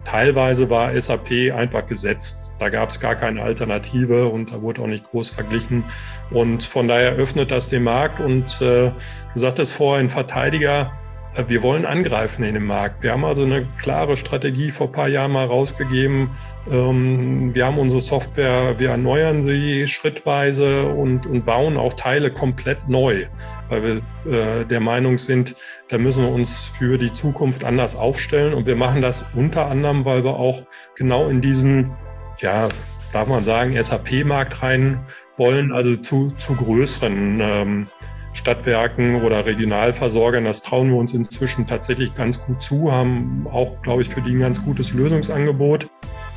teilweise war SAP einfach gesetzt. Da gab es gar keine Alternative und da wurde auch nicht groß verglichen. Und von daher öffnet das den Markt. Und du sagtest vorhin, Verteidiger, wir wollen angreifen in den Markt. Wir haben also eine klare Strategie vor ein paar Jahren mal rausgegeben. Wir haben unsere Software, wir erneuern sie schrittweise und bauen auch Teile komplett neu, weil wir der Meinung sind, da müssen wir uns für die Zukunft anders aufstellen. Und wir machen das unter anderem, weil wir auch genau in diesen, ja, darf man sagen, SAP-Markt rein wollen, also zu größeren Stadtwerken oder Regionalversorgern. Das trauen wir uns inzwischen tatsächlich ganz gut zu, haben auch, glaube ich, für die ein ganz gutes Lösungsangebot.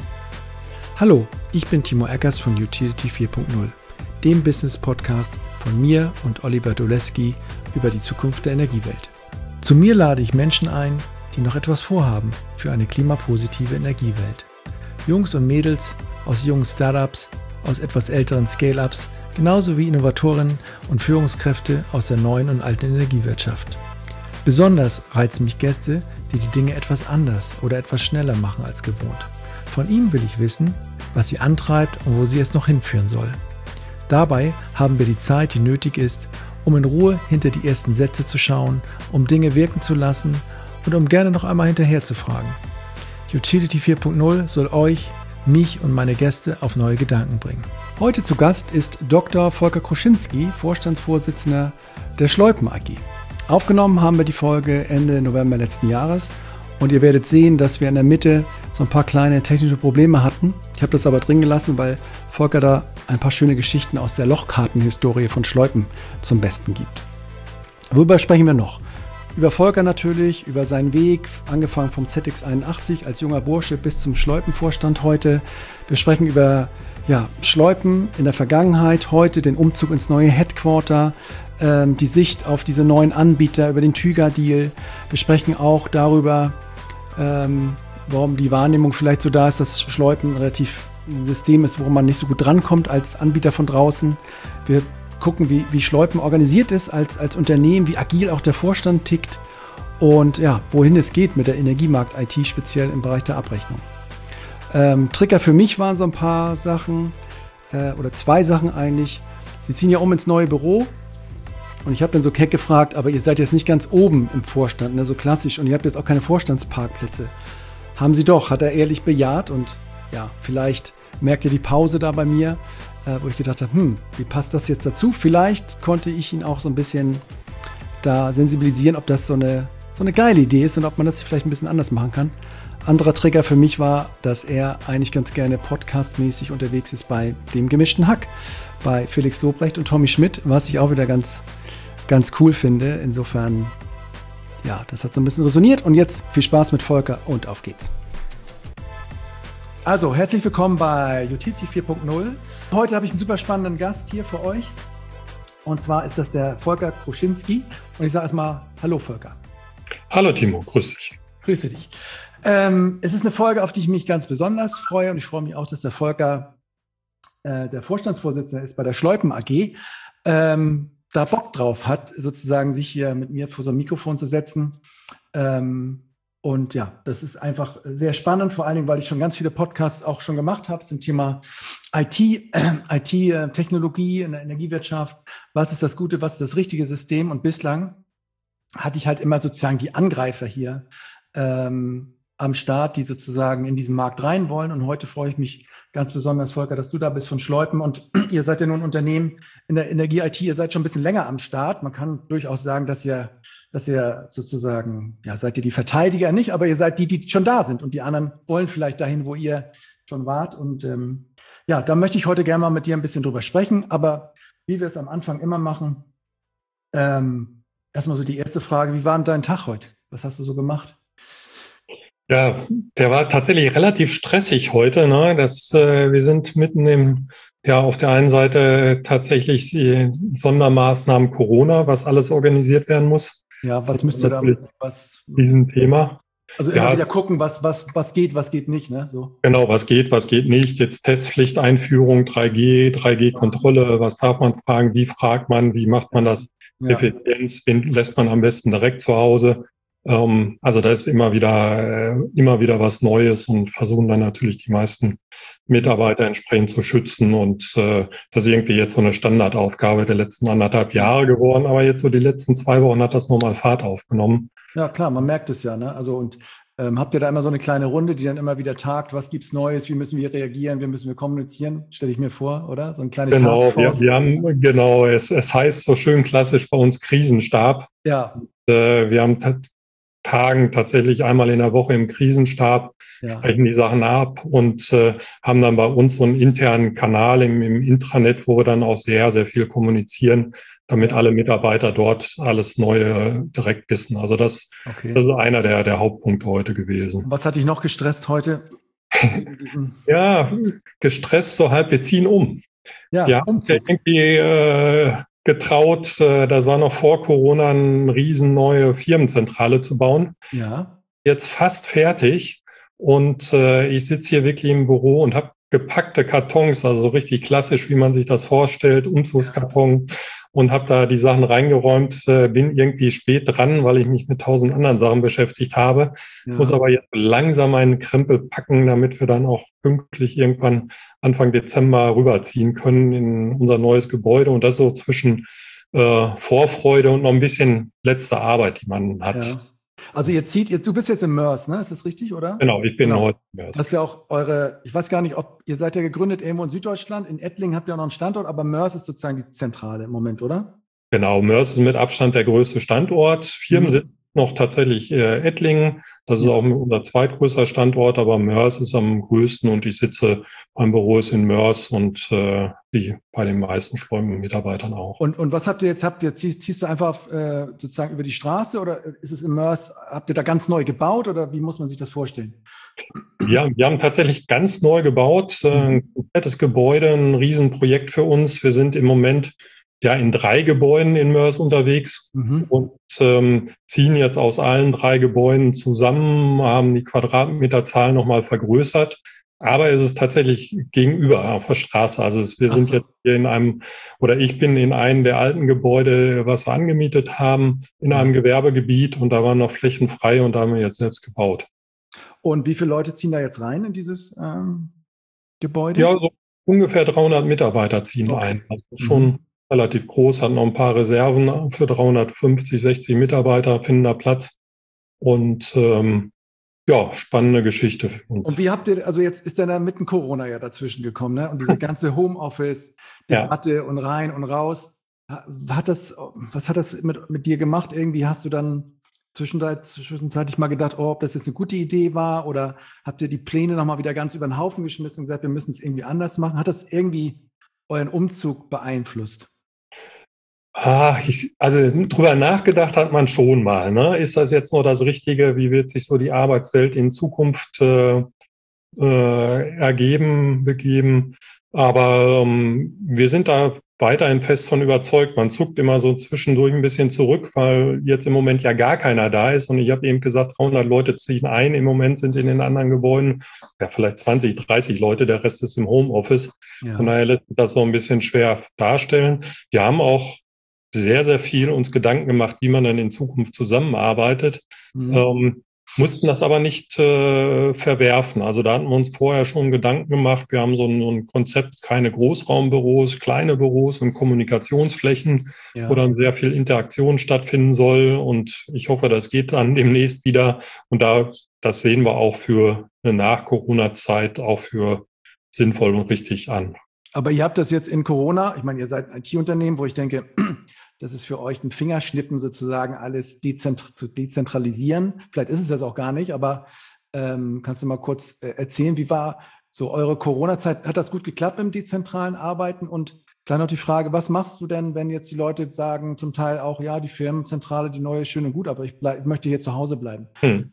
Hallo, ich bin Timo Eckers von Utility 4.0, dem Business-Podcast von mir und Oliver Doleski über die Zukunft der Energiewelt. Zu mir lade ich Menschen ein, die noch etwas vorhaben für eine klimapositive Energiewelt. Jungs und Mädels aus jungen Startups, aus etwas älteren Scale-Ups, genauso wie Innovatorinnen und Führungskräfte aus der neuen und alten Energiewirtschaft. Besonders reizen mich Gäste, die die Dinge etwas anders oder etwas schneller machen als gewohnt. Von ihnen will ich wissen, was sie antreibt und wo sie es noch hinführen soll. Dabei haben wir die Zeit, die nötig ist, um in Ruhe hinter die ersten Sätze zu schauen, um Dinge wirken zu lassen und um gerne noch einmal hinterher zu fragen. Utility 4.0 soll euch, mich und meine Gäste auf neue Gedanken bringen. Heute zu Gast ist Dr. Volker Kruschinski, Vorstandsvorsitzender der Schleupen AG. Aufgenommen haben wir die Folge Ende November letzten Jahres und ihr werdet sehen, dass wir in der Mitte so ein paar kleine technische Probleme hatten. Ich habe das aber drin gelassen, weil Volker da ein paar schöne Geschichten aus der Lochkartenhistorie von Schleupen zum Besten gibt. Worüber sprechen wir noch? Über Volker natürlich, über seinen Weg, angefangen vom ZX81 als junger Bursche bis zum Schleupenvorstand heute. Wir sprechen über Schleupen in der Vergangenheit, heute den Umzug ins neue Headquarter, die Sicht auf diese neuen Anbieter, über den Tüger-Deal. Wir sprechen auch darüber, warum die Wahrnehmung vielleicht so da ist, dass Schleupen relativ ein System ist, wo man nicht so gut drankommt als Anbieter von draußen. Wir gucken, wie Schleupen organisiert ist als Unternehmen, wie agil auch der Vorstand tickt und ja, wohin es geht mit der Energiemarkt-IT, speziell im Bereich der Abrechnung. Trigger für mich waren so ein paar Sachen, oder zwei Sachen eigentlich. Sie ziehen ja um ins neue Büro und ich habe dann so keck gefragt, aber ihr seid jetzt nicht ganz oben im Vorstand, ne, so klassisch, und ihr habt jetzt auch keine Vorstandsparkplätze. Haben sie doch, hat er ehrlich bejaht, und ja, vielleicht merkt ihr die Pause da bei mir, wo ich gedacht habe, wie passt das jetzt dazu? Vielleicht konnte ich ihn auch so ein bisschen da sensibilisieren, ob das so eine geile Idee ist und ob man das vielleicht ein bisschen anders machen kann. Anderer Trigger für mich war, dass er eigentlich ganz gerne podcastmäßig unterwegs ist bei dem gemischten Hack, bei Felix Lobrecht und Tommy Schmidt, was ich auch wieder ganz, ganz cool finde. Insofern, ja, das hat so ein bisschen resoniert, und jetzt viel Spaß mit Volker und auf geht's. Also, herzlich willkommen bei Utility 4.0. Heute habe ich einen super spannenden Gast hier für euch. Und zwar ist das der Volker Kruschinski. Und ich sage erstmal Hallo, Volker. Hallo, Timo. Grüß dich. Grüße dich. Es ist eine Folge, auf die ich mich ganz besonders freue. Und ich freue mich auch, dass der Volker der Vorstandsvorsitzende ist bei der Schleupen AG. Da Bock drauf hat, sozusagen sich hier mit mir vor so ein Mikrofon zu setzen. Und ja, das ist einfach sehr spannend, vor allen Dingen, weil ich schon ganz viele Podcasts auch schon gemacht habe zum Thema IT-Technologie in der Energiewirtschaft. Was ist das gute, was ist das richtige System? Und bislang hatte ich halt immer sozusagen die Angreifer hier am Start, die sozusagen in diesen Markt rein wollen. Und heute freue ich mich ganz besonders, Volker, dass du da bist von Schleupen. Und ihr seid ja nun ein Unternehmen in der Energie-IT, ihr seid schon ein bisschen länger am Start. Man kann durchaus sagen, dass ihr sozusagen, ja, seid ihr die Verteidiger nicht, aber ihr seid die schon da sind, und die anderen wollen vielleicht dahin, wo ihr schon wart. Und ja, da möchte ich heute gerne mal mit dir ein bisschen drüber sprechen. Aber wie wir es am Anfang immer machen, erstmal so die erste Frage: Wie war denn dein Tag heute? Was hast du so gemacht? Ja, der war tatsächlich relativ stressig heute, ne? Wir sind mitten auf der einen Seite tatsächlich die Sondermaßnahmen Corona, was alles organisiert werden muss. Ja, was müsst ihr da? Diesen Thema. Also immer wieder gucken, was geht, was geht nicht, ne? So. Genau, was geht nicht. Jetzt Testpflichteinführung, 3G-Kontrolle, was darf man fragen, wie fragt man, wie macht man das? Ja. Effizienz, wen lässt man am besten direkt zu Hause? Also da ist immer wieder was Neues und versuchen dann natürlich die meisten Mitarbeiter entsprechend zu schützen. Und das ist irgendwie jetzt so eine Standardaufgabe der letzten 1,5 Jahre geworden. Aber jetzt so die letzten 2 Wochen hat das nochmal Fahrt aufgenommen. Ja, klar, man merkt es ja, ne? Also und habt ihr da immer so eine kleine Runde, die dann immer wieder tagt? Was gibt's Neues? Wie müssen wir reagieren? Wie müssen wir kommunizieren? Stelle ich mir vor, oder? So eine kleine Genau, Taskforce. es heißt so schön klassisch bei uns Krisenstab. Ja, Wir haben tagen tatsächlich einmal in der Woche im Krisenstab, ja, sprechen die Sachen ab und haben dann bei uns so einen internen Kanal im Intranet, wo wir dann auch sehr, sehr viel kommunizieren, damit ja, alle Mitarbeiter dort alles Neue direkt wissen. Also okay. das ist einer der Hauptpunkte heute gewesen. Und was hat dich noch gestresst heute? In diesen, Ja, gestresst so halb, wir ziehen um. ja, Wir haben uns ja Umzug. irgendwie getraut, das war noch vor Corona, eine riesen neue Firmenzentrale zu bauen. Ja, Jetzt fast fertig und ich sitze hier wirklich im Büro und habe gepackte Kartons, also so richtig klassisch, wie man sich das vorstellt, Umzugskarton und habe da die Sachen reingeräumt, bin irgendwie spät dran, weil ich mich mit 1.000 anderen Sachen beschäftigt habe, muss ja. aber jetzt langsam einen Krempel packen, damit wir dann auch pünktlich irgendwann Anfang Dezember rüberziehen können in unser neues Gebäude und das so zwischen Vorfreude und noch ein bisschen letzte Arbeit, die man hat. Ja. Also du bist jetzt in Mörs, ne? Ist das richtig, oder? Genau, ich bin Genau. heute. Das ist ja auch ich weiß gar nicht, ob ihr seid ja gegründet irgendwo in Süddeutschland, in Ettlingen habt ihr auch noch einen Standort, aber Mörs ist sozusagen die Zentrale im Moment, oder? Genau, Mörs ist mit Abstand der größte Standort. Firmensitz Mhm. noch tatsächlich Ettlingen. Das ist Ja. auch unser zweitgrößter Standort, aber Mörs ist am größten und ich sitze, mein Büro ist in Mörs und wie bei den meisten Schwäumen Mitarbeitern auch. Und was habt ihr jetzt? Ziehst du einfach sozusagen über die Straße oder ist es im Mörs? Habt ihr da ganz neu gebaut oder wie muss man sich das vorstellen? Wir haben tatsächlich ganz neu gebaut, Mhm. ein komplettes Gebäude, ein Riesenprojekt für uns. Wir sind im Moment ja in 3 Gebäuden in Mörs unterwegs Mhm. und ziehen jetzt aus allen 3 Gebäuden zusammen, haben die Quadratmeterzahl nochmal vergrößert. Aber es ist tatsächlich gegenüber auf der Straße. Also wir Ach sind so. jetzt hier oder ich bin in einem der alten Gebäude, was wir angemietet haben, in einem Ja. Gewerbegebiet und da waren noch Flächen frei und da haben wir jetzt selbst gebaut. Und wie viele Leute ziehen da jetzt rein in dieses Gebäude? Ja, so ungefähr 300 Mitarbeiter ziehen ein. Okay. Also schon Mhm. relativ groß, hat noch ein paar Reserven für 350, 60 Mitarbeiter, finden da Platz. Und ja, spannende Geschichte für Und uns. wie habt ihr, also jetzt ist dann da mitten Corona ja dazwischen gekommen, ne? Und diese ganze Ja. Homeoffice-Debatte und rein und raus. Was hat das mit dir gemacht? Irgendwie hast du dann zwischenzeitlich mal gedacht, oh, ob das jetzt eine gute Idee war oder habt ihr die Pläne nochmal wieder ganz über den Haufen geschmissen und gesagt, wir müssen es irgendwie anders machen? Hat das irgendwie euren Umzug beeinflusst? Also drüber nachgedacht hat man schon mal, ne? Ist das jetzt noch das Richtige? Wie wird sich so die Arbeitswelt in Zukunft begeben? Aber wir sind da weiterhin fest von überzeugt. Man zuckt immer so zwischendurch ein bisschen zurück, weil jetzt im Moment ja gar keiner da ist. Und ich habe eben gesagt, 300 Leute ziehen ein. Im Moment sind in den anderen Gebäuden ja vielleicht 20, 30 Leute. Der Rest ist im Homeoffice. Von Ja. daher lässt sich das so ein bisschen schwer darstellen. Wir haben auch sehr, sehr viel uns Gedanken gemacht, wie man dann in Zukunft zusammenarbeitet. Mhm. Ähm, mussten das aber nicht verwerfen. Also da hatten wir uns vorher schon Gedanken gemacht. Wir haben so ein Konzept, keine Großraumbüros, kleine Büros und Kommunikationsflächen, wo Ja. dann sehr viel Interaktion stattfinden soll. Und ich hoffe, das geht dann demnächst wieder. Und das sehen wir auch für eine Nach-Corona-Zeit auch für sinnvoll und richtig an. Aber ihr habt das jetzt in Corona, ich meine, ihr seid ein IT-Unternehmen, wo ich denke, das ist für euch ein Fingerschnippen sozusagen alles zu dezentralisieren. Vielleicht ist es das auch gar nicht, aber kannst du mal kurz erzählen, wie war so eure Corona-Zeit? Hat das gut geklappt mit dem dezentralen Arbeiten? Und dann noch die Frage, was machst du denn, wenn jetzt die Leute sagen, zum Teil auch, ja, die Firmenzentrale, die neue, schön und gut, aber ich möchte hier zu Hause bleiben. Hm.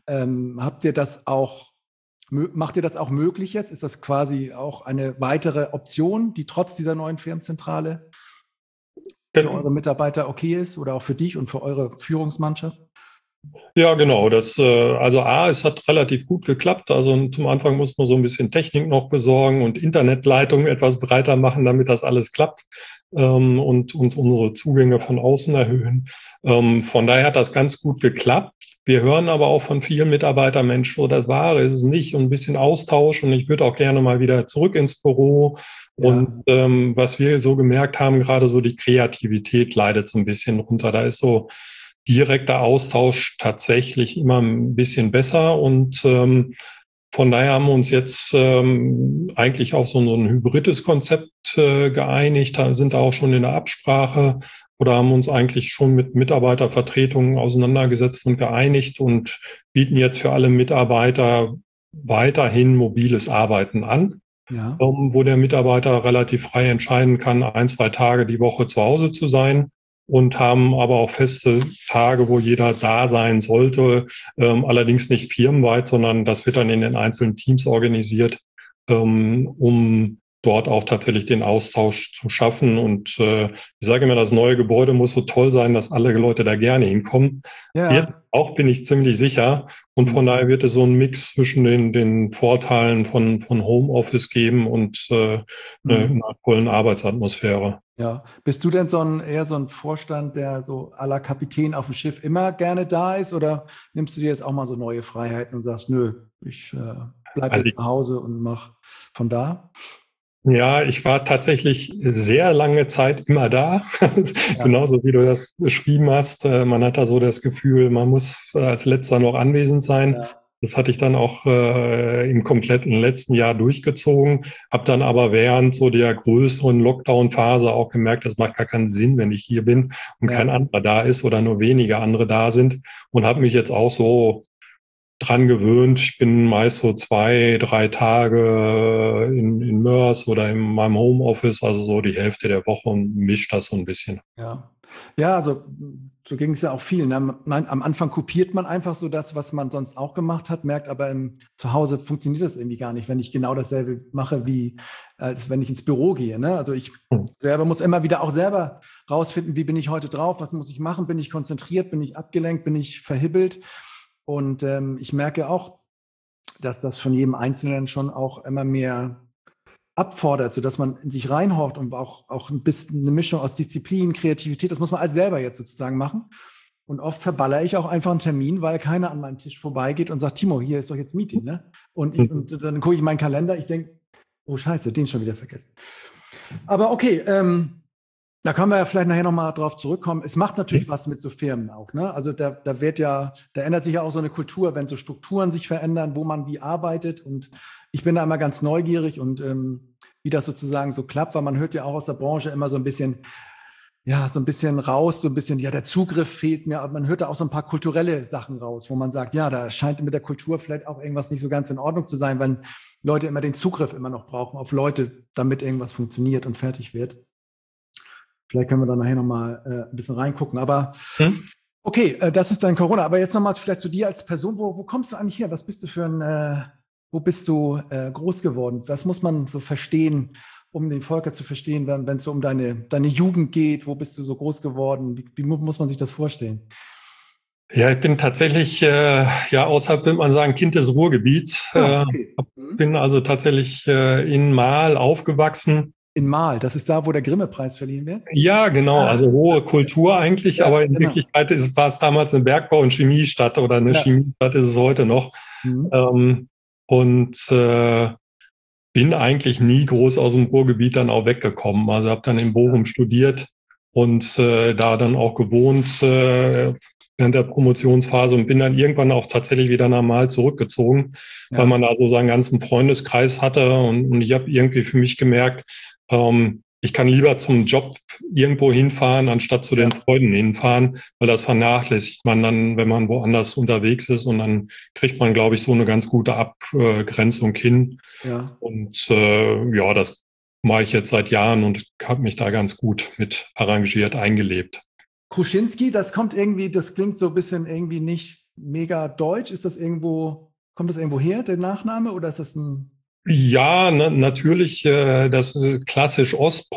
Macht ihr das auch möglich jetzt? Ist das quasi auch eine weitere Option, die trotz dieser neuen Firmenzentrale für eure Mitarbeiter okay ist oder auch für dich und für eure Führungsmannschaft? Ja, genau. Also es hat relativ gut geklappt. Also zum Anfang muss man so ein bisschen Technik noch besorgen und Internetleitungen etwas breiter machen, damit das alles klappt. und unsere Zugänge von außen erhöhen. Von daher hat das ganz gut geklappt. Wir hören aber auch von vielen Mitarbeitern, Mensch, so das Wahre ist es nicht und ein bisschen Austausch und ich würde auch gerne mal wieder zurück ins Büro. Und Ja, was wir so gemerkt haben, gerade so die Kreativität leidet so ein bisschen runter. Da ist so direkter Austausch tatsächlich immer ein bisschen besser und von daher haben wir uns jetzt eigentlich auf so ein hybrides Konzept geeinigt, da sind da auch schon in der Absprache oder haben uns eigentlich schon mit Mitarbeitervertretungen auseinandergesetzt und geeinigt und bieten jetzt für alle Mitarbeiter weiterhin mobiles Arbeiten an, ja. wo der Mitarbeiter relativ frei entscheiden kann, 1, 2 Tage die Woche zu Hause zu sein und haben aber auch feste Tage, wo jeder da sein sollte, allerdings nicht firmenweit, sondern das wird dann in den einzelnen Teams organisiert, um dort auch tatsächlich den Austausch zu schaffen. Und ich sage immer, das neue Gebäude muss so toll sein, dass alle Leute da gerne hinkommen. Wird Ja. auch, bin ich ziemlich sicher. Und von Hm. daher wird es so einen Mix zwischen den Vorteilen von Homeoffice geben und Hm. einer tollen Arbeitsatmosphäre. Ja. Bist du denn eher so ein Vorstand, der so à la Kapitän auf dem Schiff immer gerne da ist? Oder nimmst du dir jetzt auch mal so neue Freiheiten und sagst, nö, ich bleib Also jetzt zu Hause und mach von da? ja, ich war tatsächlich sehr lange Zeit immer da, Ja, genauso wie du das beschrieben hast. Man hat da so das Gefühl, man muss als Letzter noch anwesend sein. ja, Das hatte ich dann auch im kompletten letzten Jahr durchgezogen, habe dann aber während so der größeren Lockdown-Phase auch gemerkt, das macht gar keinen Sinn, wenn ich hier bin und kein ja. anderer da ist oder nur wenige andere da sind und habe mich jetzt auch so dran gewöhnt. Ich bin meist so 2, 3 Tage in Mörs oder in meinem Homeoffice, also so die Hälfte der Woche und mische das so ein bisschen. Ja, ja, also so ging es ja auch vielen. Am Anfang kopiert man einfach so das, was man sonst auch gemacht hat, merkt aber zu Hause funktioniert das irgendwie gar nicht, wenn ich genau dasselbe mache, wie als wenn ich ins Büro gehe. Ne? Also ich Hm. selber muss immer wieder auch selber rausfinden, wie bin ich heute drauf, was muss ich machen, bin ich konzentriert, bin ich abgelenkt, bin ich verhibbelt. Und ich merke auch, dass das von jedem Einzelnen schon auch immer mehr abfordert, sodass man in sich reinhorcht und auch ein bisschen eine Mischung aus Disziplin, Kreativität, das muss man alles selber jetzt sozusagen machen. Und oft verballere ich auch einfach einen Termin, weil keiner an meinem Tisch vorbeigeht und sagt, Timo, hier ist doch jetzt Meeting, ne? Und dann gucke ich in meinen Kalender, ich denke, oh Scheiße, den schon wieder vergessen. Aber okay, da können wir ja vielleicht nachher nochmal drauf zurückkommen. Es macht natürlich was mit so Firmen auch, ne? Also da ändert sich ja auch so eine Kultur, wenn so Strukturen sich verändern, wo man wie arbeitet. Und ich bin da immer ganz neugierig und wie das sozusagen so klappt, weil man hört ja auch aus der Branche immer so ein bisschen, ja, so ein bisschen raus, so ein bisschen, ja, der Zugriff fehlt mir, aber man hört da auch so ein paar kulturelle Sachen raus, wo man sagt, ja, da scheint mit der Kultur vielleicht auch irgendwas nicht so ganz in Ordnung zu sein, wenn Leute immer den Zugriff immer noch brauchen auf Leute, damit irgendwas funktioniert und fertig wird. Vielleicht können wir da nachher nochmal ein bisschen reingucken. Aber Hm? okay, das ist dann Corona. Aber jetzt nochmal vielleicht zu dir als Person. Wo kommst du eigentlich her? Was bist du für wo bist du groß geworden? Was muss man so verstehen, um den Volker zu verstehen, wenn es so um deine Jugend geht? Wo bist du so groß geworden? Wie muss man sich das vorstellen? Ja, ich bin tatsächlich, ja, außerhalb, würde man sagen, Kind des Ruhrgebiets. Ah, okay. Bin also tatsächlich in Mahl aufgewachsen. In Mahl, das ist da, wo der Grimme-Preis verliehen wird? Ja, genau, Ah, also hohe das, Kultur eigentlich, ja, aber in genau. Wirklichkeit war es damals eine Bergbau- und Chemiestadt oder eine Ja. Chemiestadt ist es heute noch. Mhm. Ähm, und bin eigentlich nie groß aus dem Ruhrgebiet dann auch weggekommen. Also habe dann in Ja. Bochum studiert und da dann auch gewohnt während der Promotionsphase und bin dann irgendwann auch tatsächlich wieder nach Mal zurückgezogen, weil Ja. man da so seinen ganzen Freundeskreis hatte und ich habe irgendwie für mich gemerkt, ich kann lieber zum Job irgendwo hinfahren, anstatt zu den Ja. Freunden hinfahren, weil das vernachlässigt man dann, wenn man woanders unterwegs ist und dann kriegt man, glaube ich, so eine ganz gute Abgrenzung hin. Ja. Und ja, das mache ich jetzt seit Jahren und habe mich da ganz gut mit arrangiert, eingelebt. Kruschinski, das kommt irgendwie, das klingt so ein bisschen irgendwie nicht mega deutsch. Kommt das irgendwo her, der Nachname, oder ist das ein. Ja, natürlich, das ist klassisch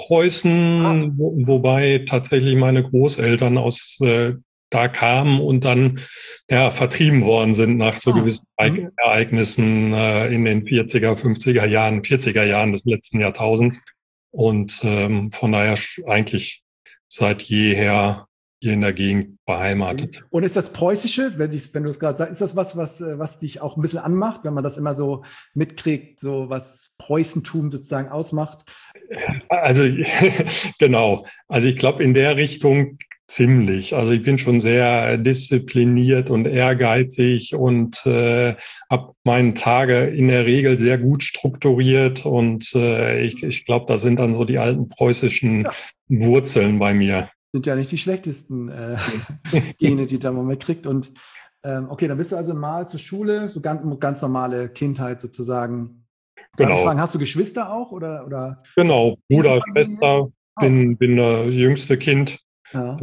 Ah, Ostpreußen, wobei tatsächlich meine Großeltern aus da kamen und dann ja, vertrieben worden sind nach so ah, gewissen Ereignissen in den 40er, 50er Jahren, 40er Jahren des letzten Jahrtausends. und von daher eigentlich seit jeher hier in der Gegend beheimatet. Und ist das Preußische, wenn du es gerade sagst, ist das was dich auch ein bisschen anmacht, wenn man das immer so mitkriegt, so was Preußentum sozusagen ausmacht? Also genau, also ich glaube in der Richtung ziemlich. Also ich bin schon sehr diszipliniert und ehrgeizig und habe meine Tage in der Regel sehr gut strukturiert und ich glaube, das sind dann so die alten preußischen Wurzeln bei mir. Sind ja nicht die schlechtesten Gene, die da man mitkriegt. Und okay, dann bist du also mal zur Schule, so ganz normale Kindheit sozusagen. Darf ich Genau. fragen, hast du Geschwister auch? Oder? Genau, Bruder, Riesenfamilie? Schwester, bin das jüngste Kind. Ja.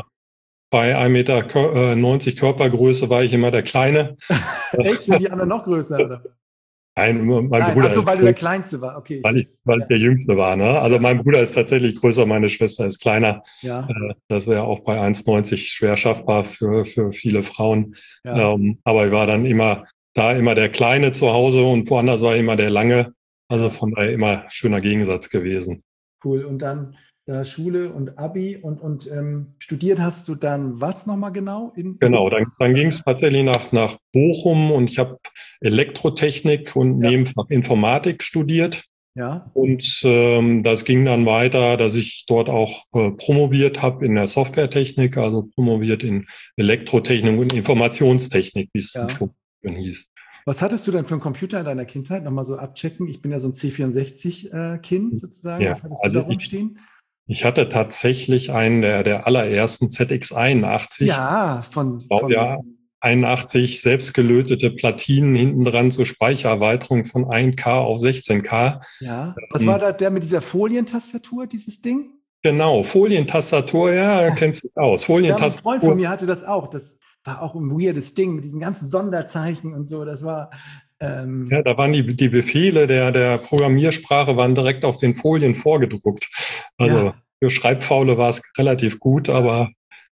Bei 1,90 Meter Körpergröße war ich immer der Kleine. Echt? Sind die anderen noch größer? Oder? Mein Nein, Bruder achso, ist weil du der größer, Kleinste war. Okay, weil ich der Jüngste war. Ne? Also mein Bruder ist tatsächlich größer, meine Schwester ist kleiner. Ja, Das wäre auch bei 1,90 schwer schaffbar für viele Frauen. ja. Aber ich war dann immer der Kleine zu Hause und woanders war immer der Lange. Also Ja, von daher immer schöner Gegensatz gewesen. cool. Und dann Schule und Abi und studiert hast du dann was nochmal genau? Genau, dann ging es tatsächlich nach Bochum und ich habe Elektrotechnik und Ja, Nebenfach Informatik studiert. ja, Und das ging dann weiter, dass ich dort auch promoviert habe in der Softwaretechnik, also promoviert in Elektrotechnik und Informationstechnik, wie es zum ja. Schluss hieß. Was hattest du denn für einen Computer in deiner Kindheit? Nochmal so abchecken. Ich bin ja so ein C64-Kind sozusagen. Ja, Was hattest du da also rumstehen? ich hatte tatsächlich einen der allerersten ZX81, Ja, Baujahr 81, selbstgelötete Platinen hinten dran zur Speichererweiterung von 1K auf 16K. ja. Das war da der mit dieser Folientastatur, dieses Ding? Genau, Folientastatur, ja, kennst du aus. Ja, ein Freund von Folientastatur. mir hatte das auch. Das war auch ein weirdes Ding mit diesen ganzen Sonderzeichen und so. Das war, Ja, da waren die Befehle der Programmiersprache waren direkt auf den Folien vorgedruckt. Also ja. für Schreibfaule war es relativ gut, aber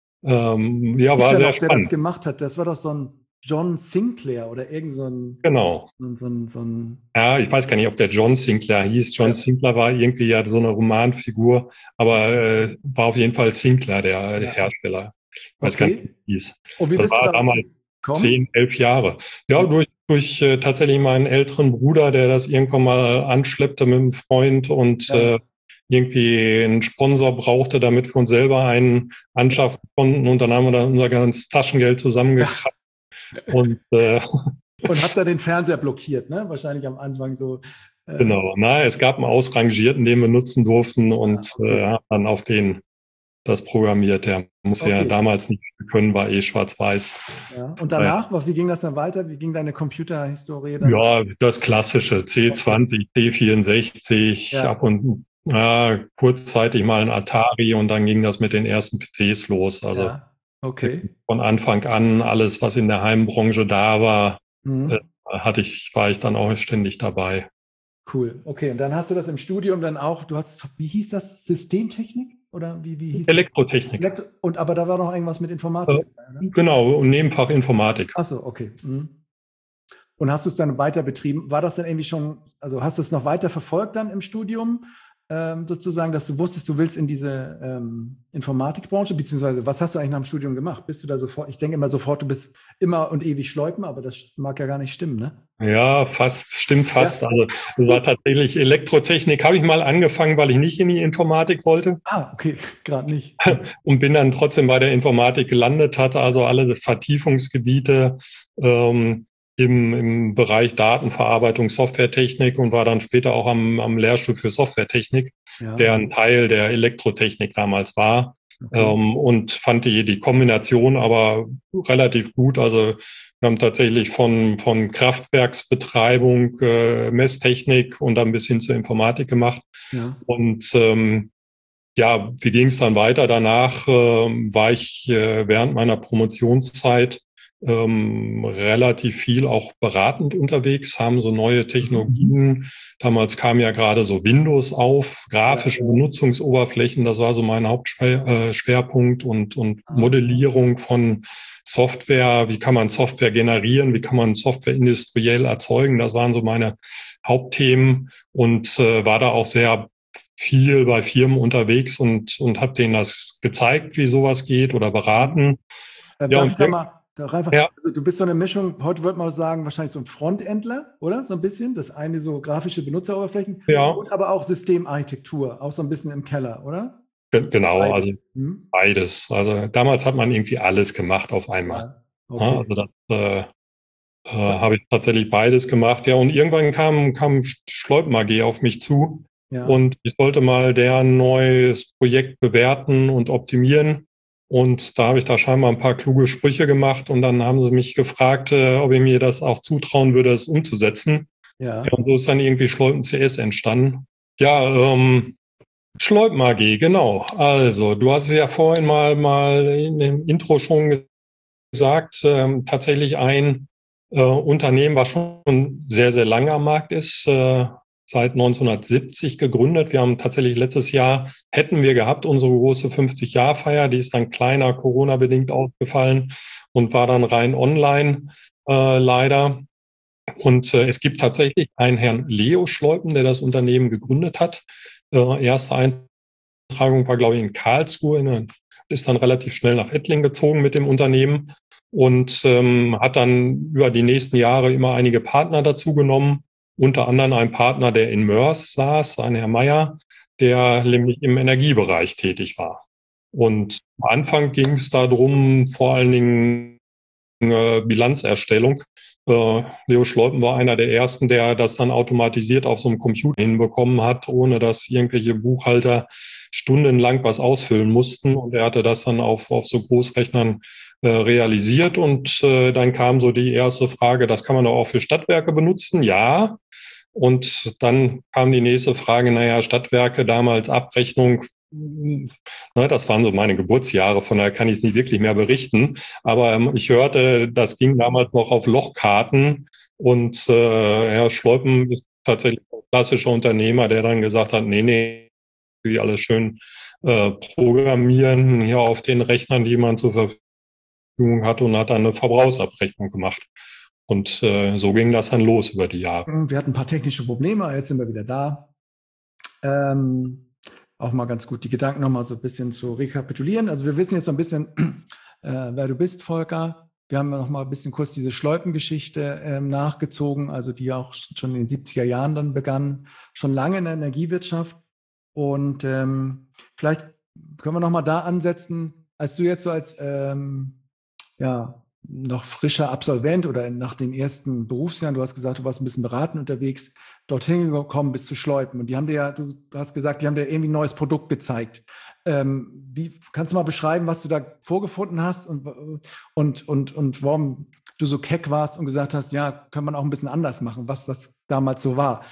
ja, Ist war der sehr noch, der das spannend. gemacht hat? Das war doch so ein John Sinclair oder irgend Genau. so ein Ja, ich weiß gar nicht, ob der John Sinclair hieß. John ja, Sinclair war irgendwie ja so eine Romanfigur, aber war auf jeden Fall Sinclair, der ja. Hersteller. Ich weiß gar nicht, wie Okay. er hieß. Und wie Das bist du war darauf damals gekommen? 10, 11 Jahre. Ja, Ja. durch tatsächlich meinen älteren Bruder, der das irgendwann mal anschleppte mit einem Freund und Ja. irgendwie einen Sponsor brauchte, damit wir uns selber einen anschaffen konnten. Und dann haben wir dann unser ganzes Taschengeld zusammengekratzt. Und Und hab da den Fernseher blockiert, ne? Wahrscheinlich am Anfang so. genau, es gab einen ausrangierten, den wir nutzen durften und Okay. hab dann auf den das programmiert. Der muss ja Okay. damals nicht können, war schwarz-weiß. Ja. Und danach, wie ging das dann weiter? Wie ging deine Computerhistorie dann? Ja, das klassische Okay. C20, C64, ab Ja. und kurzzeitig mal ein Atari und dann ging das mit den ersten PCs los. Also Ja. Okay. von Anfang an alles, was in der Heimbranche da war, äh, Mhm. war ich dann auch ständig dabei. Cool. Okay. Und dann hast du das im Studium dann auch, wie hieß das? Systemtechnik? Oder wie hieß das? Elektrotechnik. Aber da war noch irgendwas mit Äh, Informatik dabei, ne? genau, und Nebenfach Informatik. Ach so, okay. Mhm. Und hast du es dann weiter betrieben? War das dann irgendwie schon, also hast du es noch weiter verfolgt dann im Studium, sozusagen, dass du wusstest, du willst in diese Informatikbranche, beziehungsweise was hast du eigentlich nach dem Studium gemacht? Bist du da sofort, ich denke immer sofort, du bist immer und ewig Schleupen, aber das mag ja gar nicht stimmen, ne? Ja, stimmt Ja. fast. Also es war tatsächlich Elektrotechnik, habe ich mal angefangen, weil ich nicht in die Informatik wollte Ah, okay, gerade nicht. und bin dann trotzdem bei der Informatik gelandet, hatte also alle Vertiefungsgebiete im Bereich Datenverarbeitung, Softwaretechnik und war dann später auch am Lehrstuhl für Softwaretechnik, Ja, der ein Teil der Elektrotechnik damals war. okay. Und fand die Kombination aber relativ gut. Also wir haben tatsächlich von Kraftwerksbetreibung, Messtechnik und dann bis hin zur Informatik gemacht. Ja, Und ja, wie ging es dann weiter? Danach war ich während meiner Promotionszeit relativ viel auch beratend unterwegs, haben so neue Technologien. Damals kam ja gerade so Windows auf, ja. grafische Benutzungsoberflächen, das war so mein Hauptschwerpunkt und Ah, Modellierung von Software. Wie kann man Software generieren? Wie kann man Software industriell erzeugen? Das waren so meine Hauptthemen und war da auch sehr viel bei Firmen unterwegs und habe denen das gezeigt, wie sowas geht oder beraten. Ja, Darf und ich da mal, Ralf, ja, also du bist so eine Mischung, heute würde man sagen, wahrscheinlich so ein Frontendler, oder? So ein bisschen. Das eine so grafische Benutzeroberflächen ja, und aber auch Systemarchitektur, auch so ein bisschen im Keller, oder? Oder genau, also beides? Hm? beides. Also damals hat man irgendwie alles gemacht auf einmal. Ja, Ja, okay. also das habe ich tatsächlich beides gemacht. Ja, und irgendwann kam Schleupen AG auf mich zu Ja, und ich sollte mal deren neues Projekt bewerten und optimieren. Und da habe ich da scheinbar ein paar kluge Sprüche gemacht und dann haben sie mich gefragt, ob ich mir das auch zutrauen würde, es umzusetzen. Ja, ja, und so ist dann irgendwie Schleupen CS entstanden. Ja, Schleupen AG, genau. Also, du hast es ja vorhin mal in dem Intro schon gesagt, tatsächlich ein Unternehmen, was schon sehr, sehr lange am Markt ist, seit 1970 gegründet. Wir haben tatsächlich letztes Jahr, hätten wir gehabt, unsere große 50-Jahr-Feier, die ist dann kleiner Corona-bedingt ausgefallen und war dann rein online leider. Und es gibt tatsächlich einen Herrn Leo Schleupen, der das Unternehmen gegründet hat. Erste Eintragung war, glaube ich, in Karlsruhe, ist dann relativ schnell nach Ettlingen gezogen mit dem Unternehmen und hat dann über die nächsten Jahre immer einige Partner dazu genommen, unter anderem ein Partner, der in Moers saß, ein Herr Meier, der nämlich im Energiebereich tätig war. Und am Anfang ging es darum, vor allen Dingen Bilanzerstellung. Leo Schleupen war einer der ersten, der das dann automatisiert auf so einem Computer hinbekommen hat, ohne dass irgendwelche Buchhalter stundenlang was ausfüllen mussten. Und er hatte das dann auf so Großrechnern realisiert. Und dann kam so die erste Frage, das kann man doch auch für Stadtwerke benutzen? Ja. Und dann kam die nächste Frage, naja, Stadtwerke, damals Abrechnung, das waren so meine Geburtsjahre, von daher kann ich es nicht wirklich mehr berichten. Aber ich hörte, das ging damals noch auf Lochkarten und Herr Schleupen ist tatsächlich ein klassischer Unternehmer, der dann gesagt hat, nee, wie alles schön programmieren hier auf den Rechnern, die man zur Verfügung hat und hat dann eine Verbrauchsabrechnung gemacht. Und so ging das dann los über die Jahre. wir hatten ein paar technische Probleme, jetzt sind wir wieder da. Auch mal ganz gut, die Gedanken nochmal so ein bisschen zu rekapitulieren. Also wir wissen jetzt so ein bisschen, wer du bist, Volker. Wir haben noch mal ein bisschen kurz diese Schleupengeschichte nachgezogen, also die auch schon in den 70er Jahren dann begann, schon lange in der Energiewirtschaft. Und vielleicht können wir noch mal da ansetzen, als du jetzt so als ja, noch frischer Absolvent oder nach den ersten Berufsjahren, du hast gesagt, du warst ein bisschen beratend unterwegs, dorthin gekommen bist zu Schleupen. Und die haben dir ja, du hast gesagt, die haben dir irgendwie ein neues Produkt gezeigt. Wie kannst du mal beschreiben, was du da vorgefunden hast und warum du so keck warst und gesagt hast, ja, kann man auch ein bisschen anders machen, was das damals so war?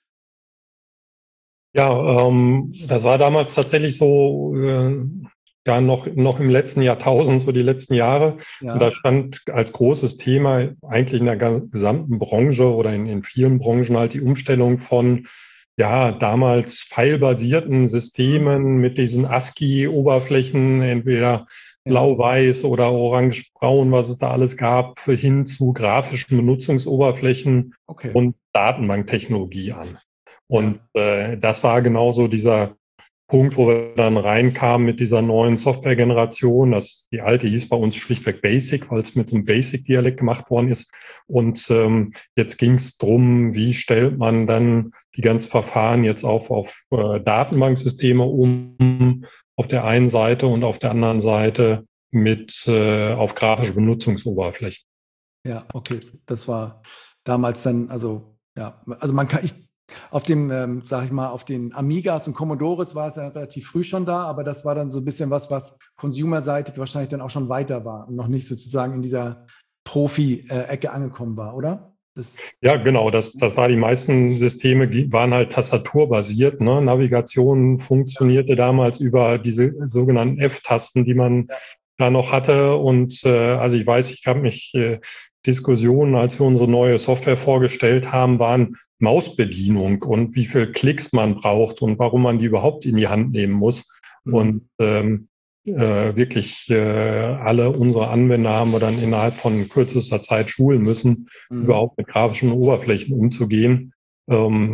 Ja, das war damals tatsächlich so, ja, noch im letzten Jahrtausend, so die letzten Jahre. Und da Ja, stand als großes Thema eigentlich in der gesamten Branche oder in vielen Branchen halt die Umstellung von, ja, damals pfeilbasierten mhm. Systemen mit diesen ASCII-Oberflächen, entweder Ja, blau-weiß oder orange-braun, was es da alles gab, hin zu grafischen Benutzungsoberflächen okay, und Datenbanktechnologie an. Und ja, das war genauso dieser Punkt, wo wir dann reinkamen mit dieser neuen Softwaregeneration. Die alte hieß bei uns schlichtweg Basic, weil es mit so einem Basic-Dialekt gemacht worden ist. Und jetzt ging es drum, wie stellt man dann die ganzen Verfahren jetzt auf Datenbanksysteme um, auf der einen Seite und auf der anderen Seite mit auf grafische Benutzungsoberflächen. ja, okay. Das war damals dann, also ja, also man kann, ich auf dem, sag ich mal, auf den Amigas und Commodores war es ja relativ früh schon da, aber das war dann so ein bisschen was consumerseitig wahrscheinlich dann auch schon weiter war und noch nicht sozusagen in dieser Profi-Ecke angekommen war, oder? Das, Ja, genau, das war die meisten Systeme waren halt tastaturbasiert. Ne? Navigation funktionierte damals über diese sogenannten F-Tasten, die man ja, da noch hatte. Und also ich weiß, ich habe mich Diskussionen, als wir unsere neue Software vorgestellt haben, waren Mausbedienung und wie viel Klicks man braucht und warum man die überhaupt in die Hand nehmen muss. mhm. Und wirklich alle unsere Anwender haben wir dann innerhalb von kürzester Zeit schulen müssen, Mhm. überhaupt mit grafischen Oberflächen umzugehen.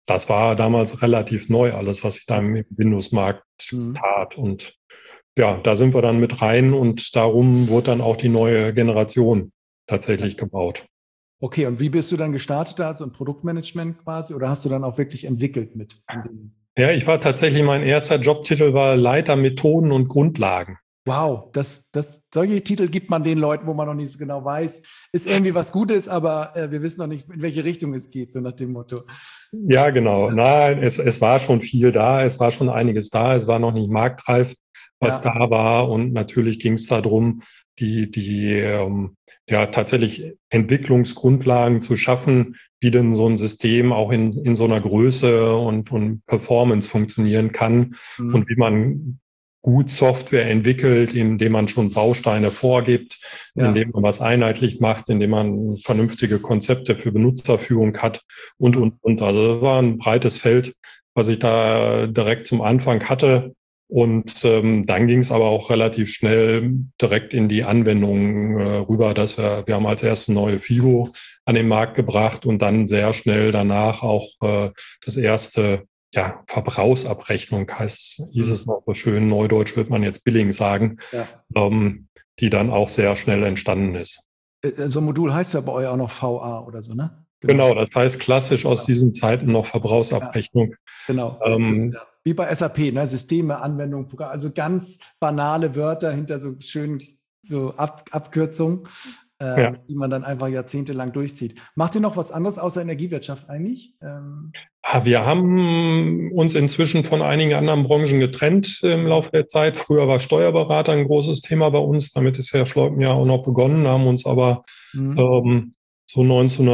das war damals relativ neu, alles, was sich da im Windows-Markt Mhm. tat. Und ja, da sind wir dann mit rein und darum wurde dann auch die neue Generation Ja. tatsächlich gebaut. Okay, und wie bist du dann gestartet, also im Produktmanagement quasi, oder hast du dann auch wirklich entwickelt mit an dem? Ja, ich war tatsächlich, mein erster Jobtitel war Leiter Methoden und Grundlagen. Wow, solche Titel gibt man den Leuten, wo man noch nicht so genau weiß, ist irgendwie was Gutes, aber wir wissen noch nicht, in welche Richtung es geht, so nach dem Motto. Ja, genau. Nein, es war schon viel da, es war schon einiges da, es war noch nicht marktreif, was Ja, da war. Und natürlich ging es darum, ja, tatsächlich Entwicklungsgrundlagen zu schaffen, wie denn so ein System auch in so einer Größe und Performance funktionieren kann und mhm. wie man gut Software entwickelt, indem man schon Bausteine vorgibt, Ja, indem man was einheitlich macht, indem man vernünftige Konzepte für Benutzerführung hat mhm. und. Also es war ein breites Feld, was ich da direkt zum Anfang hatte. Und dann ging es aber auch relativ schnell direkt in die Anwendung rüber, dass wir haben als erstes neue Figo an den Markt gebracht und dann sehr schnell danach auch das erste, ja, Verbrauchsabrechnung hieß es Mhm. noch so schön, Neudeutsch wird man jetzt Billing sagen, Ja. die dann auch sehr schnell entstanden ist. So ein Modul heißt ja bei euch auch noch VA oder so, ne? Genau. Genau, das heißt klassisch aus Genau. diesen Zeiten noch Ja, Verbrauchsabrechnung. genau. Ist, Ähm, ja, wie bei SAP, ne? Systeme, Anwendung, Programm, also ganz banale Wörter hinter so schönen so Abkürzungen, ja. die man dann einfach jahrzehntelang durchzieht. Macht ihr noch was anderes außer Energiewirtschaft eigentlich? Wir haben uns inzwischen von einigen anderen Branchen getrennt im Mhm. Laufe der Zeit. Früher war Steuerberater ein großes Thema bei uns. Damit ist Herr Schleupen ja auch noch begonnen, haben uns aber Mhm. ähm, so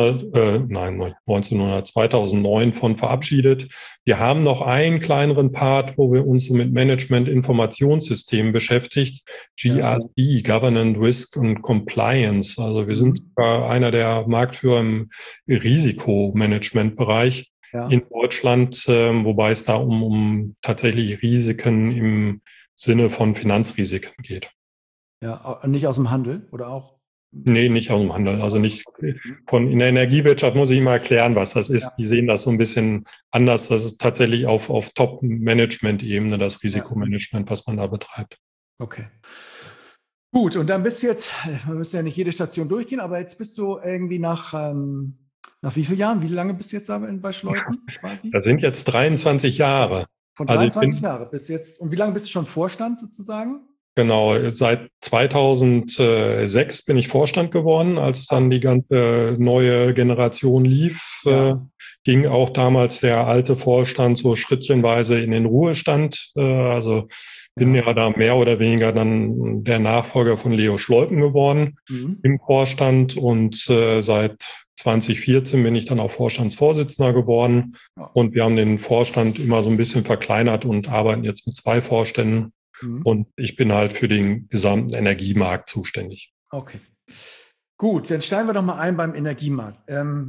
2009 von Mhm. verabschiedet. Wir haben noch einen kleineren Part, wo wir uns so mit Management-Informationssystemen beschäftigt. Ja. GRC, Governance, Risk und Compliance. Also wir sind Mhm. einer der Marktführer im Risikomanagementbereich Ja. in Deutschland, wobei es da um tatsächlich Risiken im Sinne von Finanzrisiken geht. Ja. Nicht aus dem Handel oder auch? Nee, nicht aus dem Handel. Also Also, nicht okay. Mhm. in der Energiewirtschaft muss ich immer erklären, was das Ja. ist. Die sehen das so ein bisschen anders. Das ist tatsächlich auf Top-Management-Ebene das Ja. Risikomanagement, was man da betreibt. Okay. Gut, und dann bist du jetzt, wir müssen ja nicht jede Station durchgehen, aber jetzt bist du irgendwie nach wie vielen Jahren? Wie lange bist du jetzt da bei Schleupen quasi? Das sind jetzt 23 Ja. Jahre. Von Also ich 23 bin Jahre bis jetzt. Und wie lange bist du schon Vorstand sozusagen? genau seit 2006 bin ich Vorstand geworden, als dann Ah, die ganze neue Generation lief. ja, Ging auch damals der alte Vorstand so schrittchenweise in den Ruhestand. Also bin ja. ja da mehr oder weniger dann der Nachfolger von Leo Schleupen geworden Mhm. im Vorstand und seit 2014 bin ich dann auch Vorstandsvorsitzender geworden Ja. und wir haben den Vorstand immer so ein bisschen verkleinert und arbeiten jetzt mit 2 Vorständen Mhm. und ich bin halt für den gesamten Energiemarkt zuständig. Okay. Gut, dann steigen wir doch mal ein beim Energiemarkt.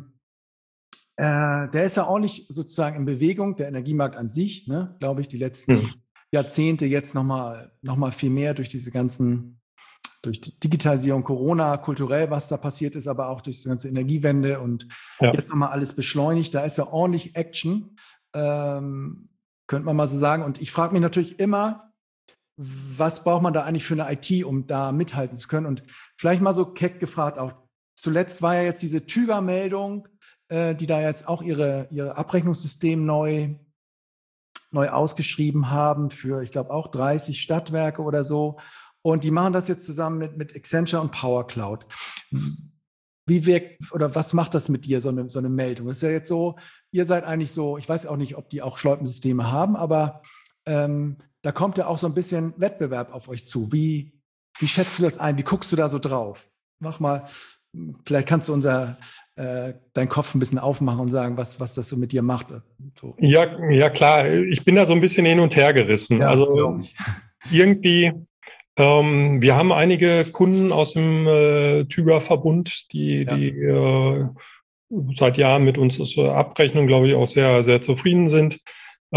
Der ist ja ordentlich sozusagen in Bewegung, der Energiemarkt an sich, ne, glaube ich, die Hm. letzten Jahrzehnte jetzt noch mal viel mehr durch diese ganzen, durch die Digitalisierung, Corona, kulturell, was da passiert ist, aber auch durch die ganze Energiewende und Ja. jetzt nochmal alles beschleunigt. Da ist ja ordentlich Action, könnte man mal so sagen. Und ich frage mich natürlich immer, was braucht man da eigentlich für eine IT, um da mithalten zu können? Und vielleicht mal so keck gefragt auch, zuletzt war ja jetzt diese Tüger-Meldung, die da jetzt auch ihre Abrechnungssystem neu ausgeschrieben haben für, ich glaube, auch 30 Stadtwerke oder so. Und die machen das jetzt zusammen mit Accenture und Power Cloud. Wie wirkt oder was macht das mit dir, so eine Meldung? Ist ja jetzt so, ihr seid eigentlich so, ich weiß auch nicht, ob die auch Schleupensysteme haben, aber da kommt ja auch so ein bisschen Wettbewerb auf euch zu. Wie schätzt du das ein? Wie guckst du da so drauf? Mach mal, vielleicht kannst du deinen Kopf ein bisschen aufmachen und sagen, was das so mit dir macht. So. Ja, ja klar, ich bin da so ein bisschen hin und her gerissen. Ja, Also glaube ich. irgendwie, wir haben einige Kunden aus dem Tüger-Verbund, die Ja. seit Jahren mit uns zur Abrechnung, glaube ich, auch sehr, sehr zufrieden sind.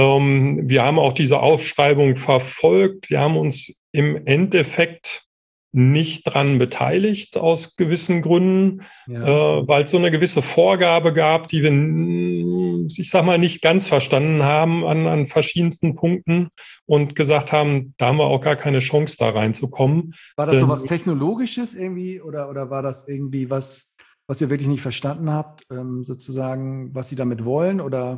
Wir haben auch diese Ausschreibung verfolgt. Wir haben uns im Endeffekt nicht dran beteiligt aus gewissen Gründen, Ja. weil es so eine gewisse Vorgabe gab, die wir, ich sag mal, nicht ganz verstanden haben an verschiedensten Punkten und gesagt haben, da haben wir auch gar keine Chance, da reinzukommen. War das so was Denn Technologisches irgendwie oder war das irgendwie was ihr wirklich nicht verstanden habt, sozusagen, was sie damit wollen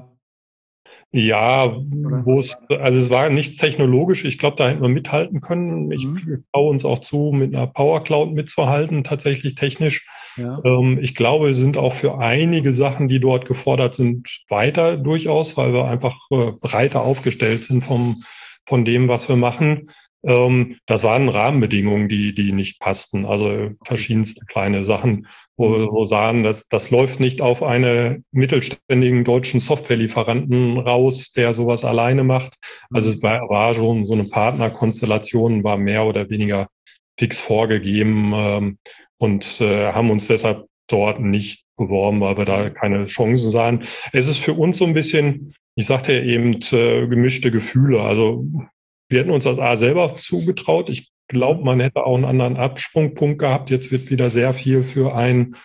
ja, oder wo was es, war das? also es war nicht technologisch. Ich glaube, da hätten wir mithalten können. Ich Mhm. traue uns auch zu, mit einer Power Cloud mitzuhalten, tatsächlich technisch. Ja. Ich glaube, wir sind auch für einige Sachen, die dort gefordert sind, weiter durchaus, weil wir einfach breiter aufgestellt sind von dem, was wir machen. Das waren Rahmenbedingungen, die nicht passten. Also Okay. verschiedenste kleine Sachen, wo Mhm. wir so sagen, das läuft nicht auf einen mittelständigen deutschen Softwarelieferanten raus, der sowas alleine macht. Also es Mhm. war schon so eine Partnerkonstellation, war mehr oder weniger fix vorgegeben. Und haben uns deshalb dort nicht beworben, weil wir da Mhm. keine Chancen sahen. Es ist für uns so ein bisschen, ich sagte ja eben, gemischte Gefühle. Also wir hätten uns das A selber zugetraut. Ich glaube, Mhm. man hätte auch einen anderen Absprungpunkt gehabt. Jetzt wird wieder sehr viel für ein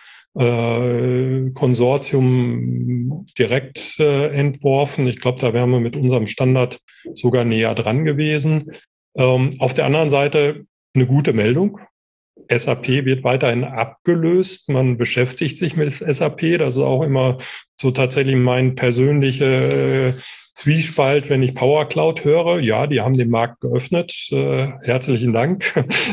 Konsortium direkt entworfen. Ich glaube, da wären wir mit unserem Standard sogar näher dran gewesen. Auf der anderen Seite eine gute Meldung. SAP Ja. wird weiterhin abgelöst. Man beschäftigt sich mit SAP. Das ist auch immer so tatsächlich mein persönlicher Zwiespalt, wenn ich Power Cloud höre. Ja, die haben den Markt geöffnet. Herzlichen Dank.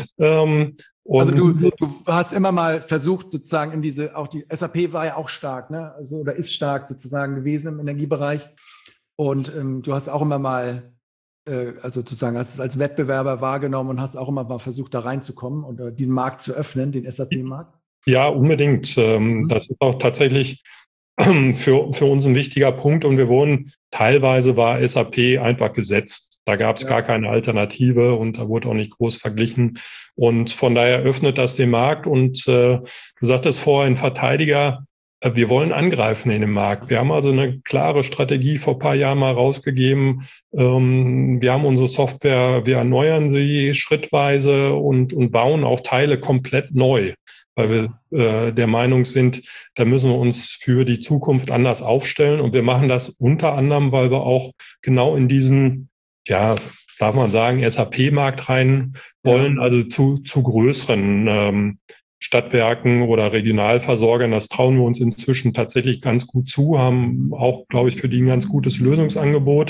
Also du, Und du hast immer mal versucht, sozusagen auch die SAP war ja auch stark, ne? Also oder ist stark sozusagen gewesen im Energiebereich. Und du hast auch immer mal, also sozusagen, hast es als Wettbewerber wahrgenommen und hast auch immer mal versucht, da reinzukommen und den Markt zu öffnen, den SAP-Markt. ja, unbedingt. Das Mhm. ist auch tatsächlich für uns ein wichtiger Punkt. Und wir wurden, teilweise war SAP einfach gesetzt. Da gab es gar Ja, keine Alternative und da wurde auch nicht groß verglichen. Und von daher öffnet das den Markt. Und du sagtest vorhin, Verteidiger, wir wollen angreifen in den Markt. Wir haben also eine klare Strategie vor ein paar Jahren mal rausgegeben. Wir haben unsere Software, wir erneuern sie schrittweise und bauen auch Teile komplett neu, weil ja, wir der Meinung sind, da müssen wir uns für die Zukunft anders aufstellen. Und wir machen das unter anderem, weil wir auch genau in diesen, ja, darf man sagen, SAP-Markt rein wollen, ja. also zu größeren Stadtwerken oder Regionalversorgern. Das trauen wir uns inzwischen tatsächlich ganz gut zu, haben auch, glaube ich, für die ein ganz gutes Lösungsangebot.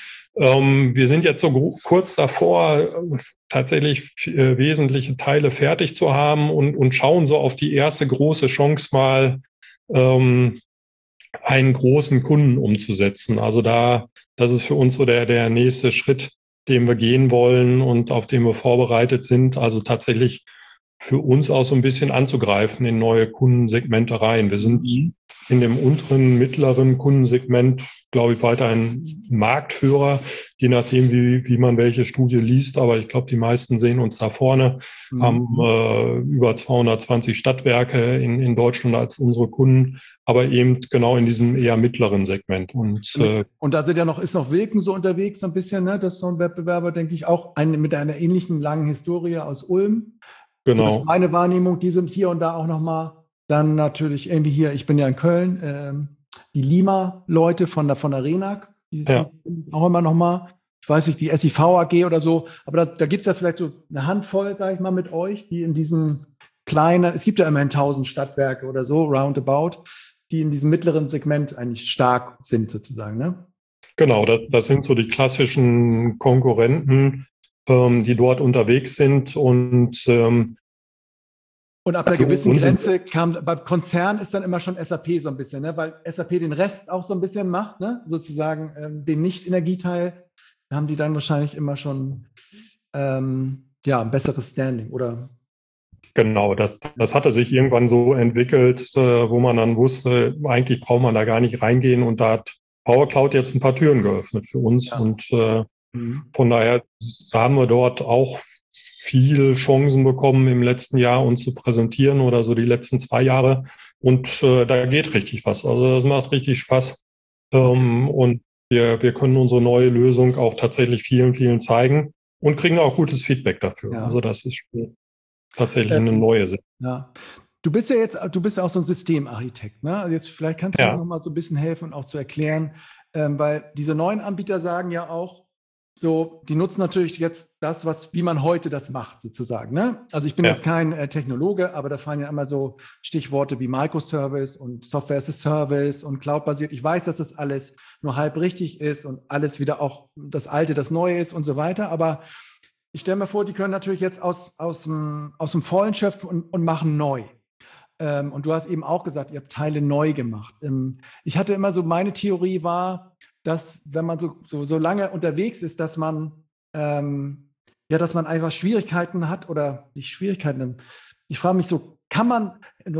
Wir sind jetzt so kurz davor, tatsächlich wesentliche Teile fertig zu haben und schauen so auf die erste große Chance mal, ähm, einen großen Kunden umzusetzen. Also das ist für uns so der nächste Schritt, den wir gehen wollen und auf den wir vorbereitet sind. Also tatsächlich für uns auch so ein bisschen anzugreifen in neue Kundensegmente rein. Wir sind Mhm. in dem unteren, mittleren Kundensegment, glaube ich, weiterhin Marktführer, je nachdem, wie man welche Studie liest. Aber ich glaube, die meisten sehen uns da vorne, haben Mhm. über 220 Stadtwerke in Deutschland als unsere Kunden, aber eben genau in diesem eher mittleren Segment. Und Und da ist noch Wilken so unterwegs, so ein bisschen, ne? Das ist so ein Wettbewerber, denke ich, auch mit einer ähnlichen langen Historie aus Ulm. Zumindest genau, meine Wahrnehmung, die sind hier und da auch nochmal. Dann natürlich irgendwie hier, ich bin ja in Köln, die Lima-Leute von der RENAG, die ja. auch immer nochmal, ich weiß nicht, die SIV AG oder so, aber da gibt es ja vielleicht so eine Handvoll, sag ich mal, mit euch, die in diesem kleinen, es gibt ja immerhin 1000 Stadtwerke oder so, roundabout, die in diesem mittleren Segment eigentlich stark sind, sozusagen, ne? Genau, das sind so die klassischen Konkurrenten, die dort unterwegs sind. Und Und ab einer für gewissen uns ist, Grenze beim Konzern ist dann immer schon SAP so ein bisschen, ne? Weil SAP den Rest auch so ein bisschen macht, ne? Sozusagen den Nicht-Energieteil, da haben die dann wahrscheinlich immer schon ja, ein besseres Standing, oder? genau, das hatte sich irgendwann so entwickelt, wo man dann wusste, eigentlich braucht man da gar nicht reingehen. Und da hat Power Cloud jetzt ein paar Türen geöffnet für uns. Ja. Und Mhm. von daher haben wir dort auch viele Chancen bekommen, im letzten Jahr uns zu präsentieren oder so die letzten 2 Jahre. Und da geht richtig was. Also das macht richtig Spaß. Okay. Und wir können unsere neue Lösung auch tatsächlich vielen zeigen und kriegen auch gutes Feedback dafür. Also Ja. das ist schön. tatsächlich eine neue sind. Ja. Du bist ja auch so ein Systemarchitekt, ne? Also jetzt vielleicht kannst du mir noch mal so ein bisschen helfen und auch zu erklären, weil diese neuen Anbieter sagen ja auch, so, die nutzen natürlich jetzt das, wie man heute das macht, sozusagen, ne? Also ich bin jetzt kein Technologe, aber da fallen ja immer so Stichworte wie Microservice und Software as a Service und Cloud-basiert. Ich weiß, dass das alles nur halb richtig ist und alles wieder auch das Alte, das Neue ist und so weiter, aber ich stelle mir vor, die können natürlich jetzt aus dem Vollen schöpfen und machen neu. Und du hast eben auch gesagt, ihr habt Teile neu gemacht. Ich hatte immer so, meine Theorie war, dass wenn man so lange unterwegs ist, dass man einfach Schwierigkeiten hat oder nicht Schwierigkeiten. Ich frage mich so, kann man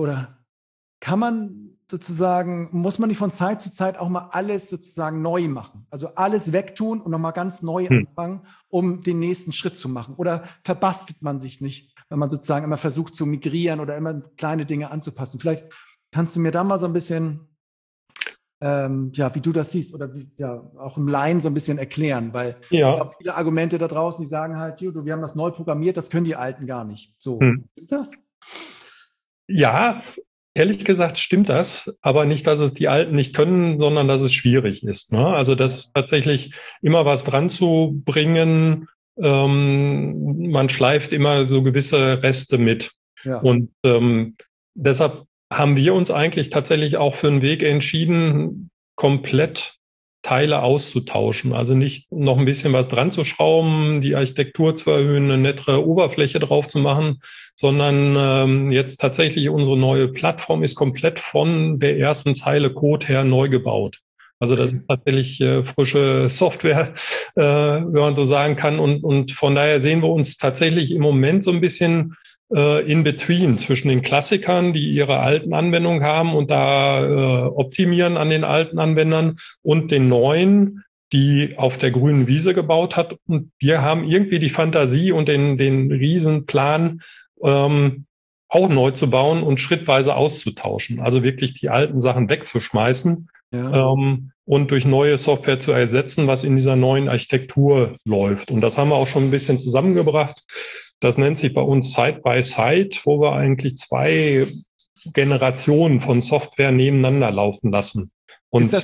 sozusagen, muss man nicht von Zeit zu Zeit auch mal alles sozusagen neu machen? Also alles wegtun und nochmal ganz neu anfangen, um den nächsten Schritt zu machen? Oder verbastelt man sich nicht, wenn man sozusagen immer versucht zu migrieren oder immer kleine Dinge anzupassen? Vielleicht kannst du mir da mal so ein bisschen, wie du das siehst oder auch im Laien so ein bisschen erklären, weil ich glaube, viele Argumente da draußen, die sagen halt, wir haben das neu programmiert, das können die Alten gar nicht. So, stimmt das? Ja, ehrlich gesagt stimmt das, aber nicht, dass es die Alten nicht können, sondern dass es schwierig ist. Ne? Also das ist tatsächlich immer was dran zu bringen. Man schleift immer so gewisse Reste mit. Ja. Und deshalb haben wir uns eigentlich tatsächlich auch für einen Weg entschieden, komplett Teile auszutauschen. Also nicht noch ein bisschen was dran zu schrauben, die Architektur zu erhöhen, eine nettere Oberfläche drauf zu machen, sondern jetzt tatsächlich unsere neue Plattform ist komplett von der ersten Zeile Code her neu gebaut. Also das ist tatsächlich frische Software, wenn man so sagen kann. Und von daher sehen wir uns tatsächlich im Moment so ein bisschen in between zwischen den Klassikern, die ihre alten Anwendungen haben und da optimieren an den alten Anwendern und den neuen, die auf der grünen Wiese gebaut hat. Und wir haben irgendwie die Fantasie und den Riesenplan, auch neu zu bauen und schrittweise auszutauschen. Also wirklich die alten Sachen wegzuschmeißen und durch neue Software zu ersetzen, was in dieser neuen Architektur läuft. Und das haben wir auch schon ein bisschen zusammengebracht. Das nennt sich bei uns Side by Side, wo wir eigentlich 2 Generationen von Software nebeneinander laufen lassen. Und ist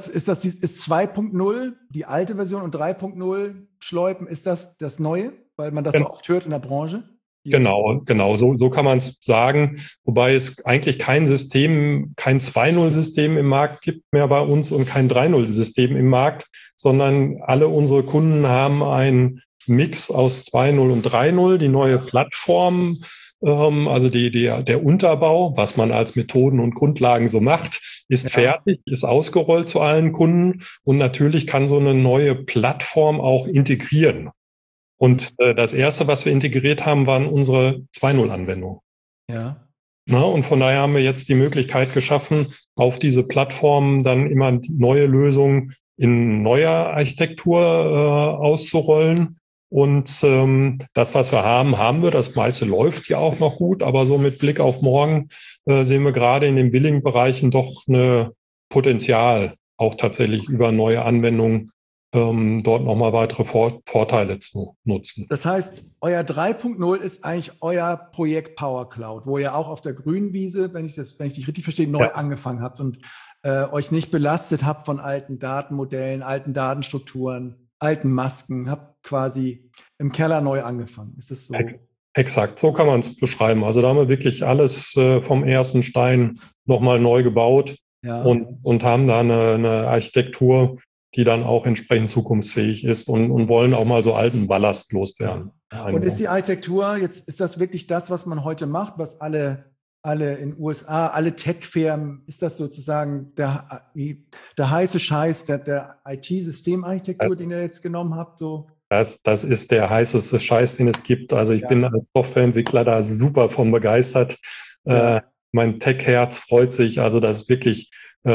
2.0 die alte Version und 3.0 Schleupen, ist das Neue, weil man das so oft hört in der Branche? Genau, so kann man es sagen, wobei es eigentlich kein 2.0-System im Markt gibt mehr bei uns und kein 3.0-System im Markt, sondern alle unsere Kunden haben ein Mix aus 2.0 und 3.0, die neue Plattform, also der Unterbau, was man als Methoden und Grundlagen so macht, ist fertig, ist ausgerollt zu allen Kunden und natürlich kann so eine neue Plattform auch integrieren. Und das Erste, was wir integriert haben, waren unsere 2.0-Anwendungen. Ja. Und von daher haben wir jetzt die Möglichkeit geschaffen, auf diese Plattform dann immer neue Lösungen in neuer Architektur auszurollen. Und das, was wir haben wir. Das meiste läuft ja auch noch gut, aber so mit Blick auf morgen sehen wir gerade in den Billing-Bereichen doch ein Potenzial, auch tatsächlich über neue Anwendungen dort nochmal weitere Vorteile zu nutzen. Das heißt, euer 3.0 ist eigentlich euer Projekt Power Cloud, wo ihr auch auf der grünen Wiese, wenn ich dich richtig verstehe, neu angefangen habt und euch nicht belastet habt von alten Datenmodellen, alten Datenstrukturen, alten Masken, habt quasi im Keller neu angefangen. Ist das so? Exakt, so kann man es beschreiben. Also da haben wir wirklich alles vom ersten Stein nochmal neu gebaut und haben da eine Architektur, die dann auch entsprechend zukunftsfähig ist und wollen auch mal so alten Ballast loswerden. Ja. Und ist die Architektur, jetzt ist das wirklich das, was man heute macht, was alle in den USA, alle Tech-Firmen, ist das sozusagen der heiße Scheiß der IT-Systemarchitektur, den ihr jetzt genommen habt? So? Das ist der heißeste Scheiß, den es gibt. Also ich bin als Softwareentwickler da super von begeistert. Mein Tech-Herz freut sich. Also das ist wirklich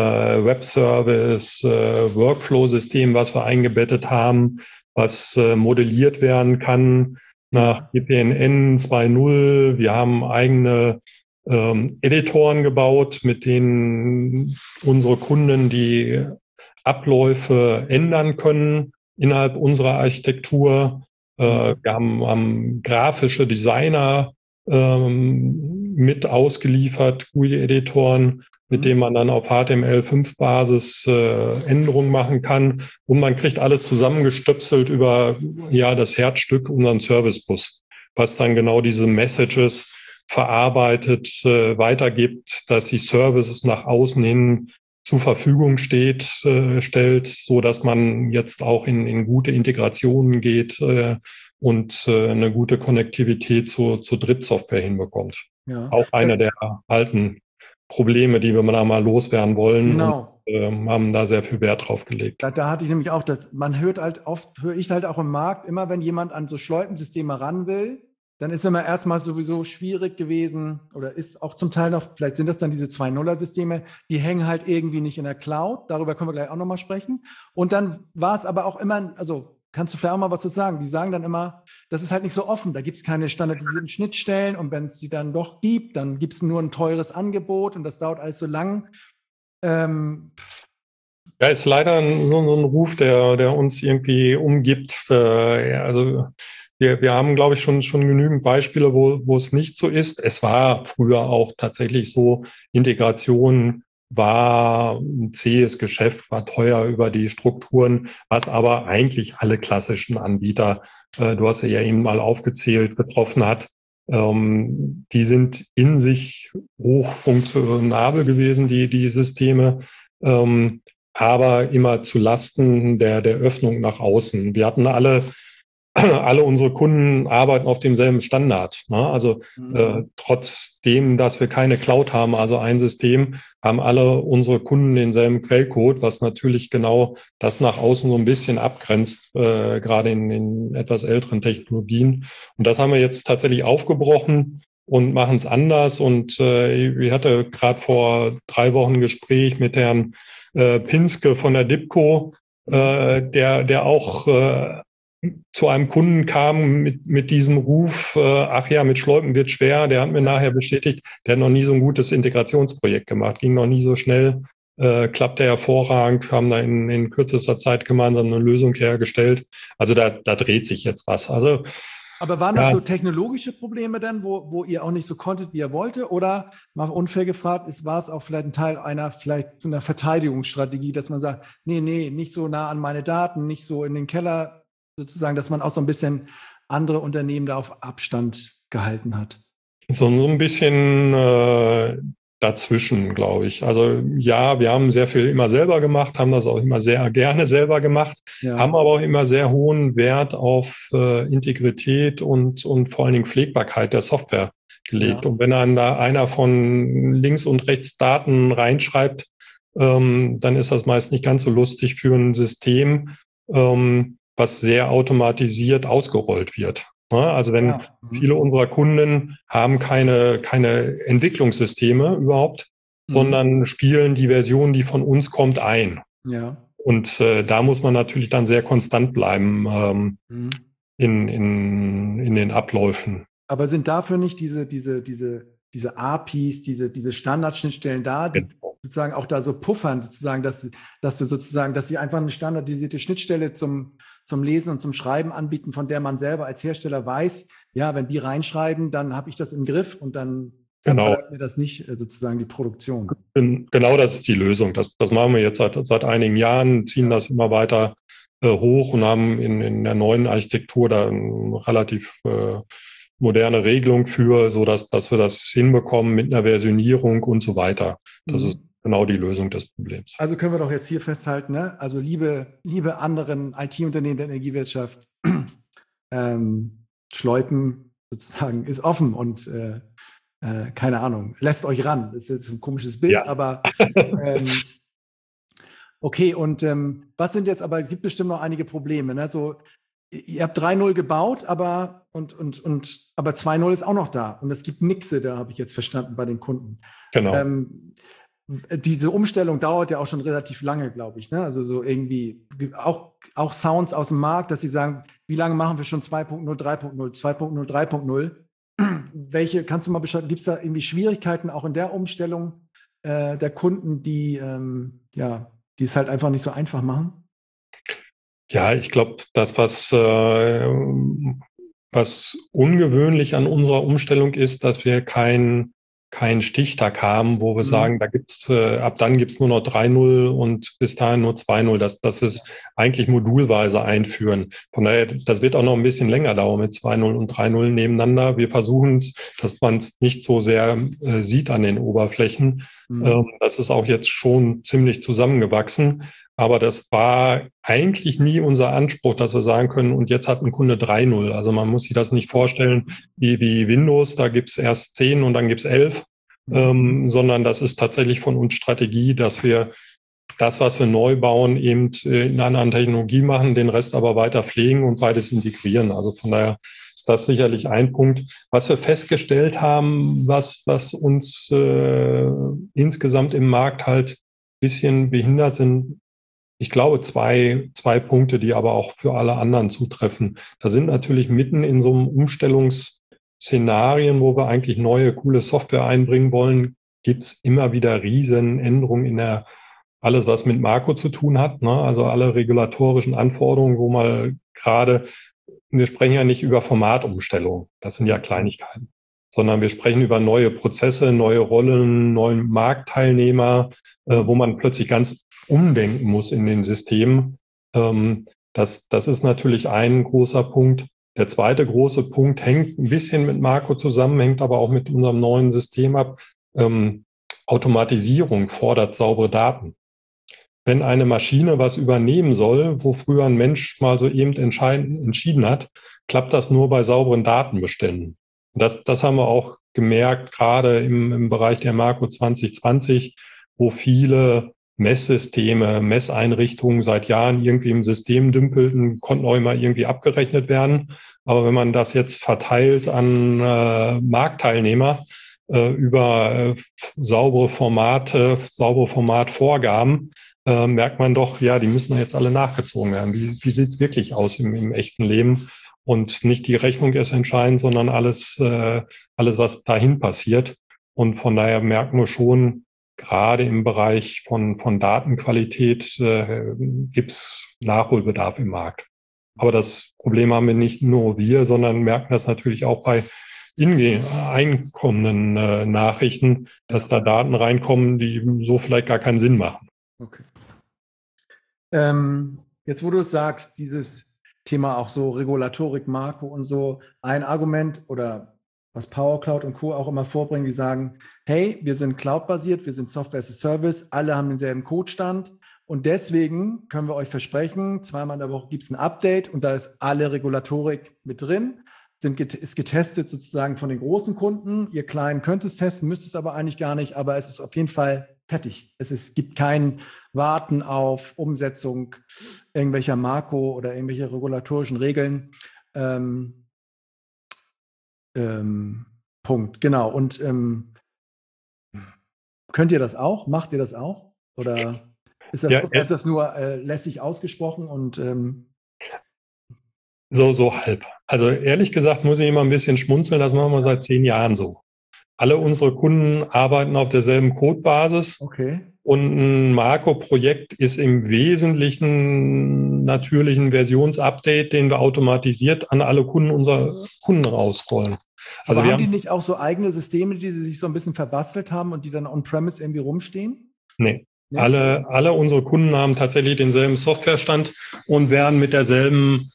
Web-Service, Workflow-System, was wir eingebettet haben, was modelliert werden kann nach GPNN 2.0. Wir haben eigene Editoren gebaut, mit denen unsere Kunden die Abläufe ändern können innerhalb unserer Architektur. Wir haben grafische Designer mit ausgeliefert, GUI-Editoren, mit denen man dann auf HTML5-Basis Änderungen machen kann. Und man kriegt alles zusammengestöpselt über das Herzstück, unseren Servicebus, was dann genau diese Messages verarbeitet, weitergibt, dass die Services nach außen hin zur Verfügung stellt, so dass man jetzt auch in gute Integrationen geht und eine gute Konnektivität zur Drittsoftware hinbekommt. Ja. Auch einer der alten Probleme, die wir mal loswerden wollen. Genau. Und haben da sehr viel Wert drauf gelegt. Da hatte ich nämlich auch, man hört halt oft, höre ich halt auch im Markt, immer wenn jemand an so Schleupensysteme ran will, dann ist immer erstmal sowieso schwierig gewesen oder ist auch zum Teil noch, vielleicht sind das dann diese 2.0er-Systeme, die hängen halt irgendwie nicht in der Cloud, darüber können wir gleich auch nochmal sprechen. Und dann war es aber auch immer, also kannst du vielleicht auch mal was zu sagen? Die sagen dann immer, das ist halt nicht so offen, da gibt es keine standardisierten Schnittstellen und wenn es sie dann doch gibt, dann gibt es nur ein teures Angebot und das dauert alles so lang. Ja, ist leider so ein Ruf, der uns irgendwie umgibt. Also wir haben, glaube ich, schon genügend Beispiele, wo es nicht so ist. Es war früher auch tatsächlich so, Integration war ein zähes Geschäft, war teuer über die Strukturen, was aber eigentlich alle klassischen Anbieter, du hast ja eben mal aufgezählt, betroffen hat. Die sind in sich hochfunktionabel gewesen, die Systeme, aber immer zu Lasten der Öffnung nach außen. Wir hatten alle unsere Kunden arbeiten auf demselben Standard. Ne? Also trotzdem, dass wir keine Cloud haben, also ein System, haben alle unsere Kunden denselben Quellcode, was natürlich genau das nach außen so ein bisschen abgrenzt, gerade in etwas älteren Technologien. Und das haben wir jetzt tatsächlich aufgebrochen und machen es anders. Und ich hatte gerade vor 3 Wochen ein Gespräch mit Herrn Pinske von der DIPCO, der auch zu einem Kunden kam mit diesem Ruf, ach ja, mit Schleupen wird schwer. Der hat mir nachher bestätigt, der hat noch nie so ein gutes Integrationsprojekt gemacht, ging noch nie so schnell, klappte hervorragend, haben da in kürzester Zeit gemeinsam eine Lösung hergestellt. Also da dreht sich jetzt was. Also, aber waren das so technologische Probleme dann, wo ihr auch nicht so konntet, wie ihr wollte? Oder, mal unfair gefragt, war es auch vielleicht ein Teil einer Verteidigungsstrategie, dass man sagt, nee, nicht so nah an meine Daten, nicht so in den Keller, sozusagen, dass man auch so ein bisschen andere Unternehmen da auf Abstand gehalten hat? So ein bisschen dazwischen, glaube ich. Also ja, wir haben sehr viel immer selber gemacht, haben das auch immer sehr gerne selber gemacht, haben aber auch immer sehr hohen Wert auf Integrität und vor allen Dingen Pflegbarkeit der Software gelegt. Ja. Und wenn dann da einer von links und rechts Daten reinschreibt, dann ist das meist nicht ganz so lustig für ein System, was sehr automatisiert ausgerollt wird. Also wenn viele unserer Kunden haben keine Entwicklungssysteme überhaupt, sondern spielen die Version, die von uns kommt, ein. Ja. Und da muss man natürlich dann sehr konstant bleiben in den Abläufen. Aber sind dafür nicht diese APIs, diese Standardschnittstellen da, die sozusagen auch da so puffern, sozusagen, dass sie einfach eine standardisierte Schnittstelle zum Lesen und zum Schreiben anbieten, von der man selber als Hersteller weiß, ja, wenn die reinschreiben, dann habe ich das im Griff und dann zerfällt mir das nicht sozusagen die Produktion. Genau, das ist die Lösung. Das machen wir jetzt seit einigen Jahren, ziehen das immer weiter hoch und haben in der neuen Architektur da eine relativ moderne Regelung für, so dass wir das hinbekommen mit einer Versionierung und so weiter. Das ist genau die Lösung des Problems. Also können wir doch jetzt hier festhalten, ne? Also liebe anderen IT-Unternehmen der Energiewirtschaft, Schleupen sozusagen ist offen und keine Ahnung, lässt euch ran. Das ist jetzt ein komisches Bild, aber okay, und was sind jetzt, aber es gibt bestimmt noch einige Probleme, ne? So, ihr habt 3.0 gebaut, aber 2.0 ist auch noch da. Und es gibt Mixe, da habe ich jetzt verstanden bei den Kunden. Genau. Diese Umstellung dauert ja auch schon relativ lange, glaube ich. Ne? Also so irgendwie auch Sounds aus dem Markt, dass sie sagen, wie lange machen wir schon 2.0, 3.0, 2.0, 3.0? Welche, kannst du mal beschreiben, gibt es da irgendwie Schwierigkeiten auch in der Umstellung der Kunden, die es halt einfach nicht so einfach machen? Ja, ich glaube, das, was was ungewöhnlich an unserer Umstellung ist, dass wir keinen Stichtag haben, wo wir sagen, ab dann gibt's nur noch 3.0 und bis dahin nur 2.0, dass wir es eigentlich modulweise einführen. Von daher, das wird auch noch ein bisschen länger dauern mit 2.0 und 3.0 nebeneinander. Wir versuchen, dass man es nicht so sehr sieht an den Oberflächen. Das ist auch jetzt schon ziemlich zusammengewachsen. Aber das war eigentlich nie unser Anspruch, dass wir sagen können, und jetzt hat ein Kunde 3.0. Also man muss sich das nicht vorstellen wie Windows, da gibt's erst 10 und dann gibt's 11, sondern das ist tatsächlich von uns Strategie, dass wir das, was wir neu bauen, eben in einer anderen Technologie machen, den Rest aber weiter pflegen und beides integrieren. Also von daher ist das sicherlich ein Punkt. Was wir festgestellt haben, was uns insgesamt im Markt halt ein bisschen behindert sind, ich glaube, zwei Punkte, die aber auch für alle anderen zutreffen. Da sind natürlich mitten in so einem Umstellungsszenarien, wo wir eigentlich neue, coole Software einbringen wollen, gibt's immer wieder riesen Änderungen in alles, was mit Marco zu tun hat, ne? Also alle regulatorischen Anforderungen, wo mal gerade, wir sprechen ja nicht über Formatumstellung, das sind ja Kleinigkeiten, sondern wir sprechen über neue Prozesse, neue Rollen, neue Marktteilnehmer, wo man plötzlich ganz umdenken muss in den Systemen. Das ist natürlich ein großer Punkt. Der zweite große Punkt hängt ein bisschen mit Marco zusammen, hängt aber auch mit unserem neuen System ab. Automatisierung fordert saubere Daten. Wenn eine Maschine was übernehmen soll, wo früher ein Mensch mal so eben entschieden hat, klappt das nur bei sauberen Datenbeständen. Das haben wir auch gemerkt, gerade im Bereich der Marco 2020, wo viele Messsysteme, Messeinrichtungen seit Jahren irgendwie im System dümpelten, konnten auch immer irgendwie abgerechnet werden. Aber wenn man das jetzt verteilt an Marktteilnehmer über saubere Formate, saubere Formatvorgaben, merkt man doch, ja, die müssen jetzt alle nachgezogen werden. Wie sieht's wirklich aus im echten Leben? Und nicht die Rechnung ist entscheidend, sondern alles, was dahin passiert. Und von daher merken wir schon, gerade im Bereich von Datenqualität gibt's Nachholbedarf im Markt. Aber das Problem haben wir nicht nur wir, sondern merken das natürlich auch bei einkommenden Nachrichten, dass da Daten reinkommen, die so vielleicht gar keinen Sinn machen. Okay. Jetzt, wo du sagst, dieses Thema auch so Regulatorik, Marco und so, ein Argument oder was Power Cloud und Co. auch immer vorbringen, die sagen, hey, wir sind Cloud-basiert, wir sind Software as a Service, alle haben denselben Codestand und deswegen können wir euch versprechen, 2-mal in der Woche gibt es ein Update und da ist alle Regulatorik mit drin, ist getestet sozusagen von den großen Kunden. Ihr Kleinen könnt es testen, müsst es aber eigentlich gar nicht, aber es ist auf jeden Fall fertig. Es gibt kein Warten auf Umsetzung irgendwelcher Marco oder irgendwelche regulatorischen Regeln. Punkt, genau. Und könnt ihr das auch? Macht ihr das auch? Oder ist das nur lässig ausgesprochen und so halb. Also ehrlich gesagt muss ich immer ein bisschen schmunzeln, das machen wir seit 10 Jahren so. Alle unsere Kunden arbeiten auf derselben Codebasis. Okay. Und ein Marco-Projekt ist im Wesentlichen natürlich ein Versionsupdate, den wir automatisiert an alle Kunden unserer Kunden rausrollen. Also haben die nicht auch so eigene Systeme, die sie sich so ein bisschen verbastelt haben und die dann on-premise irgendwie rumstehen? Nee. Ja. Alle unsere Kunden haben tatsächlich denselben Softwarestand und werden mit derselben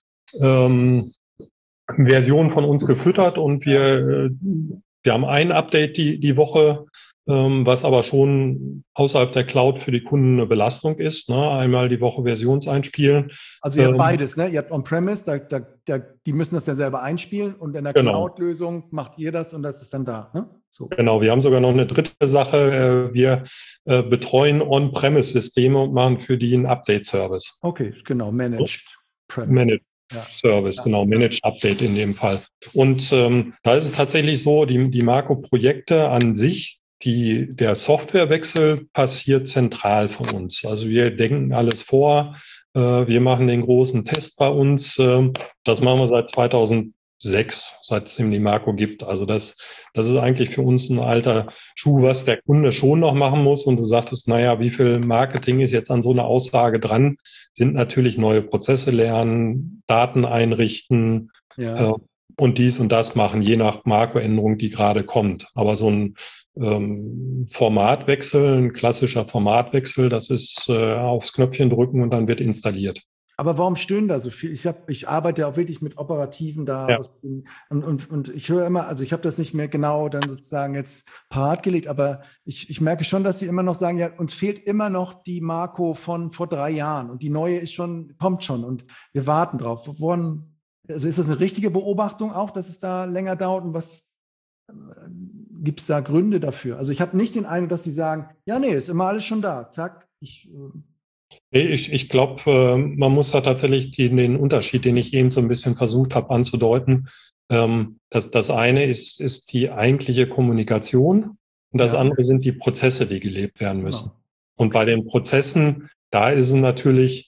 Version von uns gefüttert und wir haben ein Update die Woche, was aber schon außerhalb der Cloud für die Kunden eine Belastung ist. Ne? Einmal die Woche Versionseinspielen. Also ihr habt beides, ne? Ihr habt On-Premise, die müssen das dann selber einspielen und in der Cloud-Lösung macht ihr das und das ist dann da. Ne? So. Genau, wir haben sogar noch eine dritte Sache. Wir betreuen On-Premise-Systeme und machen für die einen Update-Service. Okay, genau, Managed Premise. Managed Service, genau, Managed Update in dem Fall. Und da ist es tatsächlich so, die Marco-Projekte an sich, der Softwarewechsel passiert zentral von uns. Also wir denken alles vor, wir machen den großen Test bei uns. Das machen wir seit 2006, seit es die Marco gibt. Also das ist eigentlich für uns ein alter Schuh, was der Kunde schon noch machen muss. Und du sagtest, naja, wie viel Marketing ist jetzt an so einer Aussage dran? Sind natürlich neue Prozesse lernen, Daten einrichten, und dies und das machen, je nach Makroänderung, die gerade kommt. Aber so ein Formatwechsel, ein klassischer Formatwechsel, das ist aufs Knöpfchen drücken und dann wird installiert. Aber warum stöhnen da so viel? Ich arbeite ja auch wirklich mit Operativen da Ja. und ich höre immer, also ich habe das nicht mehr genau dann sozusagen jetzt parat gelegt, aber ich merke schon, dass sie immer noch sagen, ja, uns fehlt immer noch die Marco von vor 3 Jahren und die neue ist schon, kommt schon und wir warten drauf. Also ist das eine richtige Beobachtung auch, dass es da länger dauert und was gibt es da Gründe dafür? Also ich habe nicht den Eindruck, dass sie sagen, ja, nee, ist immer alles schon da. Zack, Nee, ich glaube, man muss da tatsächlich den Unterschied, den ich eben so ein bisschen versucht habe anzudeuten, dass das eine ist die eigentliche Kommunikation und das ja, andere sind die Prozesse, die gelebt werden müssen. genau. Und bei Okay. den Prozessen, da ist es natürlich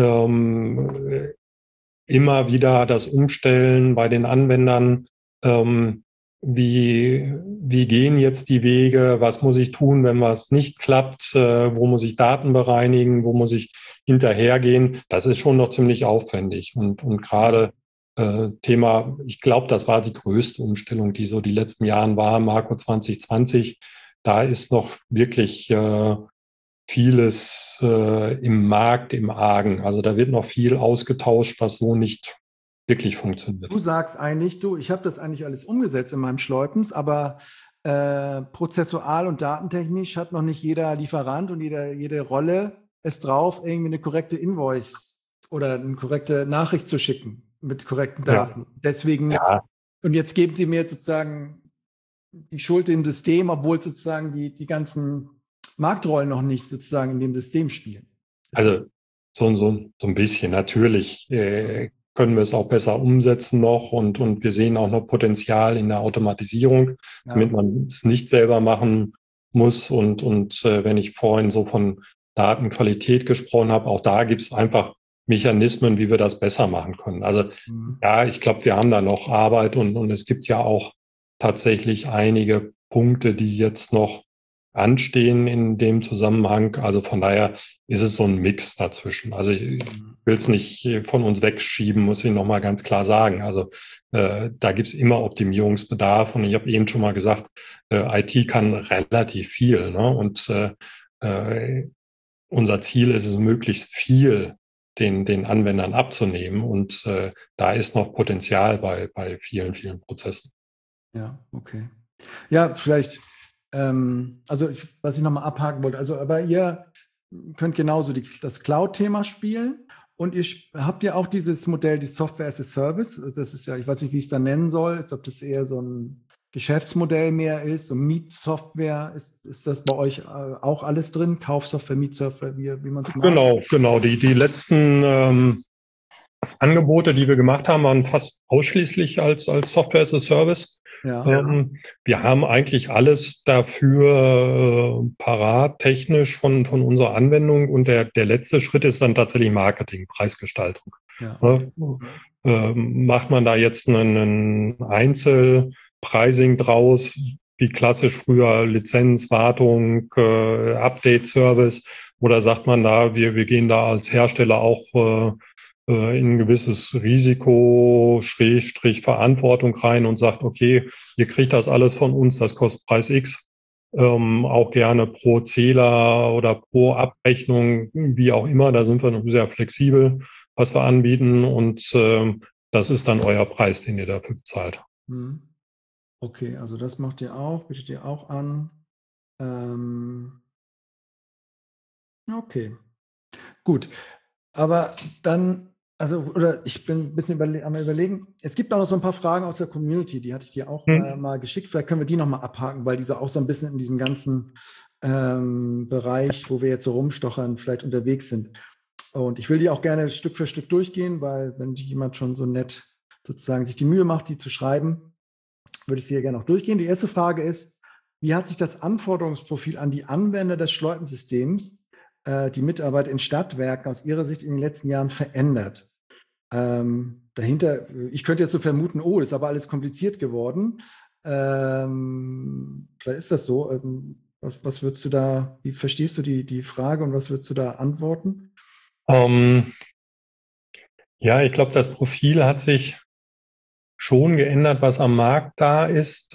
ähm, immer wieder das Umstellen bei den Anwendern. Ähm, wie gehen jetzt die Wege? Was muss ich tun, wenn was nicht klappt? Wo muss ich Daten bereinigen? Wo muss ich hinterhergehen? Das ist schon noch ziemlich aufwendig. Und gerade Thema, ich glaube, das war die größte Umstellung, die so die letzten Jahren war, Marco 2020. Da ist noch wirklich vieles im Markt, im Argen. Also da wird noch viel ausgetauscht, was so nicht wirklich funktioniert. Du sagst eigentlich, ich habe das eigentlich alles umgesetzt in meinem Schleupens, aber prozessual und datentechnisch hat noch nicht jeder Lieferant und jede Rolle es drauf, irgendwie eine korrekte Invoice oder eine korrekte Nachricht zu schicken mit korrekten Ja, Daten. Deswegen, ja. und jetzt geben die mir sozusagen die Schuld im System, obwohl sozusagen die ganzen Marktrollen noch nicht sozusagen in dem System spielen. Also so ein bisschen. Natürlich können wir es auch besser umsetzen noch und wir sehen auch noch Potenzial in der Automatisierung, damit Ja. man es nicht selber machen muss. Und wenn ich vorhin so von Datenqualität gesprochen habe, auch da gibt es einfach Mechanismen, wie wir das besser machen können. Also Mhm. ja, ich glaube, wir haben da noch Arbeit und es gibt ja auch tatsächlich einige Punkte, die jetzt noch anstehen in dem Zusammenhang. Also von daher ist es so ein Mix dazwischen. Also ich will es nicht von uns wegschieben, muss ich nochmal ganz klar sagen. Also da gibt es immer Optimierungsbedarf und ich habe eben schon mal gesagt, IT kann relativ viel. Ne? Und unser Ziel ist es, möglichst viel den Anwendern abzunehmen. Und da ist noch Potenzial bei vielen, vielen Prozessen. Ja, okay. Ja, vielleicht, was ich nochmal abhaken wollte, also, aber ihr könnt genauso das Cloud-Thema spielen und habt ja auch dieses Modell, die Software as a Service. Das ist ja, ich weiß nicht, wie ich es dann nennen soll, ob das eher so ein Geschäftsmodell mehr ist, so Mietsoftware. Ist das bei euch auch alles drin? Kaufsoftware, Mietsoftware, wie man es mag? Genau. Die letzten Angebote, die wir gemacht haben, waren fast ausschließlich als Software as a Service. Ja. Wir haben eigentlich alles dafür parat, technisch von unserer Anwendung. Und der letzte Schritt ist dann tatsächlich Marketing, Preisgestaltung. Ja, okay. Ne? Macht man da jetzt einen Einzelpricing draus, wie klassisch früher Lizenz, Wartung, Update-Service, oder sagt man da, wir gehen da als Hersteller auch in ein gewisses Risiko, Schrägstrich Verantwortung rein und sagt, okay, ihr kriegt das alles von uns, das kostet Preis X, auch gerne pro Zähler oder pro Abrechnung, wie auch immer, da sind wir noch sehr flexibel, was wir anbieten und das ist dann euer Preis, den ihr dafür bezahlt. Hm. Okay, also das macht ihr auch, bietet ihr auch an. Okay, gut. Aber dann, also, oder ich bin ein bisschen am Überlegen. Es gibt auch noch so ein paar Fragen aus der Community, die hatte ich dir auch Hm. mal geschickt. Vielleicht können wir die nochmal abhaken, weil diese auch so ein bisschen in diesem ganzen Bereich, wo wir jetzt so rumstochern, vielleicht unterwegs sind. Und ich will die auch gerne Stück für Stück durchgehen, weil wenn jemand schon so nett sozusagen sich die Mühe macht, die zu schreiben, würde ich sie hier gerne noch durchgehen. Die erste Frage ist, wie hat sich das Anforderungsprofil an die Anwender des Schleupensystems, die Mitarbeit in Stadtwerken aus Ihrer Sicht in den letzten Jahren verändert? Dahinter, ich könnte jetzt so vermuten, oh, ist aber alles kompliziert geworden. Vielleicht ist das so. Was würdest du da, wie verstehst du die Frage und was würdest du da antworten? Ja, ich glaube, das Profil hat sich schon geändert, was am Markt da ist.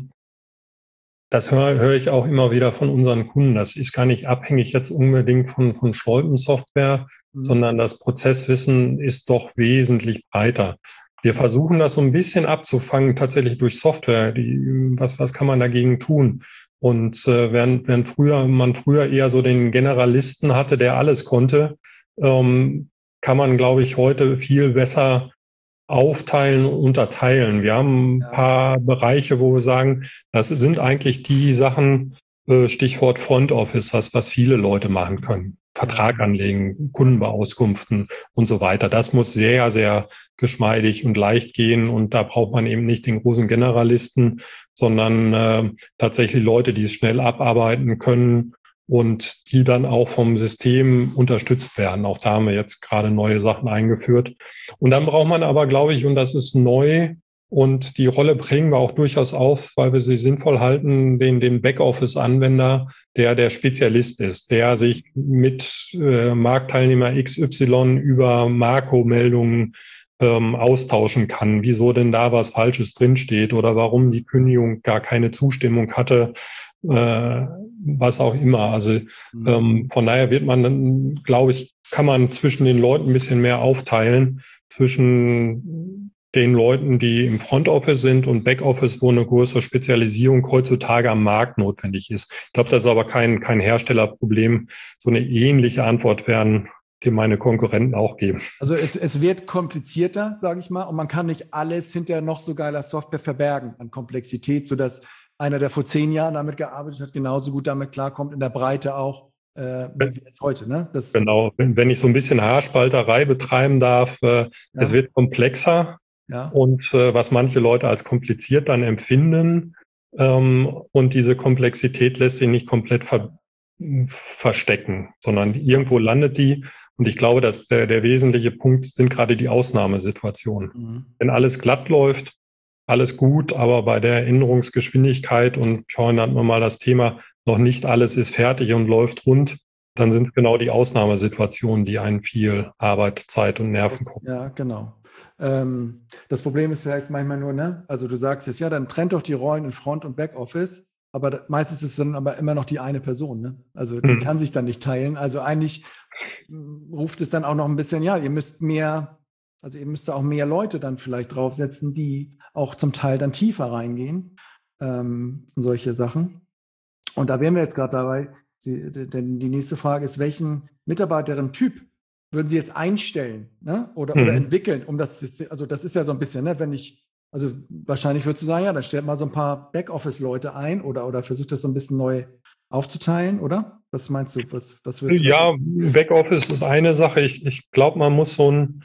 Das höre ich auch immer wieder von unseren Kunden. Das ist gar nicht abhängig jetzt unbedingt von Schleupensoftware, sondern das Prozesswissen ist doch wesentlich breiter. Wir versuchen das so ein bisschen abzufangen, tatsächlich durch Software. Was kann man dagegen tun? Und während man früher eher so den Generalisten hatte, der alles konnte, kann man, glaube ich, heute viel besser aufteilen und unterteilen. Wir haben ein paar Bereiche, wo wir sagen, das sind eigentlich die Sachen, Stichwort Front Office, was viele Leute machen können. Vertrag anlegen, Kundenbeauskünften und so weiter. Das muss sehr, sehr geschmeidig und leicht gehen. Und da braucht man eben nicht den großen Generalisten, sondern tatsächlich Leute, die es schnell abarbeiten können und die dann auch vom System unterstützt werden. Auch da haben wir jetzt gerade neue Sachen eingeführt. Und dann braucht man aber, glaube ich, und das ist neu, und die Rolle bringen wir auch durchaus auf, weil wir sie sinnvoll halten, den Backoffice-Anwender, der Spezialist ist, der sich mit Marktteilnehmer XY über Makromeldungen austauschen kann, wieso denn da was Falsches drinsteht oder warum die Kündigung gar keine Zustimmung hatte, was auch immer. Also von daher wird man dann, glaube ich, kann man zwischen den Leuten ein bisschen mehr aufteilen, zwischen den Leuten, die im Front Office sind und Back Office, wo eine größere Spezialisierung heutzutage am Markt notwendig ist. Ich glaube, das ist aber kein Herstellerproblem. So eine ähnliche Antwort werden die meine Konkurrenten auch geben. Also es wird komplizierter, sage ich mal, und man kann nicht alles hinter noch so geiler Software verbergen an Komplexität, sodass einer, der vor 10 Jahren damit gearbeitet hat, genauso gut damit klarkommt, in der Breite auch, wie wir es heute. Ne? Genau, wenn ich so ein bisschen Haarspalterei betreiben darf, es wird komplexer. Ja. Und was manche Leute als kompliziert dann empfinden, und diese Komplexität lässt sich nicht komplett verstecken, sondern irgendwo landet die. Und ich glaube, dass der wesentliche Punkt sind gerade die Ausnahmesituationen. Wenn alles glatt läuft, alles gut, aber bei der Änderungsgeschwindigkeit, und vorhin hatten wir mal das Thema, noch nicht alles ist fertig und läuft rund, dann sind es genau die Ausnahmesituationen, die einen viel Arbeit, Zeit und Nerven kosten. Ja, genau. Das Problem ist halt manchmal nur, ne? Also du sagst es, ja, dann trennt doch die Rollen in Front- und Backoffice, aber meistens ist es dann aber immer noch die eine Person, ne? Also die kann sich dann nicht teilen. Also eigentlich ruft es dann auch noch ein bisschen, ja, ihr müsst da auch mehr Leute dann vielleicht draufsetzen, die auch zum Teil dann tiefer reingehen, solche Sachen. Und da wären wir jetzt gerade dabei, denn die nächste Frage ist, welchen Mitarbeiterin-Typ würden Sie jetzt einstellen, ne? oder entwickeln, das ist ja so ein bisschen, ne, also wahrscheinlich würdest du sagen, ja, dann stellt mal so ein paar Backoffice-Leute ein oder versucht das so ein bisschen neu aufzuteilen, oder? Was meinst du? Was würdest du? Ja, Backoffice ist eine Sache. Ich glaube, man muss so ein,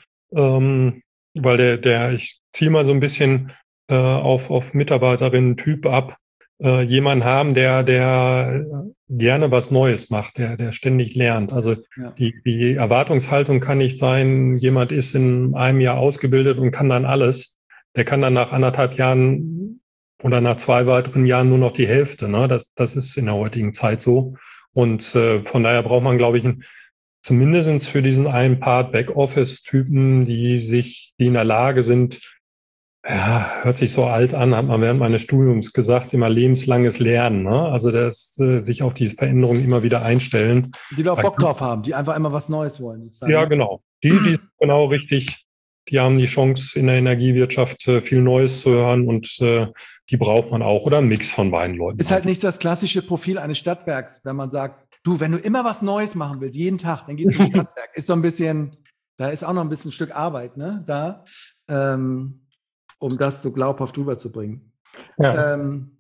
weil ich ziehe mal so ein bisschen auf Mitarbeiterinnen-Typ ab, jemanden haben, der gerne was Neues macht, der ständig lernt. Also die Erwartungshaltung kann nicht sein, jemand ist in einem Jahr ausgebildet und kann dann alles. Der kann dann nach 1,5 Jahren oder nach 2 weiteren Jahren nur noch die Hälfte. Ne? Das ist in der heutigen Zeit so. Und von daher braucht man, glaube ich, zumindest für diesen einen Part Backoffice-Typen, die in der Lage sind, ja, hört sich so alt an, hat man während meines Studiums gesagt, immer lebenslanges Lernen. Ne? Also sich auf die Veränderungen immer wieder einstellen. Die da auch Bock drauf haben, die einfach immer was Neues wollen. Sozusagen. Ja, genau. Die sind genau richtig. Die haben die Chance, in der Energiewirtschaft viel Neues zu hören, und die braucht man auch, oder ein Mix von beiden Leuten. Ist halt nicht das klassische Profil eines Stadtwerks, wenn man sagt, du, wenn du immer was Neues machen willst, jeden Tag, dann geh zum Stadtwerk. Ist so ein bisschen, da ist auch noch ein bisschen ein Stück Arbeit, ne? Da, um das so glaubhaft rüberzubringen. Ja.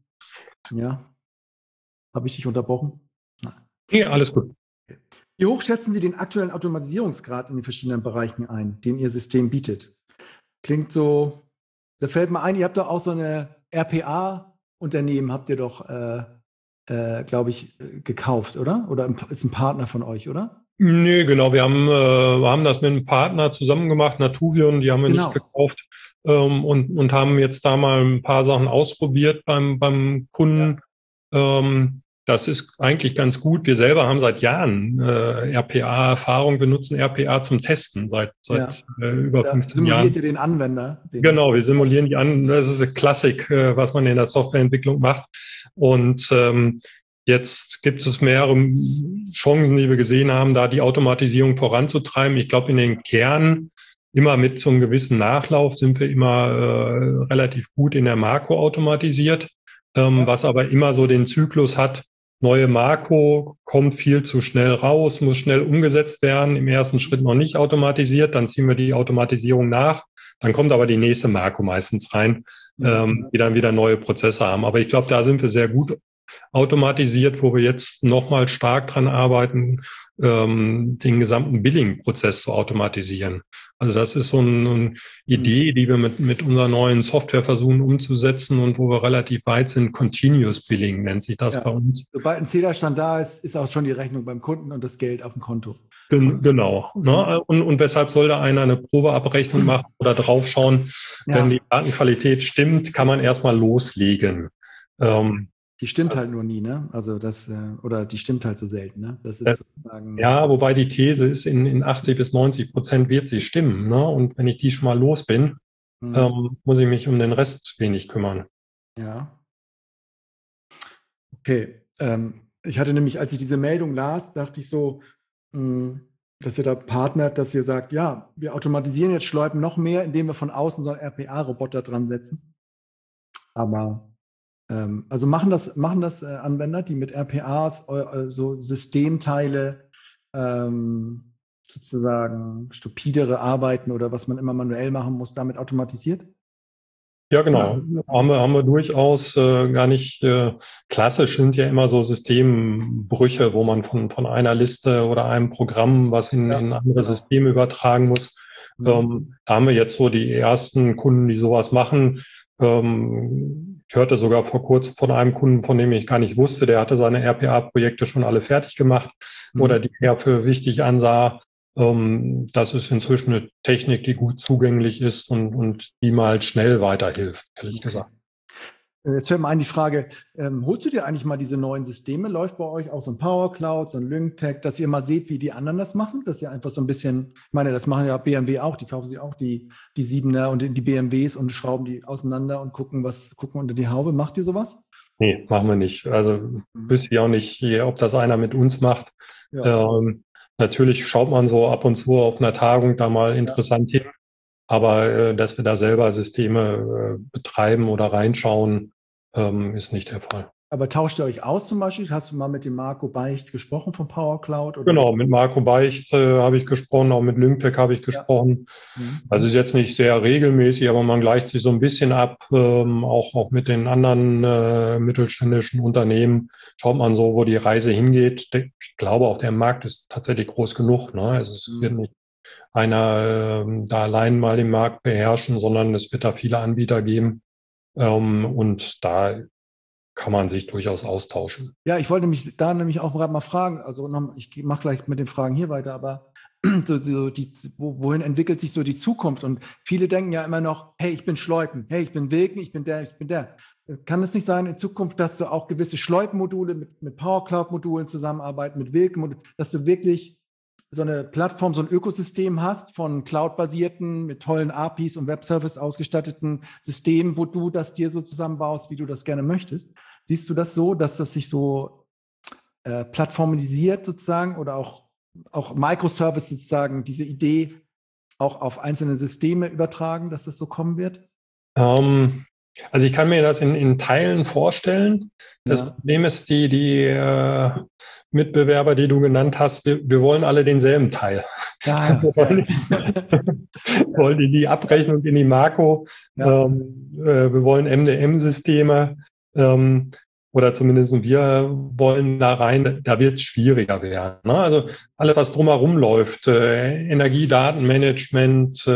Habe ich dich unterbrochen? Nein. Ja, alles gut. Wie hoch schätzen Sie den aktuellen Automatisierungsgrad in den verschiedenen Bereichen ein, den Ihr System bietet? Klingt so, da fällt mir ein, ihr habt doch auch so eine RPA-Unternehmen, habt ihr doch, glaube ich, gekauft, oder? Oder ist ein Partner von euch, oder? Nee, genau. Wir haben das mit einem Partner zusammen gemacht, Natuvion, die haben wir nicht gekauft, und haben jetzt da mal ein paar Sachen ausprobiert beim Kunden. Ja. Das ist eigentlich ganz gut. Wir selber haben seit Jahren RPA-Erfahrung. Wir nutzen RPA zum Testen seit über Da 15 simuliert Jahren. ihr den Anwender. Genau, wir simulieren die an. Das ist eine Klassik, was man in der Softwareentwicklung macht. Und jetzt gibt es mehrere Chancen, die wir gesehen haben, da die Automatisierung voranzutreiben. Ich glaube, in den Kern, immer mit so einem gewissen Nachlauf, sind wir immer relativ gut in der Makro automatisiert, was aber immer so den Zyklus hat, neue Makro kommt viel zu schnell raus, muss schnell umgesetzt werden, im ersten Schritt noch nicht automatisiert, dann ziehen wir die Automatisierung nach, dann kommt aber die nächste Makro meistens rein, die dann wieder neue Prozesse haben. Aber ich glaube, da sind wir sehr gut automatisiert, wo wir jetzt nochmal stark dran arbeiten, den gesamten Billing-Prozess zu automatisieren. Also das ist so eine Idee, die wir mit unserer neuen Software versuchen umzusetzen und wo wir relativ weit sind. Continuous Billing nennt sich das bei uns. Sobald ein Zählerstand da ist, ist auch schon die Rechnung beim Kunden und das Geld auf dem Konto. Genau. Ne? Und weshalb soll da einer eine Probeabrechnung machen oder draufschauen? Wenn die Datenqualität stimmt, kann man erstmal loslegen. Die stimmt halt nur nie, ne? Also oder die stimmt halt so selten, ne? Das ist sozusagen. Ja, wobei die These ist, in 80-90% wird sie stimmen, ne? Und wenn ich die schon mal los bin, muss ich mich um den Rest wenig kümmern. Ja. Okay. Ich hatte nämlich, als ich diese Meldung las, dachte ich so, dass ihr da partnert, dass ihr sagt, ja, wir automatisieren jetzt Schleupen noch mehr, indem wir von außen so einen RPA-Roboter dran setzen. Aber also machen das Anwender, die mit RPAs so Systemteile sozusagen stupidere Arbeiten oder was man immer manuell machen muss, damit automatisiert? Ja, genau. Haben wir durchaus gar nicht. Klassisch sind ja immer so Systembrüche, wo man von einer Liste oder einem Programm was in andere Systeme übertragen muss. Da haben wir jetzt so die ersten Kunden, die sowas machen. Ich hörte sogar vor kurzem von einem Kunden, von dem ich gar nicht wusste, der hatte seine RPA-Projekte schon alle fertig gemacht oder die er für wichtig ansah. Das ist inzwischen eine Technik, die gut zugänglich ist und die mal schnell weiterhilft, ehrlich gesagt. Jetzt fällt mir ein die Frage, holst du dir eigentlich mal diese neuen Systeme? Läuft bei euch auch so ein Power Cloud, so ein LyncTech, dass ihr mal seht, wie die anderen das machen? Dass ihr einfach so ein bisschen, ich meine, das machen ja BMW auch, die kaufen sich auch die 7er und die BMWs und schrauben die auseinander und gucken unter die Haube. Macht ihr sowas? Nee, machen wir nicht. Also wüsste ich auch nicht, ob das einer mit uns macht. Ja. Natürlich schaut man so ab und zu auf einer Tagung da mal interessant hin, aber dass wir da selber Systeme betreiben oder reinschauen, ist nicht der Fall. Aber tauscht ihr euch aus zum Beispiel? Hast du mal mit dem Marco Beicht gesprochen von Power Cloud? Oder? Genau, mit Marco Beicht habe ich gesprochen, auch mit LyncTech habe ich gesprochen. Also ist jetzt nicht sehr regelmäßig, aber man gleicht sich so ein bisschen ab, auch mit den anderen mittelständischen Unternehmen. Schaut man so, wo die Reise hingeht. Ich glaube, auch der Markt ist tatsächlich groß genug. Ne? Es wird nicht einer da allein mal den Markt beherrschen, sondern es wird da viele Anbieter geben. Und da kann man sich durchaus austauschen. Ja, ich wollte mich da nämlich auch gerade mal fragen, also ich mache gleich mit den Fragen hier weiter, aber wohin entwickelt sich so die Zukunft? Und viele denken ja immer noch, hey, ich bin Schleupen, hey, ich bin Wilken, ich bin der. Kann es nicht sein in Zukunft, dass du auch gewisse Schleupenmodule mit Power Cloud-Modulen zusammenarbeiten, mit Wilken, dass du wirklich so eine Plattform, so ein Ökosystem hast von Cloud-basierten, mit tollen APIs und Webservice ausgestatteten Systemen, wo du das dir so zusammenbaust, wie du das gerne möchtest. Siehst du das so, dass das sich so plattformisiert sozusagen oder auch Microservice sozusagen diese Idee auch auf einzelne Systeme übertragen, dass das so kommen wird? Also ich kann mir das in Teilen vorstellen. Das Problem ist, die Mitbewerber, die du genannt hast, wir wollen alle denselben Teil. Wir wollen die Abrechnung in die Makro. Wir wollen MDM-Systeme. Oder zumindest wir wollen da rein, da wird es schwieriger werden. Ne? Also alles, was drumherum läuft, Energiedatenmanagement,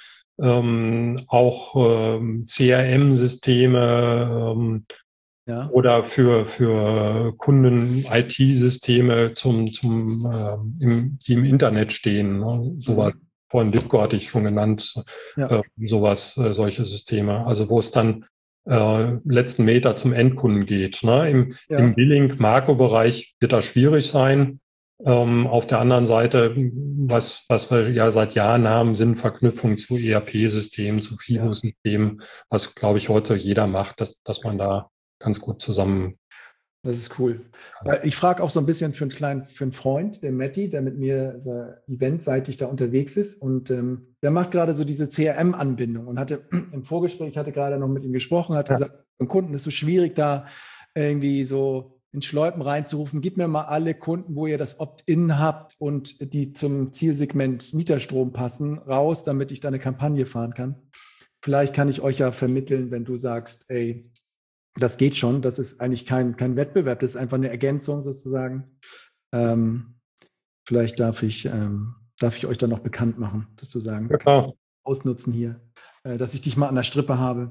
auch CRM-Systeme oder für Kunden IT-Systeme, die im Internet stehen. Ne? Sowas, vorhin Lipko hatte ich schon genannt, solche Systeme. Also wo es dann letzten Meter zum Endkunden geht. Ne? Im Billing-Makro-Bereich wird das schwierig sein. Auf der anderen Seite, was wir ja seit Jahren haben, sind Verknüpfungen zu ERP-Systemen, zu FIBO-Systemen, was, glaube ich, heute jeder macht, dass man da ganz gut zusammen. Das ist cool. Weil ich frage auch so ein bisschen für einen Freund, der Matti, der mit mir so eventseitig da unterwegs ist. Und der macht gerade so diese CRM-Anbindung und hatte im Vorgespräch, ich hatte gerade noch mit ihm gesprochen, hat gesagt, beim Kunden ist es so schwierig, da irgendwie so in Schleupen reinzurufen. Gib mir mal alle Kunden, wo ihr das Opt-in habt und die zum Zielsegment Mieterstrom passen, raus, damit ich da eine Kampagne fahren kann. Vielleicht kann ich euch ja vermitteln, wenn du sagst, ey, das geht schon, das ist eigentlich kein Wettbewerb, das ist einfach eine Ergänzung sozusagen. Vielleicht darf ich euch da noch bekannt machen, sozusagen. Ja, klar. Ausnutzen hier, dass ich dich mal an der Strippe habe.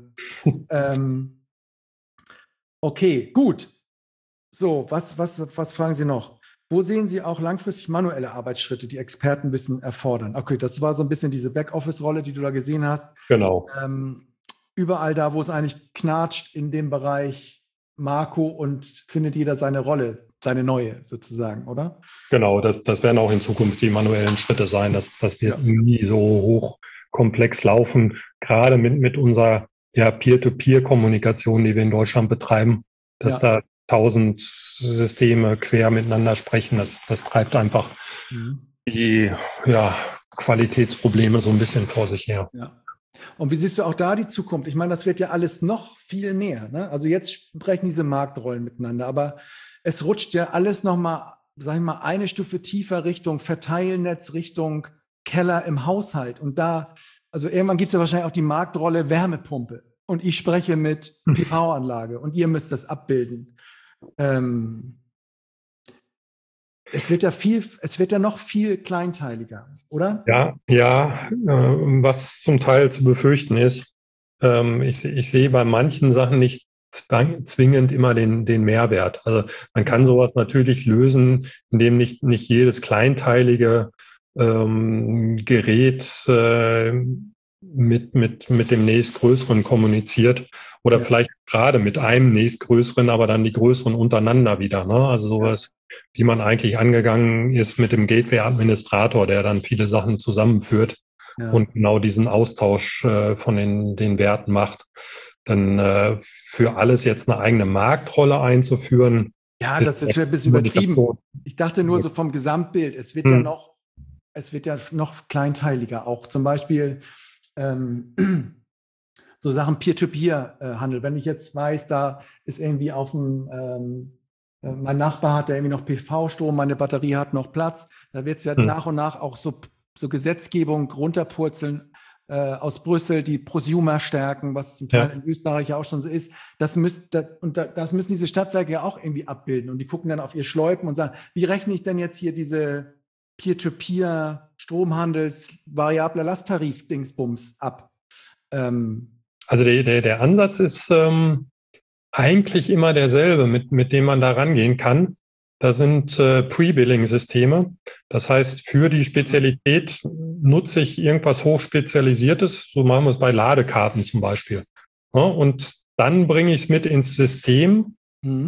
Okay, gut. So, was fragen Sie noch? Wo sehen Sie auch langfristig manuelle Arbeitsschritte, die Expertenwissen erfordern? Okay, das war so ein bisschen diese Backoffice-Rolle, die du da gesehen hast. Genau. Überall da, wo es eigentlich knatscht in dem Bereich Marco und findet jeder seine Rolle, seine neue sozusagen, oder? Genau, das werden auch in Zukunft die manuellen Schritte sein. Das wird nie so hochkomplex laufen, gerade mit unserer Peer-to-Peer-Kommunikation, die wir in Deutschland betreiben, dass da 1000 Systeme quer miteinander sprechen. Das treibt einfach die Qualitätsprobleme so ein bisschen vor sich her. Ja. Und wie siehst du auch da die Zukunft? Ich meine, das wird ja alles noch viel mehr. Ne? Also jetzt sprechen diese Marktrollen miteinander, aber es rutscht ja alles nochmal, sag ich mal, eine Stufe tiefer Richtung Verteilnetz, Richtung Keller im Haushalt. Und da, also irgendwann gibt es ja wahrscheinlich auch die Marktrolle Wärmepumpe. Und ich spreche mit PV-Anlage und ihr müsst das abbilden. Es wird ja noch viel kleinteiliger, oder? Ja, was zum Teil zu befürchten ist, ich sehe bei manchen Sachen nicht zwingend immer den Mehrwert. Also man kann sowas natürlich lösen, indem nicht jedes kleinteilige Gerät mit dem nächstgrößeren kommuniziert oder vielleicht gerade mit einem nächstgrößeren, aber dann die größeren untereinander wieder. Ne? Also sowas, wie man eigentlich angegangen ist mit dem Gateway-Administrator, der dann viele Sachen zusammenführt und genau diesen Austausch von den Werten macht. Dann für alles jetzt eine eigene Marktrolle einzuführen. Ja, das ist ein bisschen übertrieben. Ich dachte nur so vom Gesamtbild. Es wird ja noch kleinteiliger auch. Zum Beispiel so Sachen Peer-to-Peer-Handel. Wenn ich jetzt weiß, da ist irgendwie auf dem mein Nachbar hat, der irgendwie noch PV-Strom, meine Batterie hat noch Platz. Da wird es ja nach und nach auch so Gesetzgebung runterpurzeln aus Brüssel, die Prosumer stärken, was zum Teil in Österreich ja auch schon so ist. Das müssen diese Stadtwerke ja auch irgendwie abbilden. Und die gucken dann auf ihr Schleupen und sagen, wie rechne ich denn jetzt hier diese Peer-to-Peer Stromhandels variabler Lasttarif-Dingsbums ab? Also der Ansatz ist eigentlich immer derselbe, mit dem man da rangehen kann. Das sind Pre-Billing-Systeme. Das heißt, für die Spezialität nutze ich irgendwas Hochspezialisiertes. So machen wir es bei Ladekarten zum Beispiel. Ja, und dann bringe ich es mit ins System,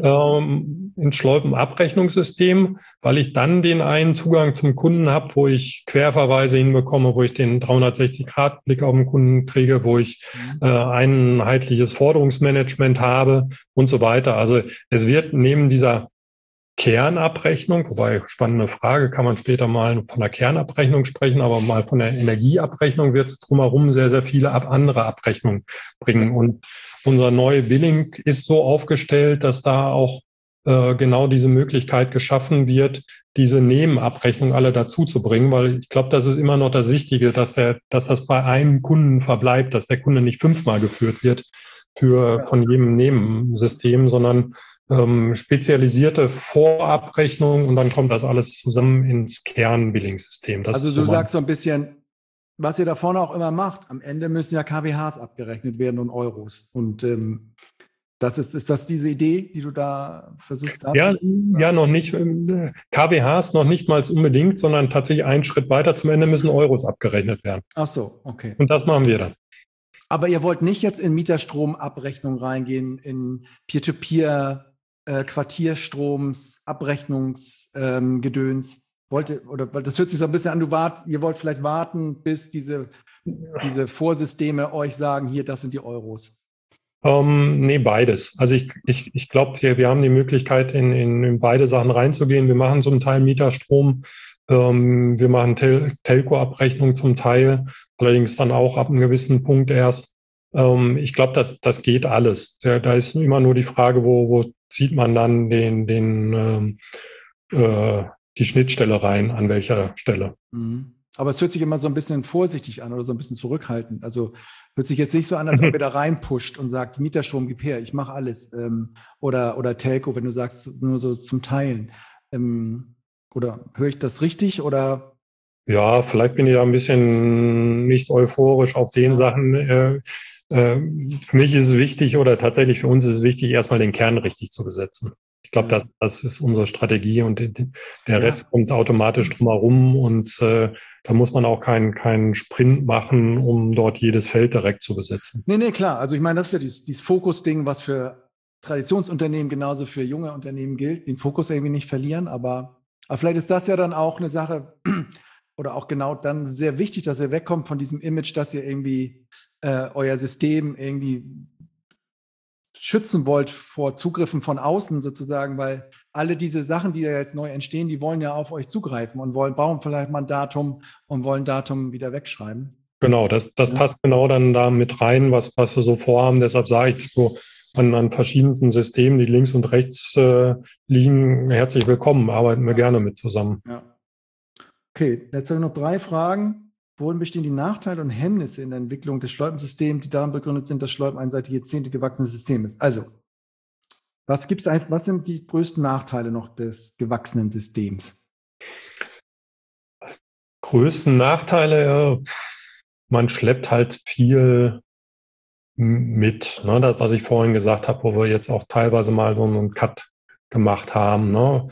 ins Schleupenabrechnungssystem, weil ich dann den einen Zugang zum Kunden habe, wo ich Querverweise hinbekomme, wo ich den 360-Grad-Blick auf den Kunden kriege, wo ich einheitliches Forderungsmanagement habe und so weiter. Also es wird neben dieser Kernabrechnung, wobei spannende Frage, kann man später mal von der Kernabrechnung sprechen, aber mal von der Energieabrechnung wird es drumherum sehr, sehr viele andere Abrechnungen bringen. Und unser neue Billing ist so aufgestellt, dass da auch genau diese Möglichkeit geschaffen wird, diese Nebenabrechnung alle dazu zu bringen, weil ich glaube, das ist immer noch das Wichtige, dass das bei einem Kunden verbleibt, dass der Kunde nicht 5-mal geführt wird von jedem Nebensystem, sondern spezialisierte Vorabrechnung und dann kommt das alles zusammen ins Kern-Billing-System. Also du sagst so ein bisschen, was ihr da vorne auch immer macht, am Ende müssen ja kWhs abgerechnet werden und Euros. Und ist das diese Idee, die du da versuchst? Ja, noch nicht. kWhs noch nicht mal unbedingt, sondern tatsächlich einen Schritt weiter. Zum Ende müssen Euros abgerechnet werden. Ach so, okay. Und das machen wir dann. Aber ihr wollt nicht jetzt in Mieterstromabrechnung reingehen, in Peer-to-Peer, Quartierstroms, Abrechnungsgedöns. Oder das hört sich so ein bisschen an, ihr wollt vielleicht warten, bis diese Vorsysteme euch sagen, hier, das sind die Euros. Nee, beides. Also ich glaube, wir haben die Möglichkeit, in beide Sachen reinzugehen. Wir machen zum Teil Mieterstrom, wir machen Telco-Abrechnung zum Teil, allerdings dann auch ab einem gewissen Punkt erst. Ich glaube, das geht alles. Da ist immer nur die Frage, wo zieht man dann die Schnittstelle rein, an welcher Stelle. Mhm. Aber es hört sich immer so ein bisschen vorsichtig an oder so ein bisschen zurückhaltend. Also hört sich jetzt nicht so an, als ob ihr da reinpusht und sagt, Mieterstrom, gib her, ich mache alles. Oder Telco, wenn du sagst, nur so zum Teilen. Oder höre ich das richtig? Oder? Ja, vielleicht bin ich da ein bisschen nicht euphorisch auf den Sachen. Für mich ist es wichtig, oder tatsächlich für uns ist es wichtig, erstmal den Kern richtig zu besetzen. Ich glaube, das ist unsere Strategie, und der Rest kommt automatisch drumherum, und da muss man auch keinen Sprint machen, um dort jedes Feld direkt zu besetzen. Nee, klar. Also ich meine, das ist ja dieses Fokus-Ding, was für Traditionsunternehmen genauso für junge Unternehmen gilt, den Fokus irgendwie nicht verlieren. Aber vielleicht ist das ja dann auch eine Sache oder auch genau dann sehr wichtig, dass ihr wegkommt von diesem Image, dass ihr irgendwie euer System irgendwie schützen wollt vor Zugriffen von außen sozusagen, weil alle diese Sachen, die ja jetzt neu entstehen, die wollen ja auf euch zugreifen und brauchen vielleicht mal ein Datum und wollen Datum wieder wegschreiben. Genau, das passt genau dann da mit rein, was wir so vorhaben. Deshalb sage ich so, an verschiedensten Systemen, die links und rechts liegen, herzlich willkommen, arbeiten wir gerne mit zusammen. Ja. Okay, jetzt habe ich noch 3 Fragen. Worin bestehen die Nachteile und Hemmnisse in der Entwicklung des Schleuppensystems, die daran begründet sind, dass Schleupen ein seit Jahrzehnten gewachsenes System ist? Also, was sind die größten Nachteile noch des gewachsenen Systems? Größten Nachteile, man schleppt halt viel mit, ne? Das, was ich vorhin gesagt habe, wo wir jetzt auch teilweise mal so einen Cut gemacht haben, ne?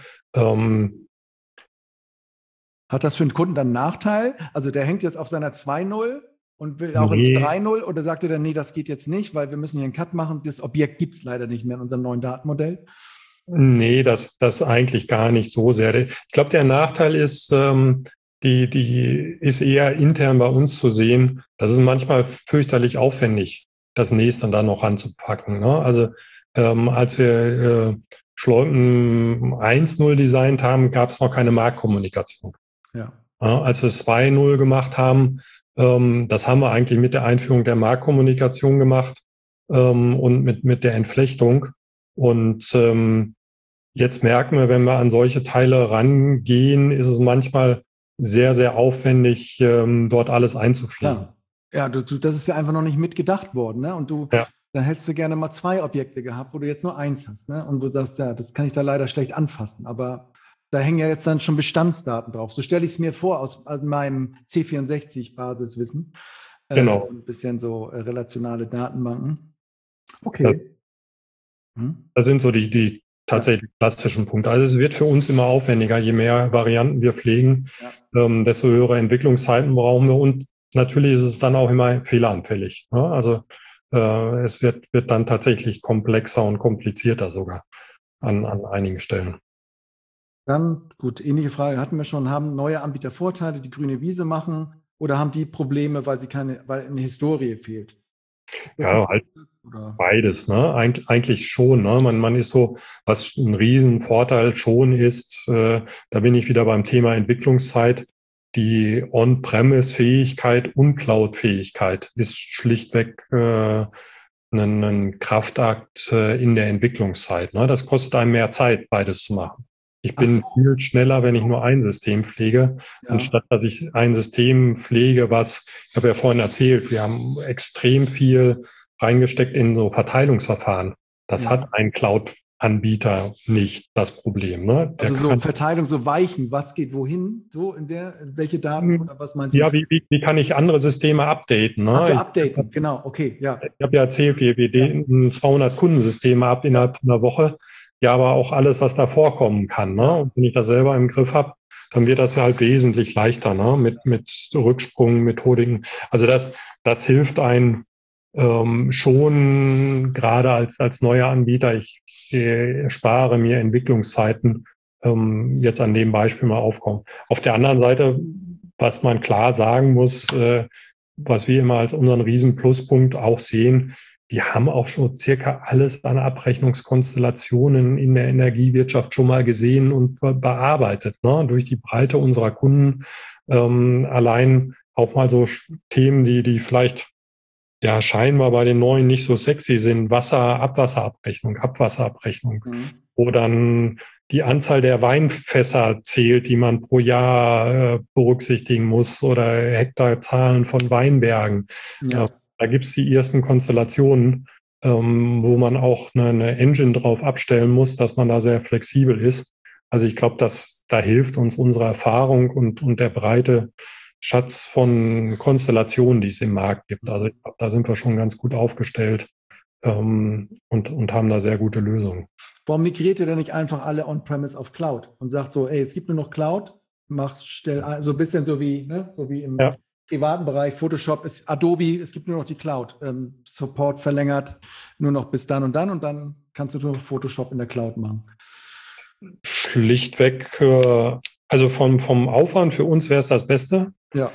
Hat das für den Kunden dann einen Nachteil? Also der hängt jetzt auf seiner 2.0 und will auch ins 3.0, oder sagt er dann, nee, das geht jetzt nicht, weil wir müssen hier einen Cut machen, das Objekt gibt es leider nicht mehr in unserem neuen Datenmodell? Nee, das eigentlich gar nicht so sehr. Ich glaube, der Nachteil ist, die ist eher intern bei uns zu sehen. Das ist manchmal fürchterlich aufwendig, das nächste dann noch anzupacken, ne? Also als wir Schleupen 1.0 designt haben, gab es noch keine Marktkommunikation. Ja, als wir 2.0 gemacht haben, das haben wir eigentlich mit der Einführung der Marktkommunikation gemacht, und mit der Entflechtung. Und jetzt merken wir, wenn wir an solche Teile rangehen, ist es manchmal sehr, sehr aufwendig, dort alles einzupflegen. Klar. Ja, das ist ja einfach noch nicht mitgedacht worden, ne? Und dann hättest du gerne mal 2 Objekte gehabt, wo du jetzt nur 1 hast, ne? Und wo du sagst, ja, das kann ich da leider schlecht anfassen. Aber da hängen ja jetzt dann schon Bestandsdaten drauf. So stelle ich es mir vor aus meinem C64-Basiswissen. Genau. Ein bisschen so relationale Datenbanken. Okay. Das sind so die tatsächlich klassischen Punkte. Also es wird für uns immer aufwendiger, je mehr Varianten wir pflegen, desto höhere Entwicklungszeiten brauchen wir, und natürlich ist es dann auch immer fehleranfällig, ne? Also es wird dann tatsächlich komplexer und komplizierter sogar an einigen Stellen. Dann, gut, ähnliche Frage hatten wir schon. Haben neue Anbieter Vorteile, die grüne Wiese machen, oder haben die Probleme, weil eine Historie fehlt? Ja, halt beides, ne? Eigentlich schon, ne? Man ist so, was ein Riesenvorteil schon ist, da bin ich wieder beim Thema Entwicklungszeit. Die On-Premise-Fähigkeit und Cloud-Fähigkeit ist schlichtweg ein Kraftakt in der Entwicklungszeit, ne? Das kostet einem mehr Zeit, beides zu machen. Ich bin viel schneller, wenn ich nur ein System pflege, anstatt dass ich ein System pflege, ich habe ja vorhin erzählt, wir haben extrem viel reingesteckt in so Verteilungsverfahren. Das hat ein Cloud-Anbieter nicht, das Problem, ne? Also so Verteilung, so Weichen, was geht wohin, so welche Daten, oder was meinst du? Ja, wie kann ich andere Systeme updaten, ne? Ach so, updaten, genau, okay, ja. Ich habe ja erzählt, wir dehnen 200 Kundensysteme ab innerhalb einer Woche. Ja, aber auch alles, was da vorkommen kann, ne? Und wenn ich das selber im Griff habe, dann wird das ja halt wesentlich leichter, ne? Mit Rücksprung, Methodiken. Also das hilft einem schon gerade als neuer Anbieter, ich spare mir Entwicklungszeiten, jetzt an dem Beispiel mal aufkommen. Auf der anderen Seite, was man klar sagen muss, was wir immer als unseren riesen Pluspunkt auch sehen, die haben auch schon circa alles an Abrechnungskonstellationen in der Energiewirtschaft schon mal gesehen und bearbeitet, ne? Durch die Breite unserer Kunden. Allein auch mal so Themen, die vielleicht ja scheinbar bei den Neuen nicht so sexy sind. Abwasserabrechnung, wo dann die Anzahl der Weinfässer zählt, die man pro Jahr berücksichtigen muss, oder Hektarzahlen von Weinbergen. Ja. Da gibt es die ersten Konstellationen, wo man auch eine Engine drauf abstellen muss, dass man da sehr flexibel ist. Also ich glaube, da hilft uns unsere Erfahrung und der breite Schatz von Konstellationen, die es im Markt gibt. Also ich glaube, da sind wir schon ganz gut aufgestellt und haben da sehr gute Lösungen. Warum migriert ihr denn nicht einfach alle On-Premise auf Cloud und sagt so, ey, es gibt nur noch Cloud, stell so ein bisschen so wie im privaten Bereich, Photoshop ist Adobe, es gibt nur noch die Cloud, Support verlängert nur noch bis dann und dann kannst du nur Photoshop in der Cloud machen. Schlichtweg, also vom Aufwand für uns wäre es das Beste. Ja.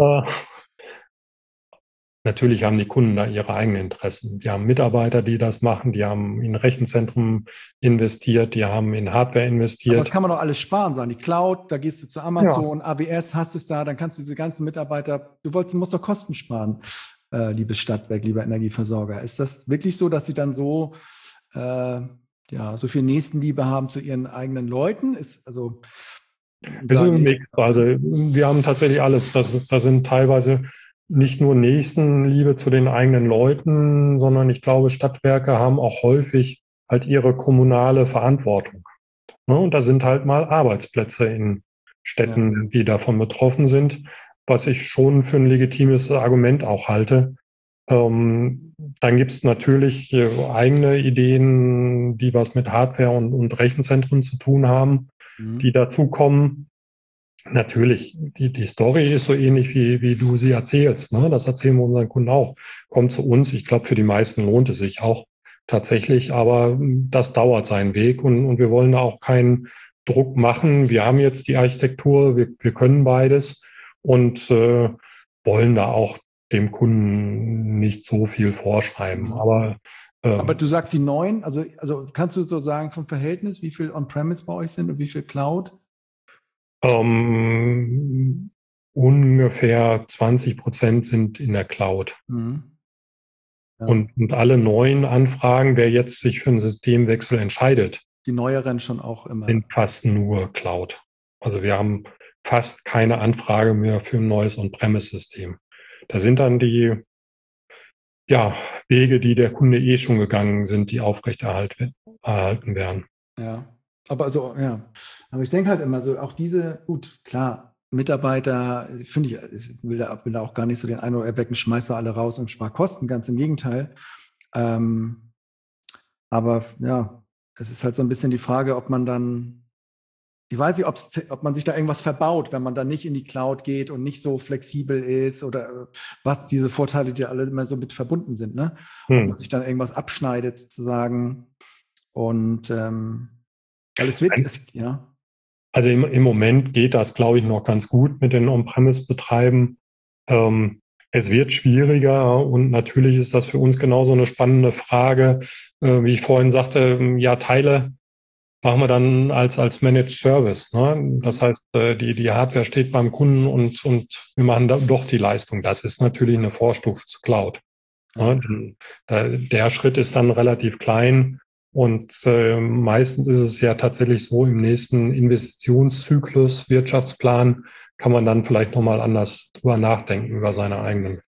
Natürlich haben die Kunden da ihre eigenen Interessen. Die haben Mitarbeiter, die das machen, die haben in Rechenzentren investiert, die haben in Hardware investiert. Aber das kann man doch alles sparen, sagen. Die Cloud, da gehst du zu Amazon, AWS hast es da, dann kannst du diese ganzen Mitarbeiter, du musst doch Kosten sparen, liebes Stadtwerk, lieber Energieversorger. Ist das wirklich so, dass sie dann so viel Nächstenliebe haben zu ihren eigenen Leuten? Also ein Mix. Also wir haben tatsächlich alles. Das sind teilweise nicht nur Nächstenliebe zu den eigenen Leuten, sondern ich glaube, Stadtwerke haben auch häufig halt ihre kommunale Verantwortung. Ne? Und da sind halt mal Arbeitsplätze in Städten, die davon betroffen sind, was ich schon für ein legitimes Argument auch halte. Dann gibt es natürlich eigene Ideen, die was mit Hardware und Rechenzentren zu tun haben, die dazukommen. Natürlich, die Story ist so ähnlich, wie du sie erzählst. Ne? Das erzählen wir unseren Kunden auch. Kommt zu uns. Ich glaube, für die meisten lohnt es sich auch tatsächlich, aber das dauert seinen Weg und wir wollen da auch keinen Druck machen. Wir haben jetzt die Architektur, wir können beides und wollen da auch dem Kunden nicht so viel vorschreiben. Aber du sagst die neuen, also kannst du so sagen vom Verhältnis, wie viel On-Premise bei euch sind und wie viel Cloud? Ungefähr 20% sind in der Cloud. Ja. Und alle neuen Anfragen, wer jetzt sich für einen Systemwechsel entscheidet, die neueren schon auch immer, sind fast nur Cloud. Also wir haben fast keine Anfrage mehr für ein neues On-Premise-System. Da sind dann die Wege, die der Kunde schon gegangen sind, die aufrechterhalten werden. Ja. Aber ich denke halt immer so, auch klar, Mitarbeiter, finde ich will da auch gar nicht so den Eindruck erwecken, schmeiß da alle raus und spar Kosten, ganz im Gegenteil. Aber es ist halt so ein bisschen die Frage, ob man dann, ich weiß nicht, ob man sich da irgendwas verbaut, wenn man dann nicht in die Cloud geht und nicht so flexibel ist oder was diese Vorteile, die alle immer so mit verbunden sind, ne? Ob man sich dann irgendwas abschneidet, sozusagen. Und alles wird, Also im Moment geht das, glaube ich, noch ganz gut mit den On-Premise-Betreiben. Es wird schwieriger und natürlich ist das für uns genauso eine spannende Frage. Wie ich vorhin sagte, Teile machen wir dann als Managed Service. Ne? Das heißt, die Hardware steht beim Kunden und wir machen da doch die Leistung. Das ist natürlich eine Vorstufe zur Cloud. Ne? Der Schritt ist dann relativ klein. Und meistens ist es ja tatsächlich so, im nächsten Investitionszyklus, Wirtschaftsplan, kann man dann vielleicht nochmal anders drüber nachdenken, über seine eigenen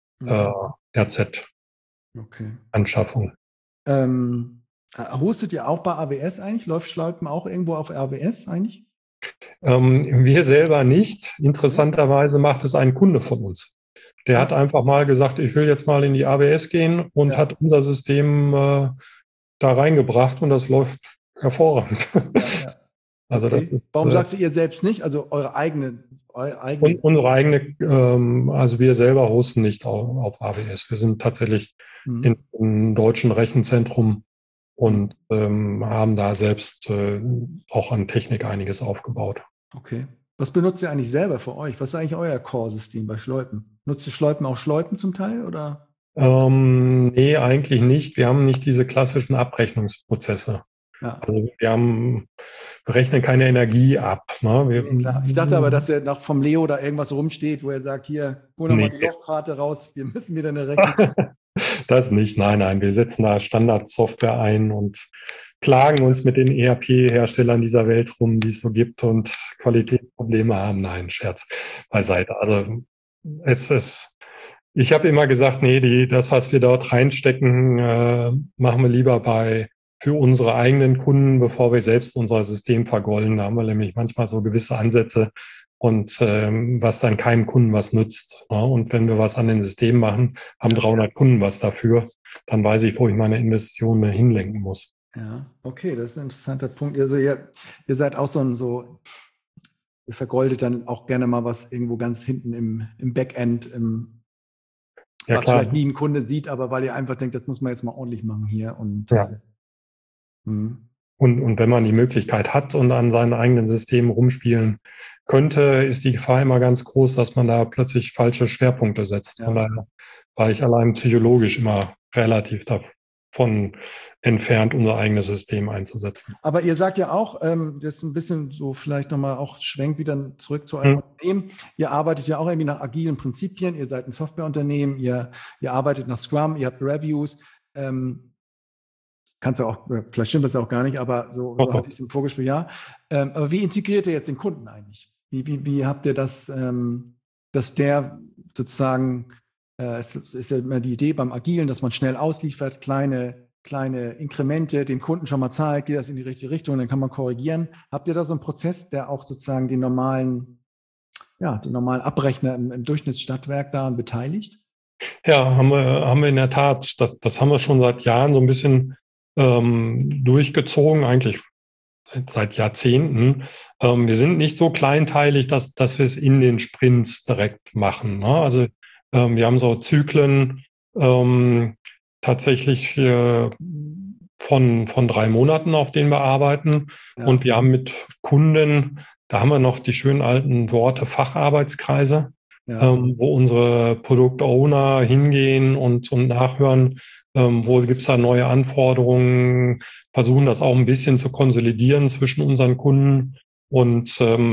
RZ-Anschaffung. Hostet ihr auch bei AWS eigentlich? Läuft Schleupen auch irgendwo auf AWS eigentlich? Wir selber nicht. Interessanterweise macht es ein Kunde von uns. Der hat einfach mal gesagt, ich will jetzt mal in die AWS gehen und hat unser System da reingebracht und das läuft hervorragend. Also okay. das ist, Warum sagst du ihr selbst nicht? Also unsere eigene. unsere eigene, also wir selber hosten nicht auf AWS. Wir sind tatsächlich im deutschen Rechenzentrum und haben da selbst auch an Technik einiges aufgebaut. Okay. Was benutzt ihr eigentlich selber für euch? Was ist eigentlich euer Core-System bei Schleupen? Nutzt ihr Schleupen auch Schleupen zum Teil, oder? Nee, eigentlich nicht. Wir haben nicht diese klassischen Abrechnungsprozesse. Ja. Also wir rechnen keine Energie ab. Ne? Nee, klar. Ich dachte aber, dass er noch vom Leo da irgendwas rumsteht, wo er sagt, hier, hol noch mal die Nee. Lochkarte raus, wir müssen wieder eine Rechnung. Das nicht. Nein, nein. Wir setzen da Standardsoftware ein und plagen uns mit den ERP-Herstellern dieser Welt rum, die es so gibt und Qualitätsprobleme haben. Nein, Scherz beiseite. Also ich habe immer gesagt, nee, das, was wir dort reinstecken, machen wir lieber für unsere eigenen Kunden, bevor wir selbst unser System vergolden. Da haben wir nämlich manchmal so gewisse Ansätze und was dann keinem Kunden was nützt. Ne? Und wenn wir was an den Systemen machen, haben 300 Kunden was dafür, dann weiß ich, wo ich meine Investitionen hinlenken muss. Ja, okay, das ist ein interessanter Punkt. Also ihr seid auch ihr vergoldet dann auch gerne mal was irgendwo ganz hinten im Backend, Ja, was klar. vielleicht nie ein Kunde sieht, aber weil ihr einfach denkt, das muss man jetzt mal ordentlich machen hier. Und, ja. Und wenn man die Möglichkeit hat und an seinen eigenen Systemen rumspielen könnte, ist die Gefahr immer ganz groß, dass man da plötzlich falsche Schwerpunkte setzt. Ja. Von daher war ich allein psychologisch immer relativ davon entfernt, unser eigenes System einzusetzen. Aber ihr sagt ja auch, das ist ein bisschen so vielleicht nochmal auch schwenkt wieder zurück zu eurem Unternehmen. Ihr arbeitet ja auch irgendwie nach agilen Prinzipien. Ihr seid ein Softwareunternehmen. Ihr arbeitet nach Scrum. Ihr habt Reviews. Kannst du auch, vielleicht stimmt das auch gar nicht, aber so hatte ich es im Vorgespräch, ja. Aber wie integriert ihr jetzt den Kunden eigentlich? Wie habt ihr das, dass der sozusagen, es ist ja immer die Idee beim Agilen, dass man schnell ausliefert, kleine Inkremente dem Kunden schon mal zeigt, geht das in die richtige Richtung, dann kann man korrigieren. Habt ihr da so einen Prozess, der auch sozusagen den normalen Abrechner im Durchschnittsstadtwerk daran beteiligt? Ja, haben wir in der Tat. Das haben wir schon seit Jahren so ein bisschen durchgezogen, eigentlich seit Jahrzehnten. Wir sind nicht so kleinteilig, dass wir es in den Sprints direkt machen. Ne? Also wir haben so Zyklen tatsächlich von 3 Monaten, auf denen wir arbeiten. Ja. Und wir haben mit Kunden, da haben wir noch die schönen alten Worte Facharbeitskreise, wo unsere Product-Owner hingehen und nachhören, wo gibt es da neue Anforderungen, versuchen das auch ein bisschen zu konsolidieren zwischen unseren Kunden und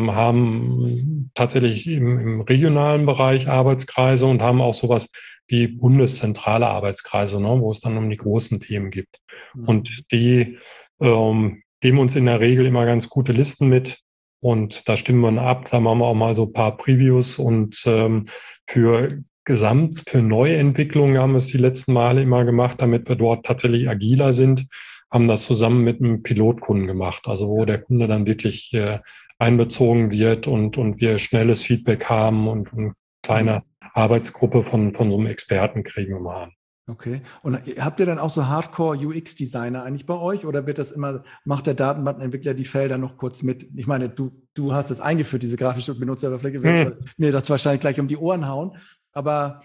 haben tatsächlich im regionalen Bereich Arbeitskreise und haben auch sowas wie bundeszentrale Arbeitskreise, ne, wo es dann um die großen Themen gibt. Und die geben uns in der Regel immer ganz gute Listen mit. Und da stimmen wir ab, da machen wir auch mal so ein paar Previews und für Neuentwicklungen haben wir es die letzten Male immer gemacht, damit wir dort tatsächlich agiler sind, haben das zusammen mit einem Pilotkunden gemacht, also wo der Kunde dann wirklich einbezogen wird und wir schnelles Feedback haben und eine kleine Arbeitsgruppe von so einem Experten kriegen wir mal an. Okay. Und habt ihr dann auch so Hardcore-UX-Designer eigentlich bei euch oder macht der Datenbankentwickler die Felder noch kurz mit? Ich meine, du hast das eingeführt, diese grafische Benutzeroberfläche, mir das wahrscheinlich gleich um die Ohren hauen. Aber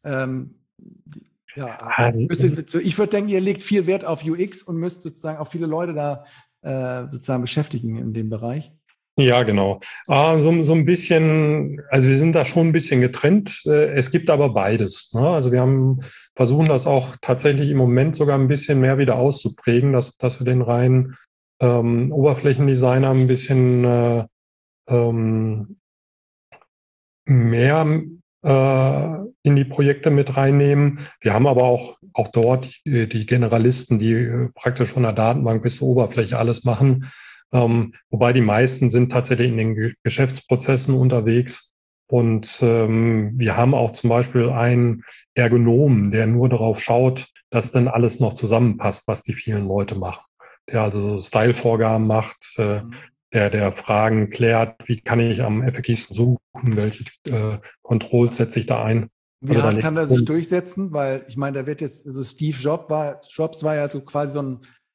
ich würde denken, ihr legt viel Wert auf UX und müsst sozusagen auch viele Leute da sozusagen beschäftigen in dem Bereich. Ja, genau. So ein bisschen, also wir sind da schon ein bisschen getrennt. Es gibt aber beides. Ne? Also wir versuchen das auch tatsächlich im Moment sogar ein bisschen mehr wieder auszuprägen, dass wir den reinen Oberflächendesigner ein bisschen mehr in die Projekte mit reinnehmen. Wir haben aber auch dort die Generalisten, die praktisch von der Datenbank bis zur Oberfläche alles machen. Wobei die meisten sind tatsächlich in den Geschäftsprozessen unterwegs. Und wir haben auch zum Beispiel einen Ergonomen, der nur darauf schaut, dass dann alles noch zusammenpasst, was die vielen Leute machen. Der also so Style-Vorgaben macht, der Fragen klärt, wie kann ich am effektivsten suchen, welche Controls setze ich da ein. Wie hart kann er sich durchsetzen? Weil ich meine, da wird jetzt, also Steve Jobs war ja so quasi so ein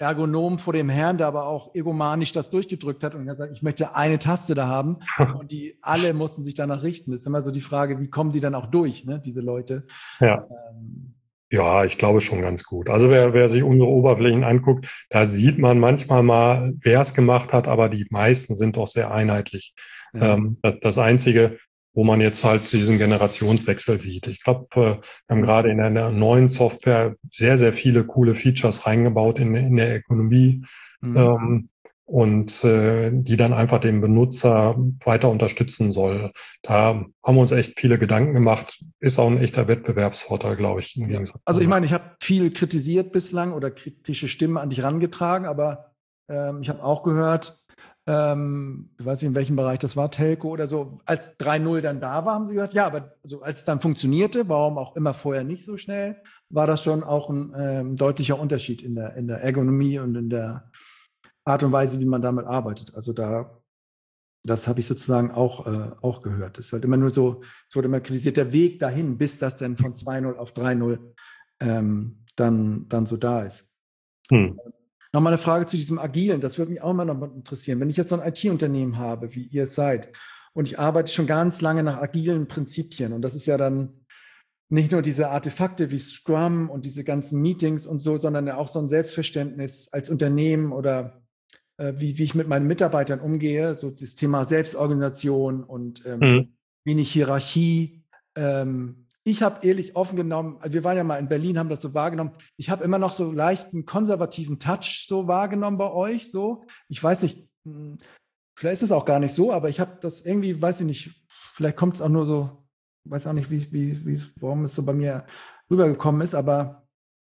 Ergonom vor dem Herrn, der aber auch egomanisch das durchgedrückt hat und gesagt, ich möchte eine Taste da haben und die alle mussten sich danach richten. Das ist immer so die Frage, wie kommen die dann auch durch, ne, diese Leute? Ja. Ja, ich glaube schon ganz gut. Also wer sich unsere Oberflächen anguckt, da sieht man manchmal mal, wer es gemacht hat, aber die meisten sind doch sehr einheitlich. Ja. Das Einzige, wo man jetzt halt diesen Generationswechsel sieht. Ich glaube, wir haben gerade in einer neuen Software sehr, sehr viele coole Features reingebaut in der Ökonomie. Und die dann einfach den Benutzer weiter unterstützen soll. Da haben wir uns echt viele Gedanken gemacht. Ist auch ein echter Wettbewerbsvorteil, glaube ich. Ja. Also ich meine, ich habe viel kritisiert bislang oder kritische Stimmen an dich herangetragen, aber ich habe auch gehört, ich weiß nicht, in welchem Bereich das war, Telco oder so, als 3.0 dann da war, haben sie gesagt, ja, aber also als es dann funktionierte, warum auch immer vorher nicht so schnell, war das schon auch ein deutlicher Unterschied in der Ergonomie und in der Art und Weise, wie man damit arbeitet. Also das habe ich sozusagen auch gehört. Das ist halt immer nur so, es wurde immer kritisiert, der Weg dahin, bis das dann von 2.0 auf 3.0 dann so da ist. Nochmal eine Frage zu diesem Agilen, das würde mich auch mal noch interessieren. Wenn ich jetzt so ein IT-Unternehmen habe, wie ihr es seid, und ich arbeite schon ganz lange nach agilen Prinzipien, und das ist ja dann nicht nur diese Artefakte wie Scrum und diese ganzen Meetings und so, sondern ja auch so ein Selbstverständnis als Unternehmen oder wie ich mit meinen Mitarbeitern umgehe, so das Thema Selbstorganisation und wenig Hierarchie. Ich habe ehrlich offen genommen, also wir waren ja mal in Berlin, haben das so wahrgenommen, ich habe immer noch so leichten konservativen Touch so wahrgenommen bei euch. So. Ich weiß nicht, vielleicht ist es auch gar nicht so, aber ich habe das irgendwie, weiß ich nicht, vielleicht kommt es auch nur so, weiß auch nicht, warum es so bei mir rübergekommen ist, aber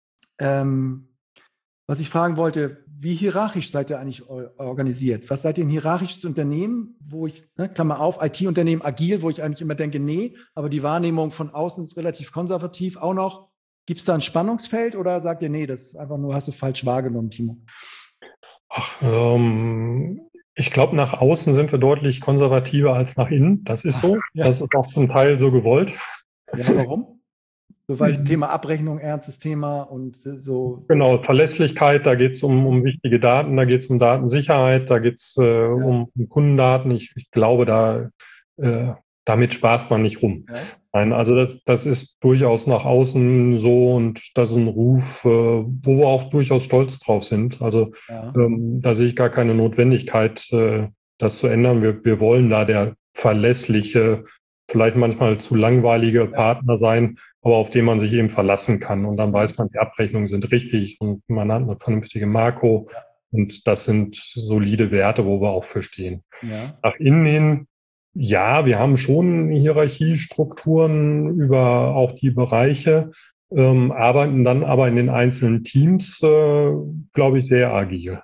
was ich fragen wollte, wie hierarchisch seid ihr eigentlich organisiert? Was seid ihr ein hierarchisches Unternehmen, wo ich, Klammer auf, IT-Unternehmen agil, wo ich eigentlich immer denke, nee, aber die Wahrnehmung von außen ist relativ konservativ auch noch. Gibt es da ein Spannungsfeld oder sagt ihr, nee, das ist einfach nur, hast du falsch wahrgenommen, Timo? Ach, ich glaube, nach außen sind wir deutlich konservativer als nach innen. Das ist so. Ja. Das ist auch zum Teil so gewollt. Ja, warum? So, weil das Thema Abrechnung, ernstes Thema und so. Genau, Verlässlichkeit, da geht es um wichtige Daten, da geht es um Datensicherheit, da geht es um Kundendaten. Ich glaube, damit spaßt man nicht rum. Ja. Nein, also das ist durchaus nach außen so und das ist ein Ruf, wo wir auch durchaus stolz drauf sind. Also da sehe ich gar keine Notwendigkeit, das zu ändern. Wir wollen da der verlässliche, vielleicht manchmal zu langweilige Partner sein, aber auf den man sich eben verlassen kann. Und dann weiß man, die Abrechnungen sind richtig und man hat eine vernünftige Makro. Ja. Und das sind solide Werte, wo wir auch für stehen. Ja. Nach innen hin, ja, wir haben schon Hierarchiestrukturen über auch die Bereiche, arbeiten dann aber in den einzelnen Teams, glaube ich, sehr agil.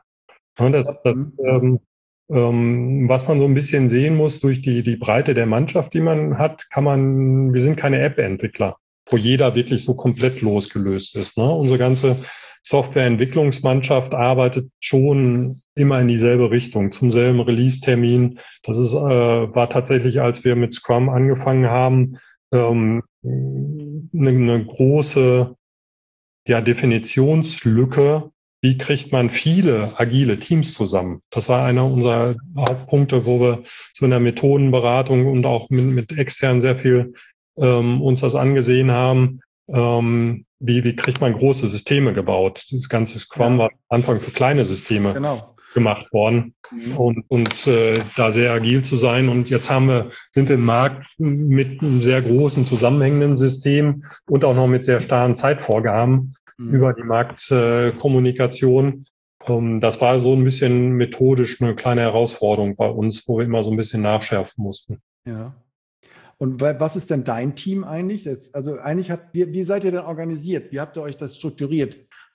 Was man so ein bisschen sehen muss, durch die Breite der Mannschaft, die man hat, wir sind keine App-Entwickler, wo jeder wirklich so komplett losgelöst ist. Ne? Unsere ganze Softwareentwicklungsmannschaft arbeitet schon immer in dieselbe Richtung, zum selben Release-Termin. Das war tatsächlich, als wir mit Scrum angefangen haben, eine große Definitionslücke. Wie kriegt man viele agile Teams zusammen? Das war einer unserer Hauptpunkte, wo wir so in der Methodenberatung und auch mit extern sehr viel uns das angesehen haben. Wie kriegt man große Systeme gebaut? Dieses ganze Scrum war am Anfang für kleine Systeme gemacht worden und da sehr agil zu sein. Und jetzt sind wir im Markt mit einem sehr großen zusammenhängenden System und auch noch mit sehr starren Zeitvorgaben über die Marktkommunikation. Das war so ein bisschen methodisch eine kleine Herausforderung bei uns, wo wir immer so ein bisschen nachschärfen mussten. Ja. Und was ist denn dein Team eigentlich? Also eigentlich wie seid ihr denn organisiert? Wie habt ihr euch das strukturiert?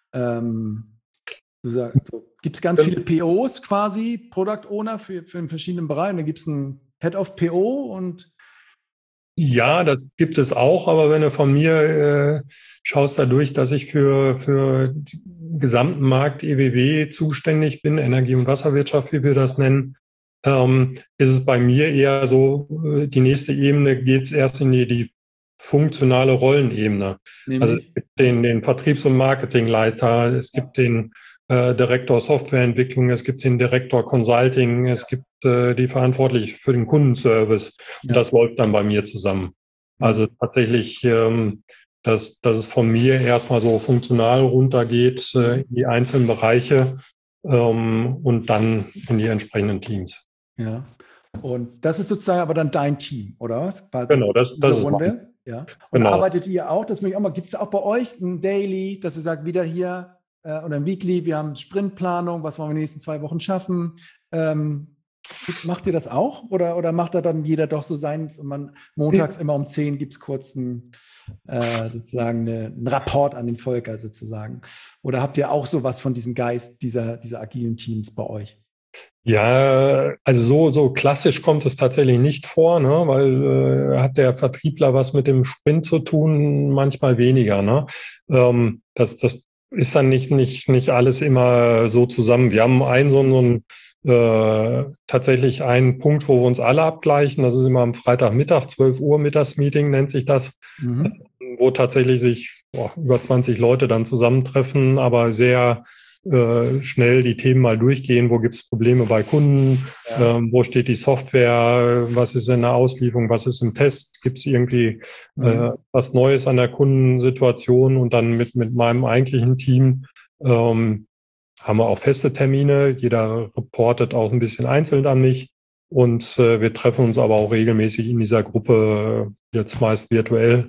Gibt es ganz viele POs quasi, Product Owner für in verschiedenen Bereichen? Dann gibt es einen Head of PO und ja, das gibt es auch, aber wenn du von mir schaust dadurch, dass ich für den gesamten Markt EWW zuständig bin, Energie- und Wasserwirtschaft, wie wir das nennen, ist es bei mir eher so, die nächste Ebene geht es erst in die funktionale Rollenebene. Nämlich? Also es gibt den Vertriebs- und Marketingleiter, es gibt den Direktor Softwareentwicklung, es gibt den Direktor Consulting, es gibt die Verantwortliche für den Kundenservice. Und das läuft dann bei mir zusammen. Also tatsächlich, dass es von mir erstmal so funktional runtergeht in die einzelnen Bereiche und dann in die entsprechenden Teams. Ja. Und das ist sozusagen aber dann dein Team, oder was? Also genau, das ist Runde. Ja. Und genau. Arbeitet ihr auch, das will ich auch mal, gibt es auch bei euch ein Daily, dass ihr sagt, wieder hier oder ein Weekly, wir haben Sprintplanung, was wollen wir in den nächsten 2 Wochen schaffen? Macht ihr das auch? Oder macht da dann jeder doch so sein und man montags immer um 10 gibt es kurz sozusagen einen Rapport an den Volker sozusagen? Oder habt ihr auch sowas von diesem Geist dieser agilen Teams bei euch? Ja, also so klassisch kommt es tatsächlich nicht vor, ne? Weil hat der Vertriebler was mit dem Sprint zu tun, manchmal weniger, ne? Das ist dann nicht alles immer so zusammen. Wir haben tatsächlich einen Punkt, wo wir uns alle abgleichen. Das ist immer am Freitagmittag, 12 Uhr Mittagsmeeting nennt sich das, wo tatsächlich sich über 20 Leute dann zusammentreffen, aber sehr schnell die Themen mal durchgehen. Wo gibt es Probleme bei Kunden? Ja. Wo steht die Software? Was ist in der Auslieferung? Was ist im Test? Gibt es irgendwie was Neues an der Kundensituation? Und dann mit meinem eigentlichen Team haben wir auch feste Termine. Jeder reportet auch ein bisschen einzeln an mich. Und wir treffen uns aber auch regelmäßig in dieser Gruppe, jetzt meist virtuell,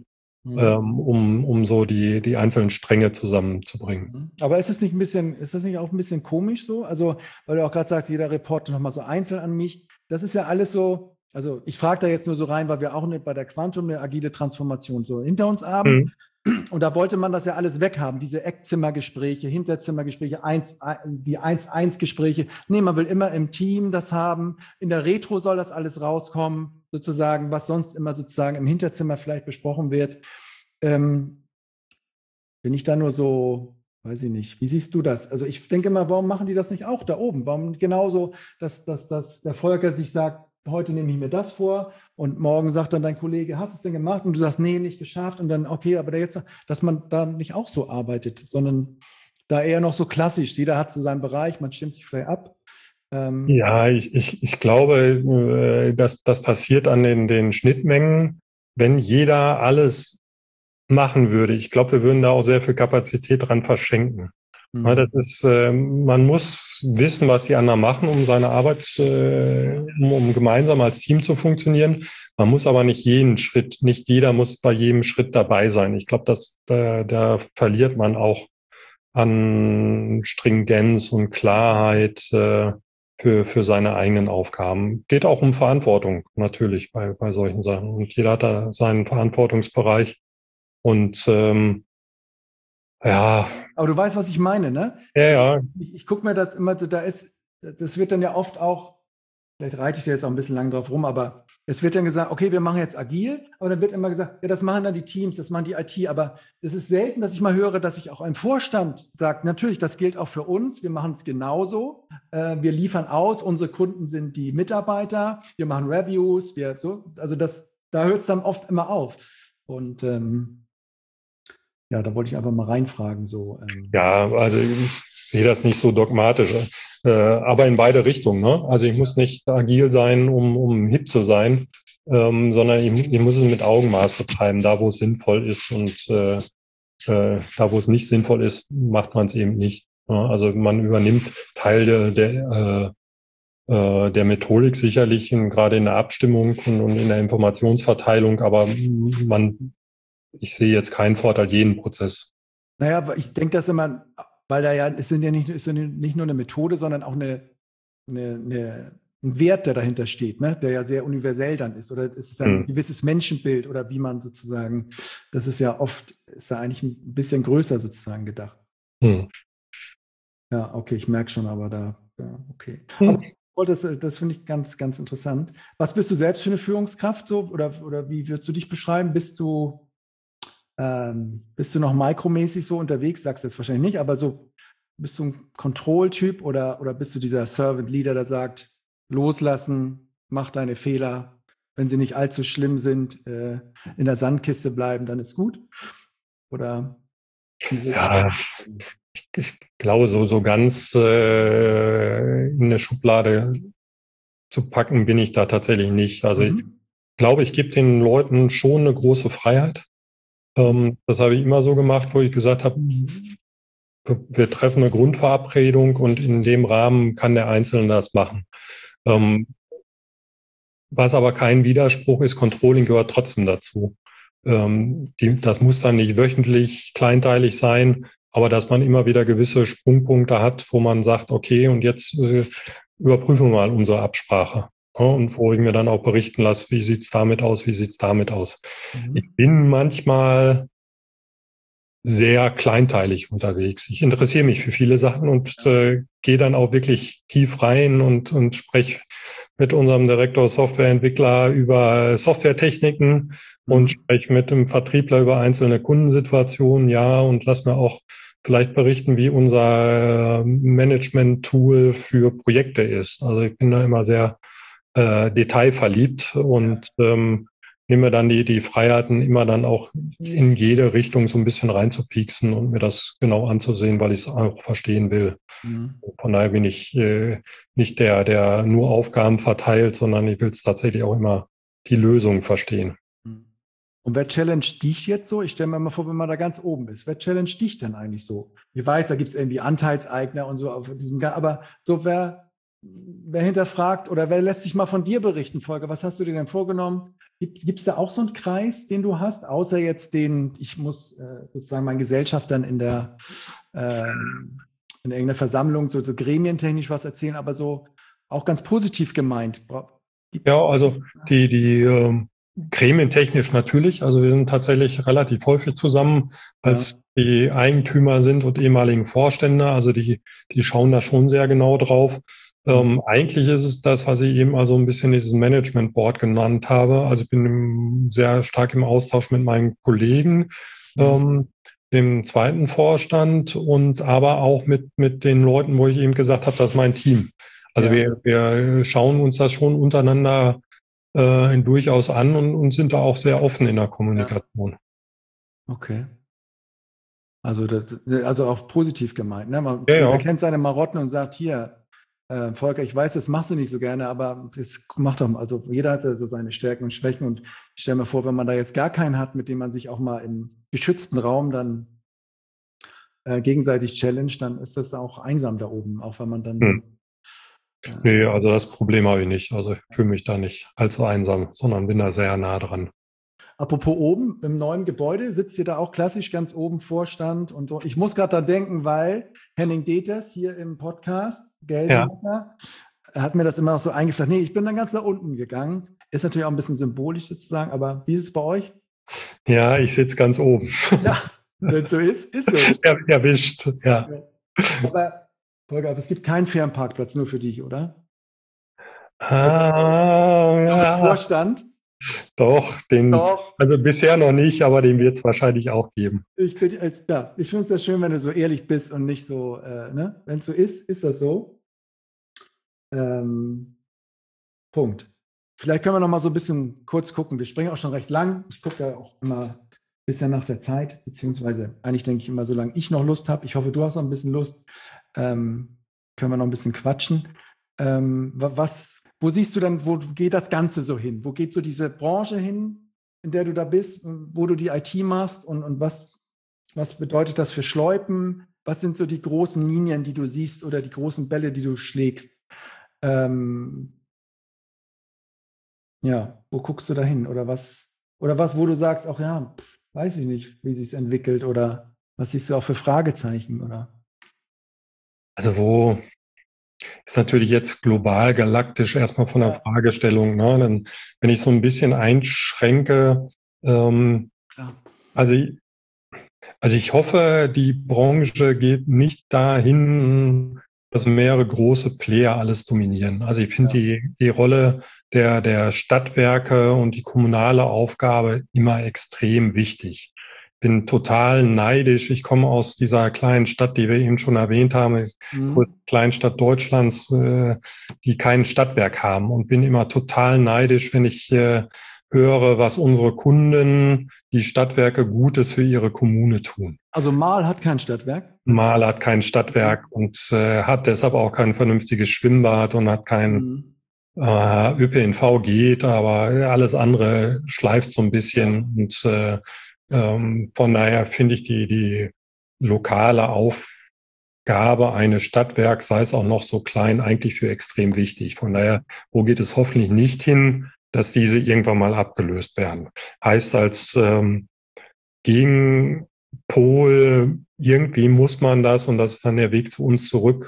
um so die einzelnen Stränge zusammenzubringen. Aber ist das nicht auch ein bisschen komisch so? Also, weil du auch gerade sagst, jeder reportet nochmal so einzeln an mich. Das ist ja alles so, also ich frage da jetzt nur so rein, weil wir auch bei der Quantum eine agile Transformation so hinter uns haben. Und da wollte man das ja alles weghaben, diese Eckzimmergespräche, Hinterzimmergespräche, die 1-1-Gespräche. Nee, man will immer im Team das haben. In der Retro soll das alles rauskommen, sozusagen, was sonst immer sozusagen im Hinterzimmer vielleicht besprochen wird. Bin ich da nur so, weiß ich nicht, wie siehst du das? Also ich denke immer, warum machen die das nicht auch da oben? Warum genauso, dass der Volker sich sagt, heute nehme ich mir das vor und morgen sagt dann dein Kollege, hast du es denn gemacht? Und du sagst, nee, nicht geschafft. Und dann, okay, aber jetzt, dass man da nicht auch so arbeitet, sondern da eher noch so klassisch. Jeder hat so seinen Bereich, man stimmt sich vielleicht ab. Ja, ich glaube, das passiert an den Schnittmengen, wenn jeder alles machen würde. Ich glaube, wir würden da auch sehr viel Kapazität dran verschenken. Das ist, man muss wissen, was die anderen machen, um seine Arbeit, um gemeinsam als Team zu funktionieren. Man muss aber nicht jeder muss bei jedem Schritt dabei sein. Ich glaube, da verliert man auch an Stringenz und Klarheit für seine eigenen Aufgaben. Geht auch um Verantwortung natürlich bei solchen Sachen. Und jeder hat da seinen Verantwortungsbereich. Und ja. Aber du weißt, was ich meine, ne? Ja. Ich gucke mir das immer, das wird dann ja oft auch, vielleicht reite ich da jetzt auch ein bisschen lang drauf rum, aber es wird dann gesagt, okay, wir machen jetzt agil, aber dann wird immer gesagt, ja, das machen dann die Teams, das machen die IT, aber es ist selten, dass ich mal höre, dass sich auch ein Vorstand sagt, natürlich, das gilt auch für uns, wir machen es genauso, wir liefern aus, unsere Kunden sind die Mitarbeiter, wir machen Reviews, also da hört es dann oft immer auf. Und ja, da wollte ich einfach mal reinfragen. Ja, also ich sehe das nicht so dogmatisch, aber in beide Richtungen. Ne? Also ich muss nicht agil sein, um hip zu sein, sondern ich muss es mit Augenmaß betreiben, da wo es sinnvoll ist. Und da wo es nicht sinnvoll ist, macht man es eben nicht. Ne? Also man übernimmt Teil der Methodik sicherlich, gerade in der Abstimmung und in der Informationsverteilung, aber ich sehe jetzt keinen Vorteil jeden Prozess. Naja, ich denke das immer, weil es ist ja nicht nur eine Methode, sondern auch ein Wert, der dahinter steht, ne? Der ja sehr universell dann ist. Oder es ist ein gewisses Menschenbild oder wie man sozusagen, das ist ja eigentlich ein bisschen größer sozusagen gedacht. Ja, okay, ich merke schon, aber okay. Aber das finde ich ganz, ganz interessant. Was bist du selbst für eine Führungskraft so? Oder wie würdest du dich beschreiben? Bist du noch mikromäßig so unterwegs? Sagst du jetzt wahrscheinlich nicht, aber so bist du ein Control-Typ oder bist du dieser Servant-Leader, der sagt, loslassen, mach deine Fehler, wenn sie nicht allzu schlimm sind, in der Sandkiste bleiben, dann ist gut? Oder? Ja, Ich glaube, so ganz in eine Schublade zu packen bin ich da tatsächlich nicht. Also ich glaube, ich gebe den Leuten schon eine große Freiheit. Das habe ich immer so gemacht, wo ich gesagt habe, wir treffen eine Grundverabredung und in dem Rahmen kann der Einzelne das machen. Was aber kein Widerspruch ist, Controlling gehört trotzdem dazu. Das muss dann nicht wöchentlich kleinteilig sein, aber dass man immer wieder gewisse Sprungpunkte hat, wo man sagt, okay, und jetzt überprüfen wir mal unsere Absprache. Ja, und wo ich mir dann auch berichten lasse, wie sieht's damit aus, wie sieht's damit aus. Ich bin manchmal sehr kleinteilig unterwegs. Ich interessiere mich für viele Sachen und gehe dann auch wirklich tief rein und spreche mit unserem Direktor Softwareentwickler über Softwaretechniken und spreche mit dem Vertriebler über einzelne Kundensituationen, ja, und lass mir auch vielleicht berichten, wie unser Management-Tool für Projekte ist. Also ich bin da immer sehr detailverliebt und nehme dann die Freiheiten, immer dann auch in jede Richtung so ein bisschen reinzupieksen und mir das genau anzusehen, weil ich es auch verstehen will. Von daher bin ich nicht der nur Aufgaben verteilt, sondern ich will es tatsächlich auch immer die Lösung verstehen. Und wer challenge dich jetzt so? Ich stelle mir mal vor, wenn man da ganz oben ist. Wer challenge dich denn eigentlich so? Ich weiß, da gibt es irgendwie Anteilseigner und so, aber so wer hinterfragt oder wer lässt sich mal von dir berichten, Volker? Was hast du dir denn vorgenommen? Gibt es da auch so einen Kreis, den du hast, außer jetzt ich muss sozusagen meinen Gesellschaftern in irgendeiner Versammlung so gremientechnisch was erzählen, aber so auch ganz positiv gemeint. Ja, also die gremientechnisch natürlich. Also wir sind tatsächlich relativ häufig zusammen, als die Eigentümer sind und ehemaligen Vorstände. Also die schauen da schon sehr genau drauf. Eigentlich ist es das, was ich eben also ein bisschen dieses Management Board genannt habe. Also ich bin sehr stark im Austausch mit meinen Kollegen, dem zweiten Vorstand und aber auch mit den Leuten, wo ich eben gesagt habe, das ist mein Team. Also wir schauen uns das schon untereinander durchaus an und sind da auch sehr offen in der Kommunikation. Ja. Okay. Also auch positiv gemeint. Ne? Man erkennt seine Marotten und sagt, hier, Volker, ich weiß, das machst du nicht so gerne, aber das macht doch mal. Also jeder hat so seine Stärken und Schwächen und ich stelle mir vor, wenn man da jetzt gar keinen hat, mit dem man sich auch mal im geschützten Raum dann gegenseitig challenge, dann ist das auch einsam da oben, auch wenn man dann Nee, also das Problem habe ich nicht. Also ich fühle mich da nicht allzu einsam, sondern bin da sehr nah dran. Apropos oben, im neuen Gebäude, sitzt ihr da auch klassisch ganz oben Vorstand und so. Ich muss gerade da denken, weil Henning Deters hier im Podcast, Gelsenmacher, hat mir das immer auch so eingeflattert. Nee, ich bin dann ganz nach unten gegangen. Ist natürlich auch ein bisschen symbolisch sozusagen, aber wie ist es bei euch? Ja, ich sitze ganz oben. Ja, wenn es so ist, ist so. Erwischt, ja. Aber Volker, es gibt keinen fairen Parkplatz, nur für dich, oder? Ja. Vorstand? Doch. Also bisher noch nicht, aber den wird es wahrscheinlich auch geben. Ich finde es ja schön, wenn du so ehrlich bist und nicht so, ne? Wenn es so ist, ist das so. Punkt. Vielleicht können wir noch mal so ein bisschen kurz gucken. Wir springen auch schon recht lang. Ich gucke ja auch immer ein bisschen nach der Zeit, beziehungsweise eigentlich denke ich immer, solange ich noch Lust habe. Ich hoffe, du hast noch ein bisschen Lust. Können wir noch ein bisschen quatschen. Wo siehst du dann, wo geht das Ganze so hin? Wo geht so diese Branche hin, in der du da bist, wo du die IT machst und was bedeutet das für Schleupen? Was sind so die großen Linien, die du siehst oder die großen Bälle, die du schlägst? Wo guckst du da hin? Oder was, wo du sagst, auch weiß ich nicht, wie sich es entwickelt oder was siehst du auch für Fragezeichen, oder? Also wo ist natürlich jetzt global, galaktisch erstmal von der Fragestellung, ne? Dann, wenn ich so ein bisschen einschränke, also ich hoffe, die Branche geht nicht dahin, dass mehrere große Player alles dominieren. Also ich finde die Rolle der Stadtwerke und die kommunale Aufgabe immer extrem wichtig. Bin total neidisch. Ich komme aus dieser kleinen Stadt, die wir eben schon erwähnt haben, größte Kleinstadt Deutschlands, die kein Stadtwerk haben und bin immer total neidisch, wenn ich höre, was unsere Kunden, die Stadtwerke, Gutes für ihre Kommune tun. Also Marl hat kein Stadtwerk? Marl hat kein Stadtwerk und hat deshalb auch kein vernünftiges Schwimmbad und hat kein ÖPNV geht, aber alles andere schleift so ein bisschen. Und von daher finde ich die lokale Aufgabe eines Stadtwerks, sei es auch noch so klein, eigentlich für extrem wichtig. Von daher, wo geht es hoffentlich nicht hin, dass diese irgendwann mal abgelöst werden? Heißt als Gegenpol, irgendwie muss man das, und das ist dann der Weg zu uns zurück,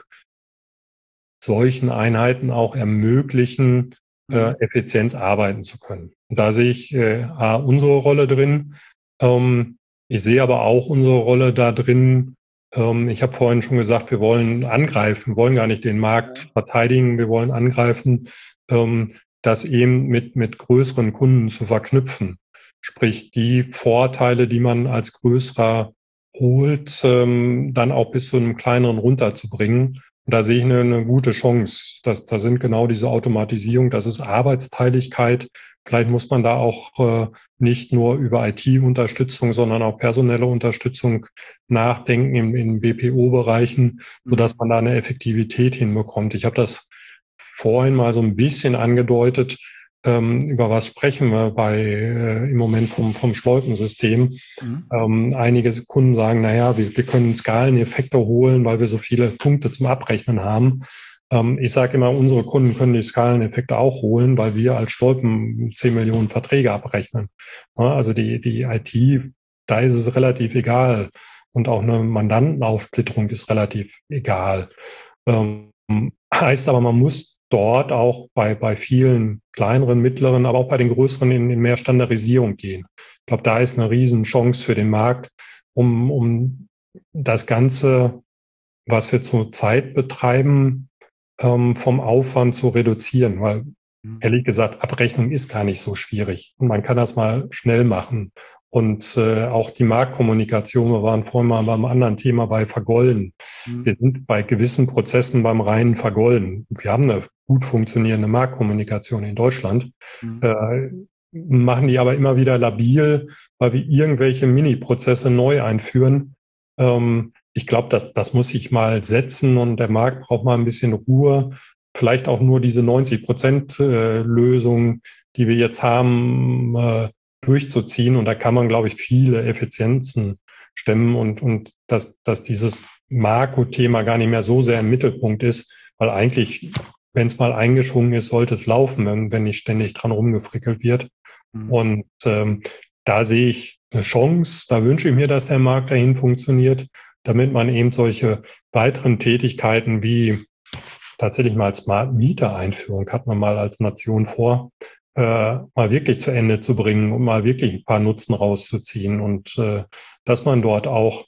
solchen Einheiten auch ermöglichen, Effizienz arbeiten zu können. Und da sehe ich unsere Rolle drin. Ich sehe aber auch unsere Rolle da drin. Ich habe vorhin schon gesagt, wir wollen angreifen, wir wollen gar nicht den Markt verteidigen, wir wollen angreifen, das eben mit größeren Kunden zu verknüpfen. Sprich, die Vorteile, die man als größerer holt, dann auch bis zu einem kleineren runterzubringen. Und da sehe ich eine gute Chance. Da sind genau diese Automatisierung, das ist Arbeitsteiligkeit. Vielleicht muss man da auch nicht nur über IT-Unterstützung, sondern auch personelle Unterstützung nachdenken in BPO-Bereichen, sodass man da eine Effektivität hinbekommt. Ich habe das vorhin mal so ein bisschen angedeutet. Über was sprechen wir im Moment vom Schleupensystem? Einige Kunden sagen, naja, wir können Skaleneffekte holen, weil wir so viele Punkte zum Abrechnen haben. Ich sage immer, unsere Kunden können die Skaleneffekte auch holen, weil wir als Stolpen 10 Millionen Verträge abrechnen. Also die IT, da ist es relativ egal. Und auch eine Mandantenaufsplitterung ist relativ egal. Heißt aber, man muss dort auch bei vielen kleineren, mittleren, aber auch bei den größeren in mehr Standardisierung gehen. Ich glaube, da ist eine Riesenchance für den Markt, um das Ganze, was wir zurzeit betreiben, vom Aufwand zu reduzieren. Weil, ehrlich gesagt, Abrechnung ist gar nicht so schwierig. Und man kann das mal schnell machen. Und auch die Marktkommunikation, wir waren vorhin mal beim anderen Thema bei Vergolden. Wir sind bei gewissen Prozessen beim reinen Vergolden. Wir haben eine gut funktionierende Marktkommunikation in Deutschland, machen die aber immer wieder labil, weil wir irgendwelche Mini-Prozesse neu einführen. Ich glaube, das muss sich mal setzen und der Markt braucht mal ein bisschen Ruhe. Vielleicht auch nur diese 90% Lösung, die wir jetzt haben, durchzuziehen. Und da kann man, glaube ich, viele Effizienzen stemmen und dass dieses Makro-Thema gar nicht mehr so sehr im Mittelpunkt ist, weil eigentlich, wenn es mal eingeschwungen ist, sollte es laufen, wenn nicht ständig dran rumgefrickelt wird. Und da sehe ich eine Chance, da wünsche ich mir, dass der Markt dahin funktioniert, damit man eben solche weiteren Tätigkeiten wie tatsächlich mal Smart Meter Einführung hat man mal als Nation vor, mal wirklich zu Ende zu bringen und mal wirklich ein paar Nutzen rauszuziehen und dass man dort auch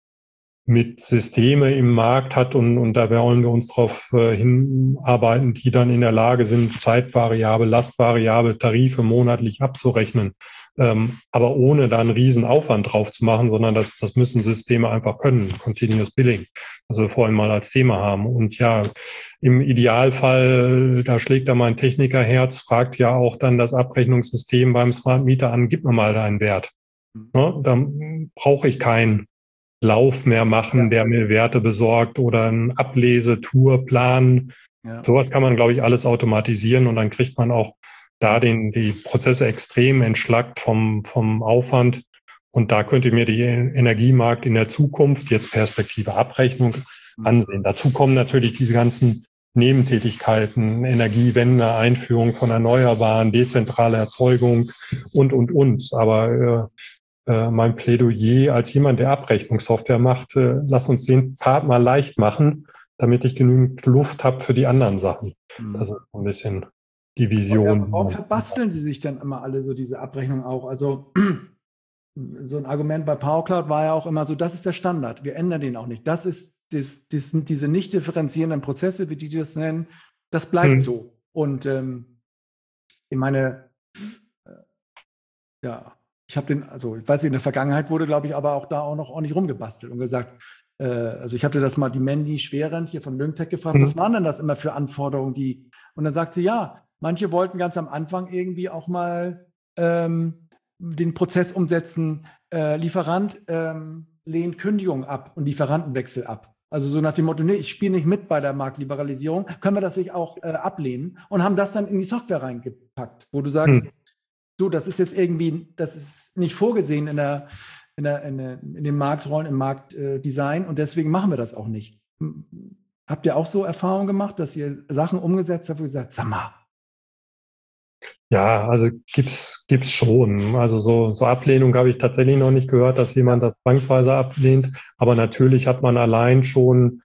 mit Systeme im Markt hat und da wollen wir uns darauf hinarbeiten, die dann in der Lage sind, Zeitvariable, Lastvariable, Tarife monatlich abzurechnen, aber ohne da einen riesen Aufwand drauf zu machen, sondern das müssen Systeme einfach können, Continuous Billing, also wir vorhin mal als Thema haben. Und ja, im Idealfall, da schlägt da mein Technikerherz, fragt ja auch dann das Abrechnungssystem beim Smart Meter an, gib mir mal deinen Wert. Ne? Dann brauche ich keinen Lauf mehr machen, der mir Werte besorgt oder einen Ablesetourplan. Sowas kann man, glaube ich, alles automatisieren und dann kriegt man auch da die Prozesse extrem entschlackt vom Aufwand. Und da könnte ich mir die Energiemarkt in der Zukunft, jetzt Perspektive Abrechnung, ansehen. Dazu kommen natürlich diese ganzen Nebentätigkeiten, Energiewende, Einführung von Erneuerbaren, dezentrale Erzeugung und. Aber mein Plädoyer als jemand, der Abrechnungssoftware macht, lass uns den Part mal leicht machen, damit ich genügend Luft habe für die anderen Sachen. Das ist ein bisschen die Vision. Warum verbasteln Sie sich dann immer alle so diese Abrechnung auch? Also so ein Argument bei PowerCloud war ja auch immer so, das ist der Standard, wir ändern den auch nicht. Das ist diese nicht differenzierenden Prozesse, wie die das nennen, das bleibt so. Und ich meine, ich habe ich weiß nicht, in der Vergangenheit wurde, glaube ich, aber auch da auch noch ordentlich rumgebastelt und gesagt, also ich hatte das mal die Mandy Schwerend hier von Lyngtech gefragt, was waren denn das immer für Anforderungen, und dann sagt sie, ja, manche wollten ganz am Anfang irgendwie auch mal den Prozess umsetzen, Lieferant lehnt Kündigung ab und Lieferantenwechsel ab. Also so nach dem Motto, nee, ich spiele nicht mit bei der Marktliberalisierung, können wir das nicht auch ablehnen und haben das dann in die Software reingepackt, wo du sagst, du, das ist jetzt irgendwie, das ist nicht vorgesehen in den Marktrollen, im Marktdesign und deswegen machen wir das auch nicht. Habt ihr auch so Erfahrungen gemacht, dass ihr Sachen umgesetzt habt, wo ihr sagt, sag mal. Ja, also gibt's schon. Also so Ablehnung habe ich tatsächlich noch nicht gehört, dass jemand das zwangsweise ablehnt. Aber natürlich hat man allein schon,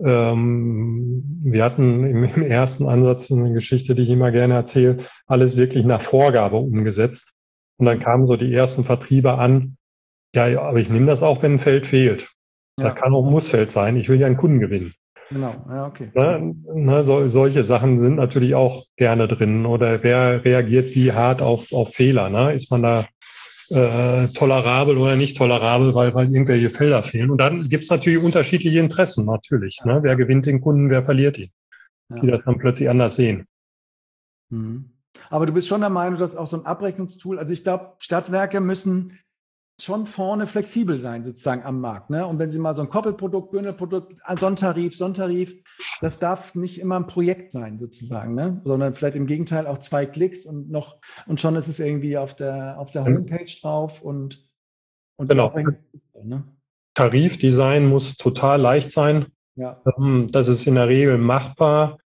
wir hatten im ersten Ansatz eine Geschichte, die ich immer gerne erzähle, alles wirklich nach Vorgabe umgesetzt. Und dann kamen so die ersten Vertriebe an, ja, aber ich nehme das auch, wenn ein Feld fehlt. Das kann auch ein Mussfeld sein. Ich will ja einen Kunden gewinnen. Genau, ja, okay. Solche Sachen sind natürlich auch gerne drin. Oder wer reagiert wie hart auf Fehler? Ne? Ist man da tolerabel oder nicht tolerabel, weil irgendwelche Felder fehlen? Und dann gibt es natürlich unterschiedliche Interessen, natürlich. Ne? Wer gewinnt den Kunden, wer verliert ihn? Die das dann plötzlich anders sehen. Mhm. Aber du bist schon der Meinung, dass auch so ein Abrechnungstool, also ich glaube, Stadtwerke müssen schon vorne flexibel sein, sozusagen am Markt. Ne? Und wenn Sie mal so ein Koppelprodukt, Bündelprodukt, Sonntarif, das darf nicht immer ein Projekt sein, sozusagen, ne? Sondern vielleicht im Gegenteil auch 2 Klicks und schon ist es irgendwie auf der Homepage drauf und genau. Ne? Tarifdesign muss total leicht sein. Ja. Das ist in der Regel machbar.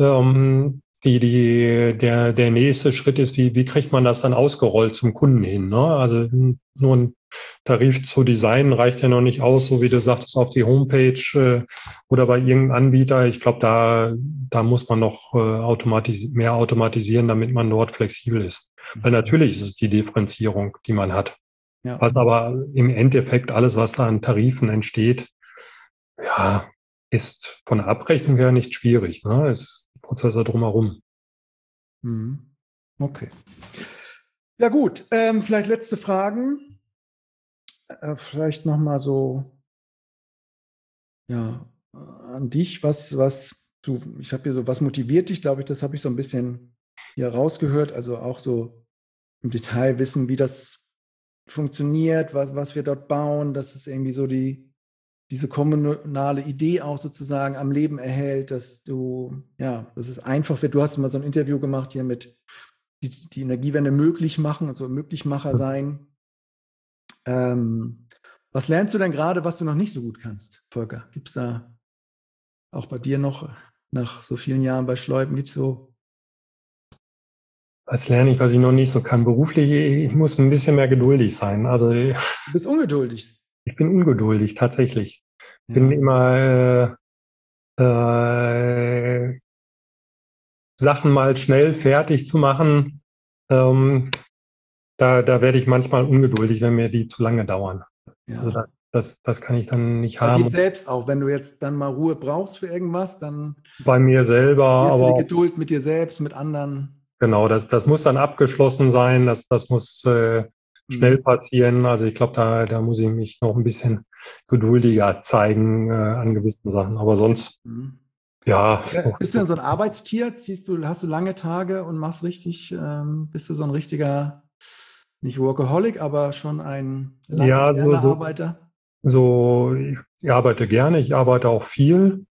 Der nächste Schritt ist, wie kriegt man das dann ausgerollt zum Kunden hin? Ne? Also nur ein Tarif zu designen reicht ja noch nicht aus, so wie du sagtest, auf die Homepage oder bei irgendeinem Anbieter. Ich glaube, da muss man noch mehr automatisieren, damit man dort flexibel ist. Weil natürlich ist es die Differenzierung, die man hat. Ja. Was aber im Endeffekt alles, was da an Tarifen entsteht, ja, ist von der Abrechnung her nicht schwierig. Ne? Es ist Prozesse drumherum. Okay. Ja gut, vielleicht letzte Fragen. Vielleicht nochmal so an dich, ich habe hier so, was motiviert dich, glaube ich, das habe ich so ein bisschen hier rausgehört, also auch so im Detail wissen, wie das funktioniert, was wir dort bauen, dass es irgendwie so diese kommunale Idee auch sozusagen am Leben erhält, dass es einfach wird. Du hast mal so ein Interview gemacht hier mit die Energiewende möglich machen, also Möglichmacher sein. Was lernst du denn gerade, was du noch nicht so gut kannst, Volker? Gibt es da auch bei dir noch, nach so vielen Jahren bei Schleupen, gibt es so? Was lerne ich, was ich noch nicht so kann? Beruflich, ich muss ein bisschen mehr geduldig sein. Also, du bist ungeduldig. Ich bin ungeduldig, tatsächlich. Ich bin immer Sachen mal schnell fertig zu machen. Da werde ich manchmal ungeduldig, wenn mir die zu lange dauern. Ja. Also das kann ich dann nicht haben. Bei dir selbst auch, wenn du jetzt dann mal Ruhe brauchst für irgendwas, dann bei mir selber. Hast du die Geduld mit dir selbst, mit anderen? Genau, das muss dann abgeschlossen sein, das muss schnell passieren. Also ich glaube, da muss ich mich noch ein bisschen geduldiger zeigen an gewissen Sachen. Aber sonst, ja. Bist du denn so ein Arbeitstier? Hast du lange Tage und machst richtig, bist du so ein richtiger, nicht Workaholic, aber schon ein langer Arbeiter? Ich arbeite gerne, ich arbeite auch viel.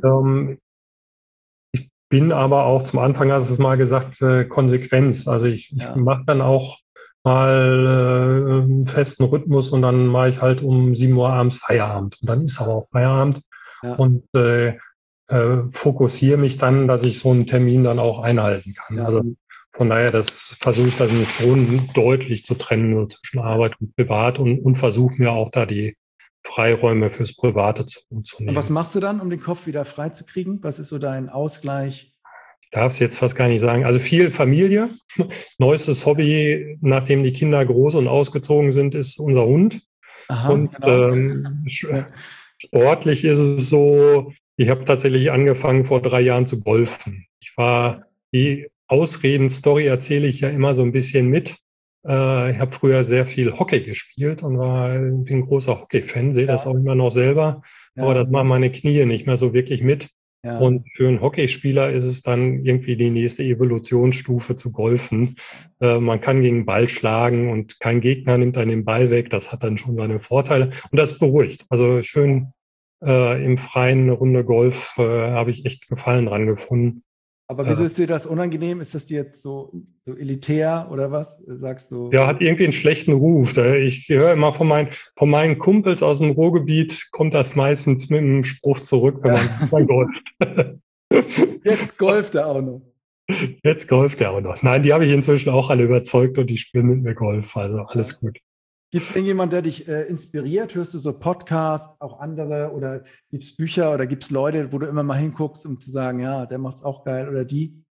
Ich bin aber auch, zum Anfang hast du es mal gesagt, Konsequenz. Also ich mache dann auch mal einen festen Rhythmus und dann mache ich halt um 7 Uhr abends Feierabend. Und dann ist aber auch Feierabend. Ja. Und fokussiere mich dann, dass ich so einen Termin dann auch einhalten kann. Ja. Also von daher, das versuche ich dann schon deutlich zu trennen zwischen Arbeit und Privat und versuche mir auch da die Freiräume fürs Private zu nehmen. Und was machst du dann, um den Kopf wieder frei zu kriegen? Was ist so dein Ausgleich? Ich darf es jetzt fast gar nicht sagen. Also viel Familie. Neuestes Hobby, nachdem die Kinder groß und ausgezogen sind, ist unser Hund. Aha, und genau. Sportlich ist es so, ich habe tatsächlich angefangen vor 3 Jahren zu golfen. Die Ausreden-Story erzähle ich ja immer so ein bisschen mit. Ich habe früher sehr viel Hockey gespielt und bin ein großer Hockey-Fan, sehe das auch immer noch selber. Aber das machen meine Knie nicht mehr so wirklich mit. Ja. Und für einen Hockeyspieler ist es dann irgendwie die nächste Evolutionsstufe zu golfen. Man kann gegen den Ball schlagen und kein Gegner nimmt einen den Ball weg. Das hat dann schon seine Vorteile und das beruhigt. Also schön im Freien eine Runde Golf habe ich echt Gefallen dran gefunden. Aber wieso ist dir das unangenehm? Ist das dir jetzt so elitär oder was? Sagst du? Ja, hat irgendwie einen schlechten Ruf. Ich höre immer von meinen Kumpels aus dem Ruhrgebiet, kommt das meistens mit einem Spruch zurück, wenn man golft. Jetzt golft er auch noch. Jetzt golft er auch noch. Nein, die habe ich inzwischen auch alle überzeugt und die spielen mit mir Golf. Also alles gut. Gibt es irgendjemanden, der dich inspiriert? Hörst du so Podcasts, auch andere? Oder gibt es Bücher oder gibt es Leute, wo du immer mal hinguckst, um zu sagen, ja, der macht es auch geil oder die?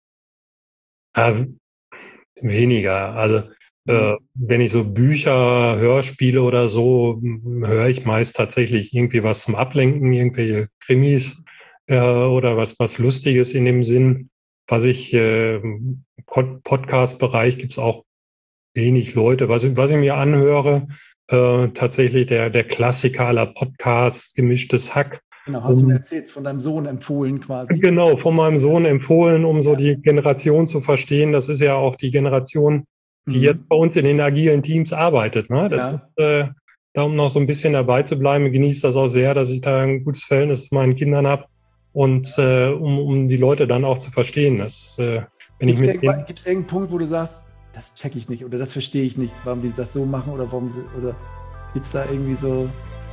Weniger. Also wenn ich so Bücher, Hörspiele oder so, höre ich meist tatsächlich irgendwie was zum Ablenken, irgendwelche Krimis oder was Lustiges in dem Sinn. Was ich Podcast-Bereich gibt es auch wenig Leute. Was ich mir anhöre, tatsächlich der Klassiker aller Podcasts, gemischtes Hack. Genau, hast du mir erzählt, von deinem Sohn empfohlen quasi. Genau, von meinem Sohn empfohlen, um so die Generation zu verstehen. Das ist ja auch die Generation, die jetzt bei uns in den agilen Teams arbeitet. Ne? Das ist, da um noch so ein bisschen dabei zu bleiben, genieße das auch sehr, dass ich da ein gutes Verhältnis zu meinen Kindern habe und um die Leute dann auch zu verstehen. Gibt es irgendeinen Punkt, wo du sagst, das check ich nicht oder das verstehe ich nicht, warum die das so machen oder gibt es da irgendwie so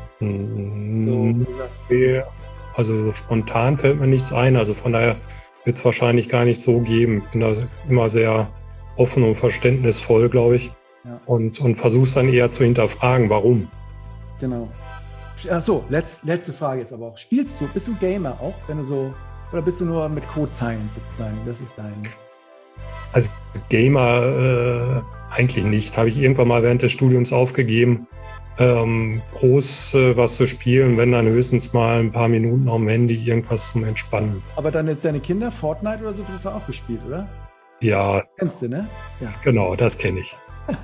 also spontan fällt mir nichts ein, also von daher wird es wahrscheinlich gar nicht so geben. Ich bin da immer sehr offen und verständnisvoll, glaube ich, und versuche es dann eher zu hinterfragen, warum. Genau. Achso, letzte Frage jetzt aber auch. Bist du Gamer auch, wenn du so, oder bist du nur mit Codezeilen sozusagen? Das ist dein... Also Gamer eigentlich nicht. Habe ich irgendwann mal während des Studiums aufgegeben, groß was zu spielen, wenn dann höchstens mal ein paar Minuten am Handy irgendwas zum Entspannen. Aber deine Kinder, Fortnite oder so, haben sie auch gespielt, oder? Ja. Kennst du, ne? Ja. Genau, das kenne ich.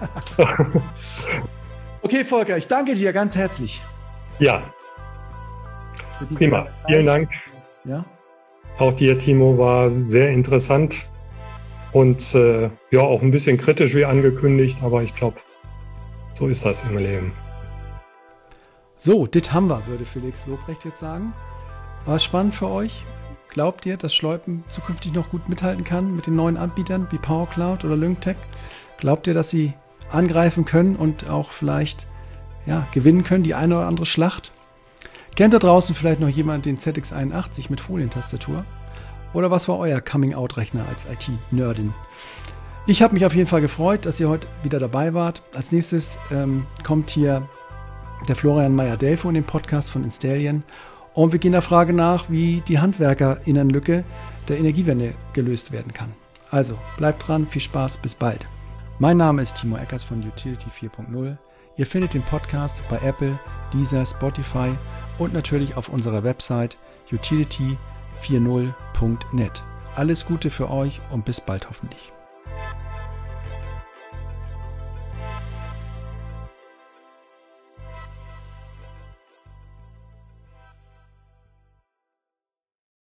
Okay, Volker, ich danke dir ganz herzlich. Ja. Prima. Vielen Dank. Ja. Auch dir, Timo, war sehr interessant. Und auch ein bisschen kritisch wie angekündigt, aber ich glaube, so ist das im Leben. So, dit haben wir, würde Felix Lobrecht jetzt sagen. War es spannend für euch? Glaubt ihr, dass Schleupen zukünftig noch gut mithalten kann mit den neuen Anbietern wie PowerCloud oder LyncTech? Glaubt ihr, dass sie angreifen können und auch vielleicht gewinnen können, die eine oder andere Schlacht? Kennt da draußen vielleicht noch jemand den ZX81 mit Folientastatur? Oder was war euer Coming-out-Rechner als IT-Nerdin? Ich habe mich auf jeden Fall gefreut, dass ihr heute wieder dabei wart. Als nächstes kommt hier der Florian Meyer-Delfo in dem Podcast von Installion. Und wir gehen der Frage nach, wie die HandwerkerInnenlücke der Energiewende gelöst werden kann. Also, bleibt dran, viel Spaß, bis bald. Mein Name ist Timo Eckers von Utility 4.0. Ihr findet den Podcast bei Apple, Deezer, Spotify und natürlich auf unserer Website utility40.net. Alles Gute für euch und bis bald hoffentlich.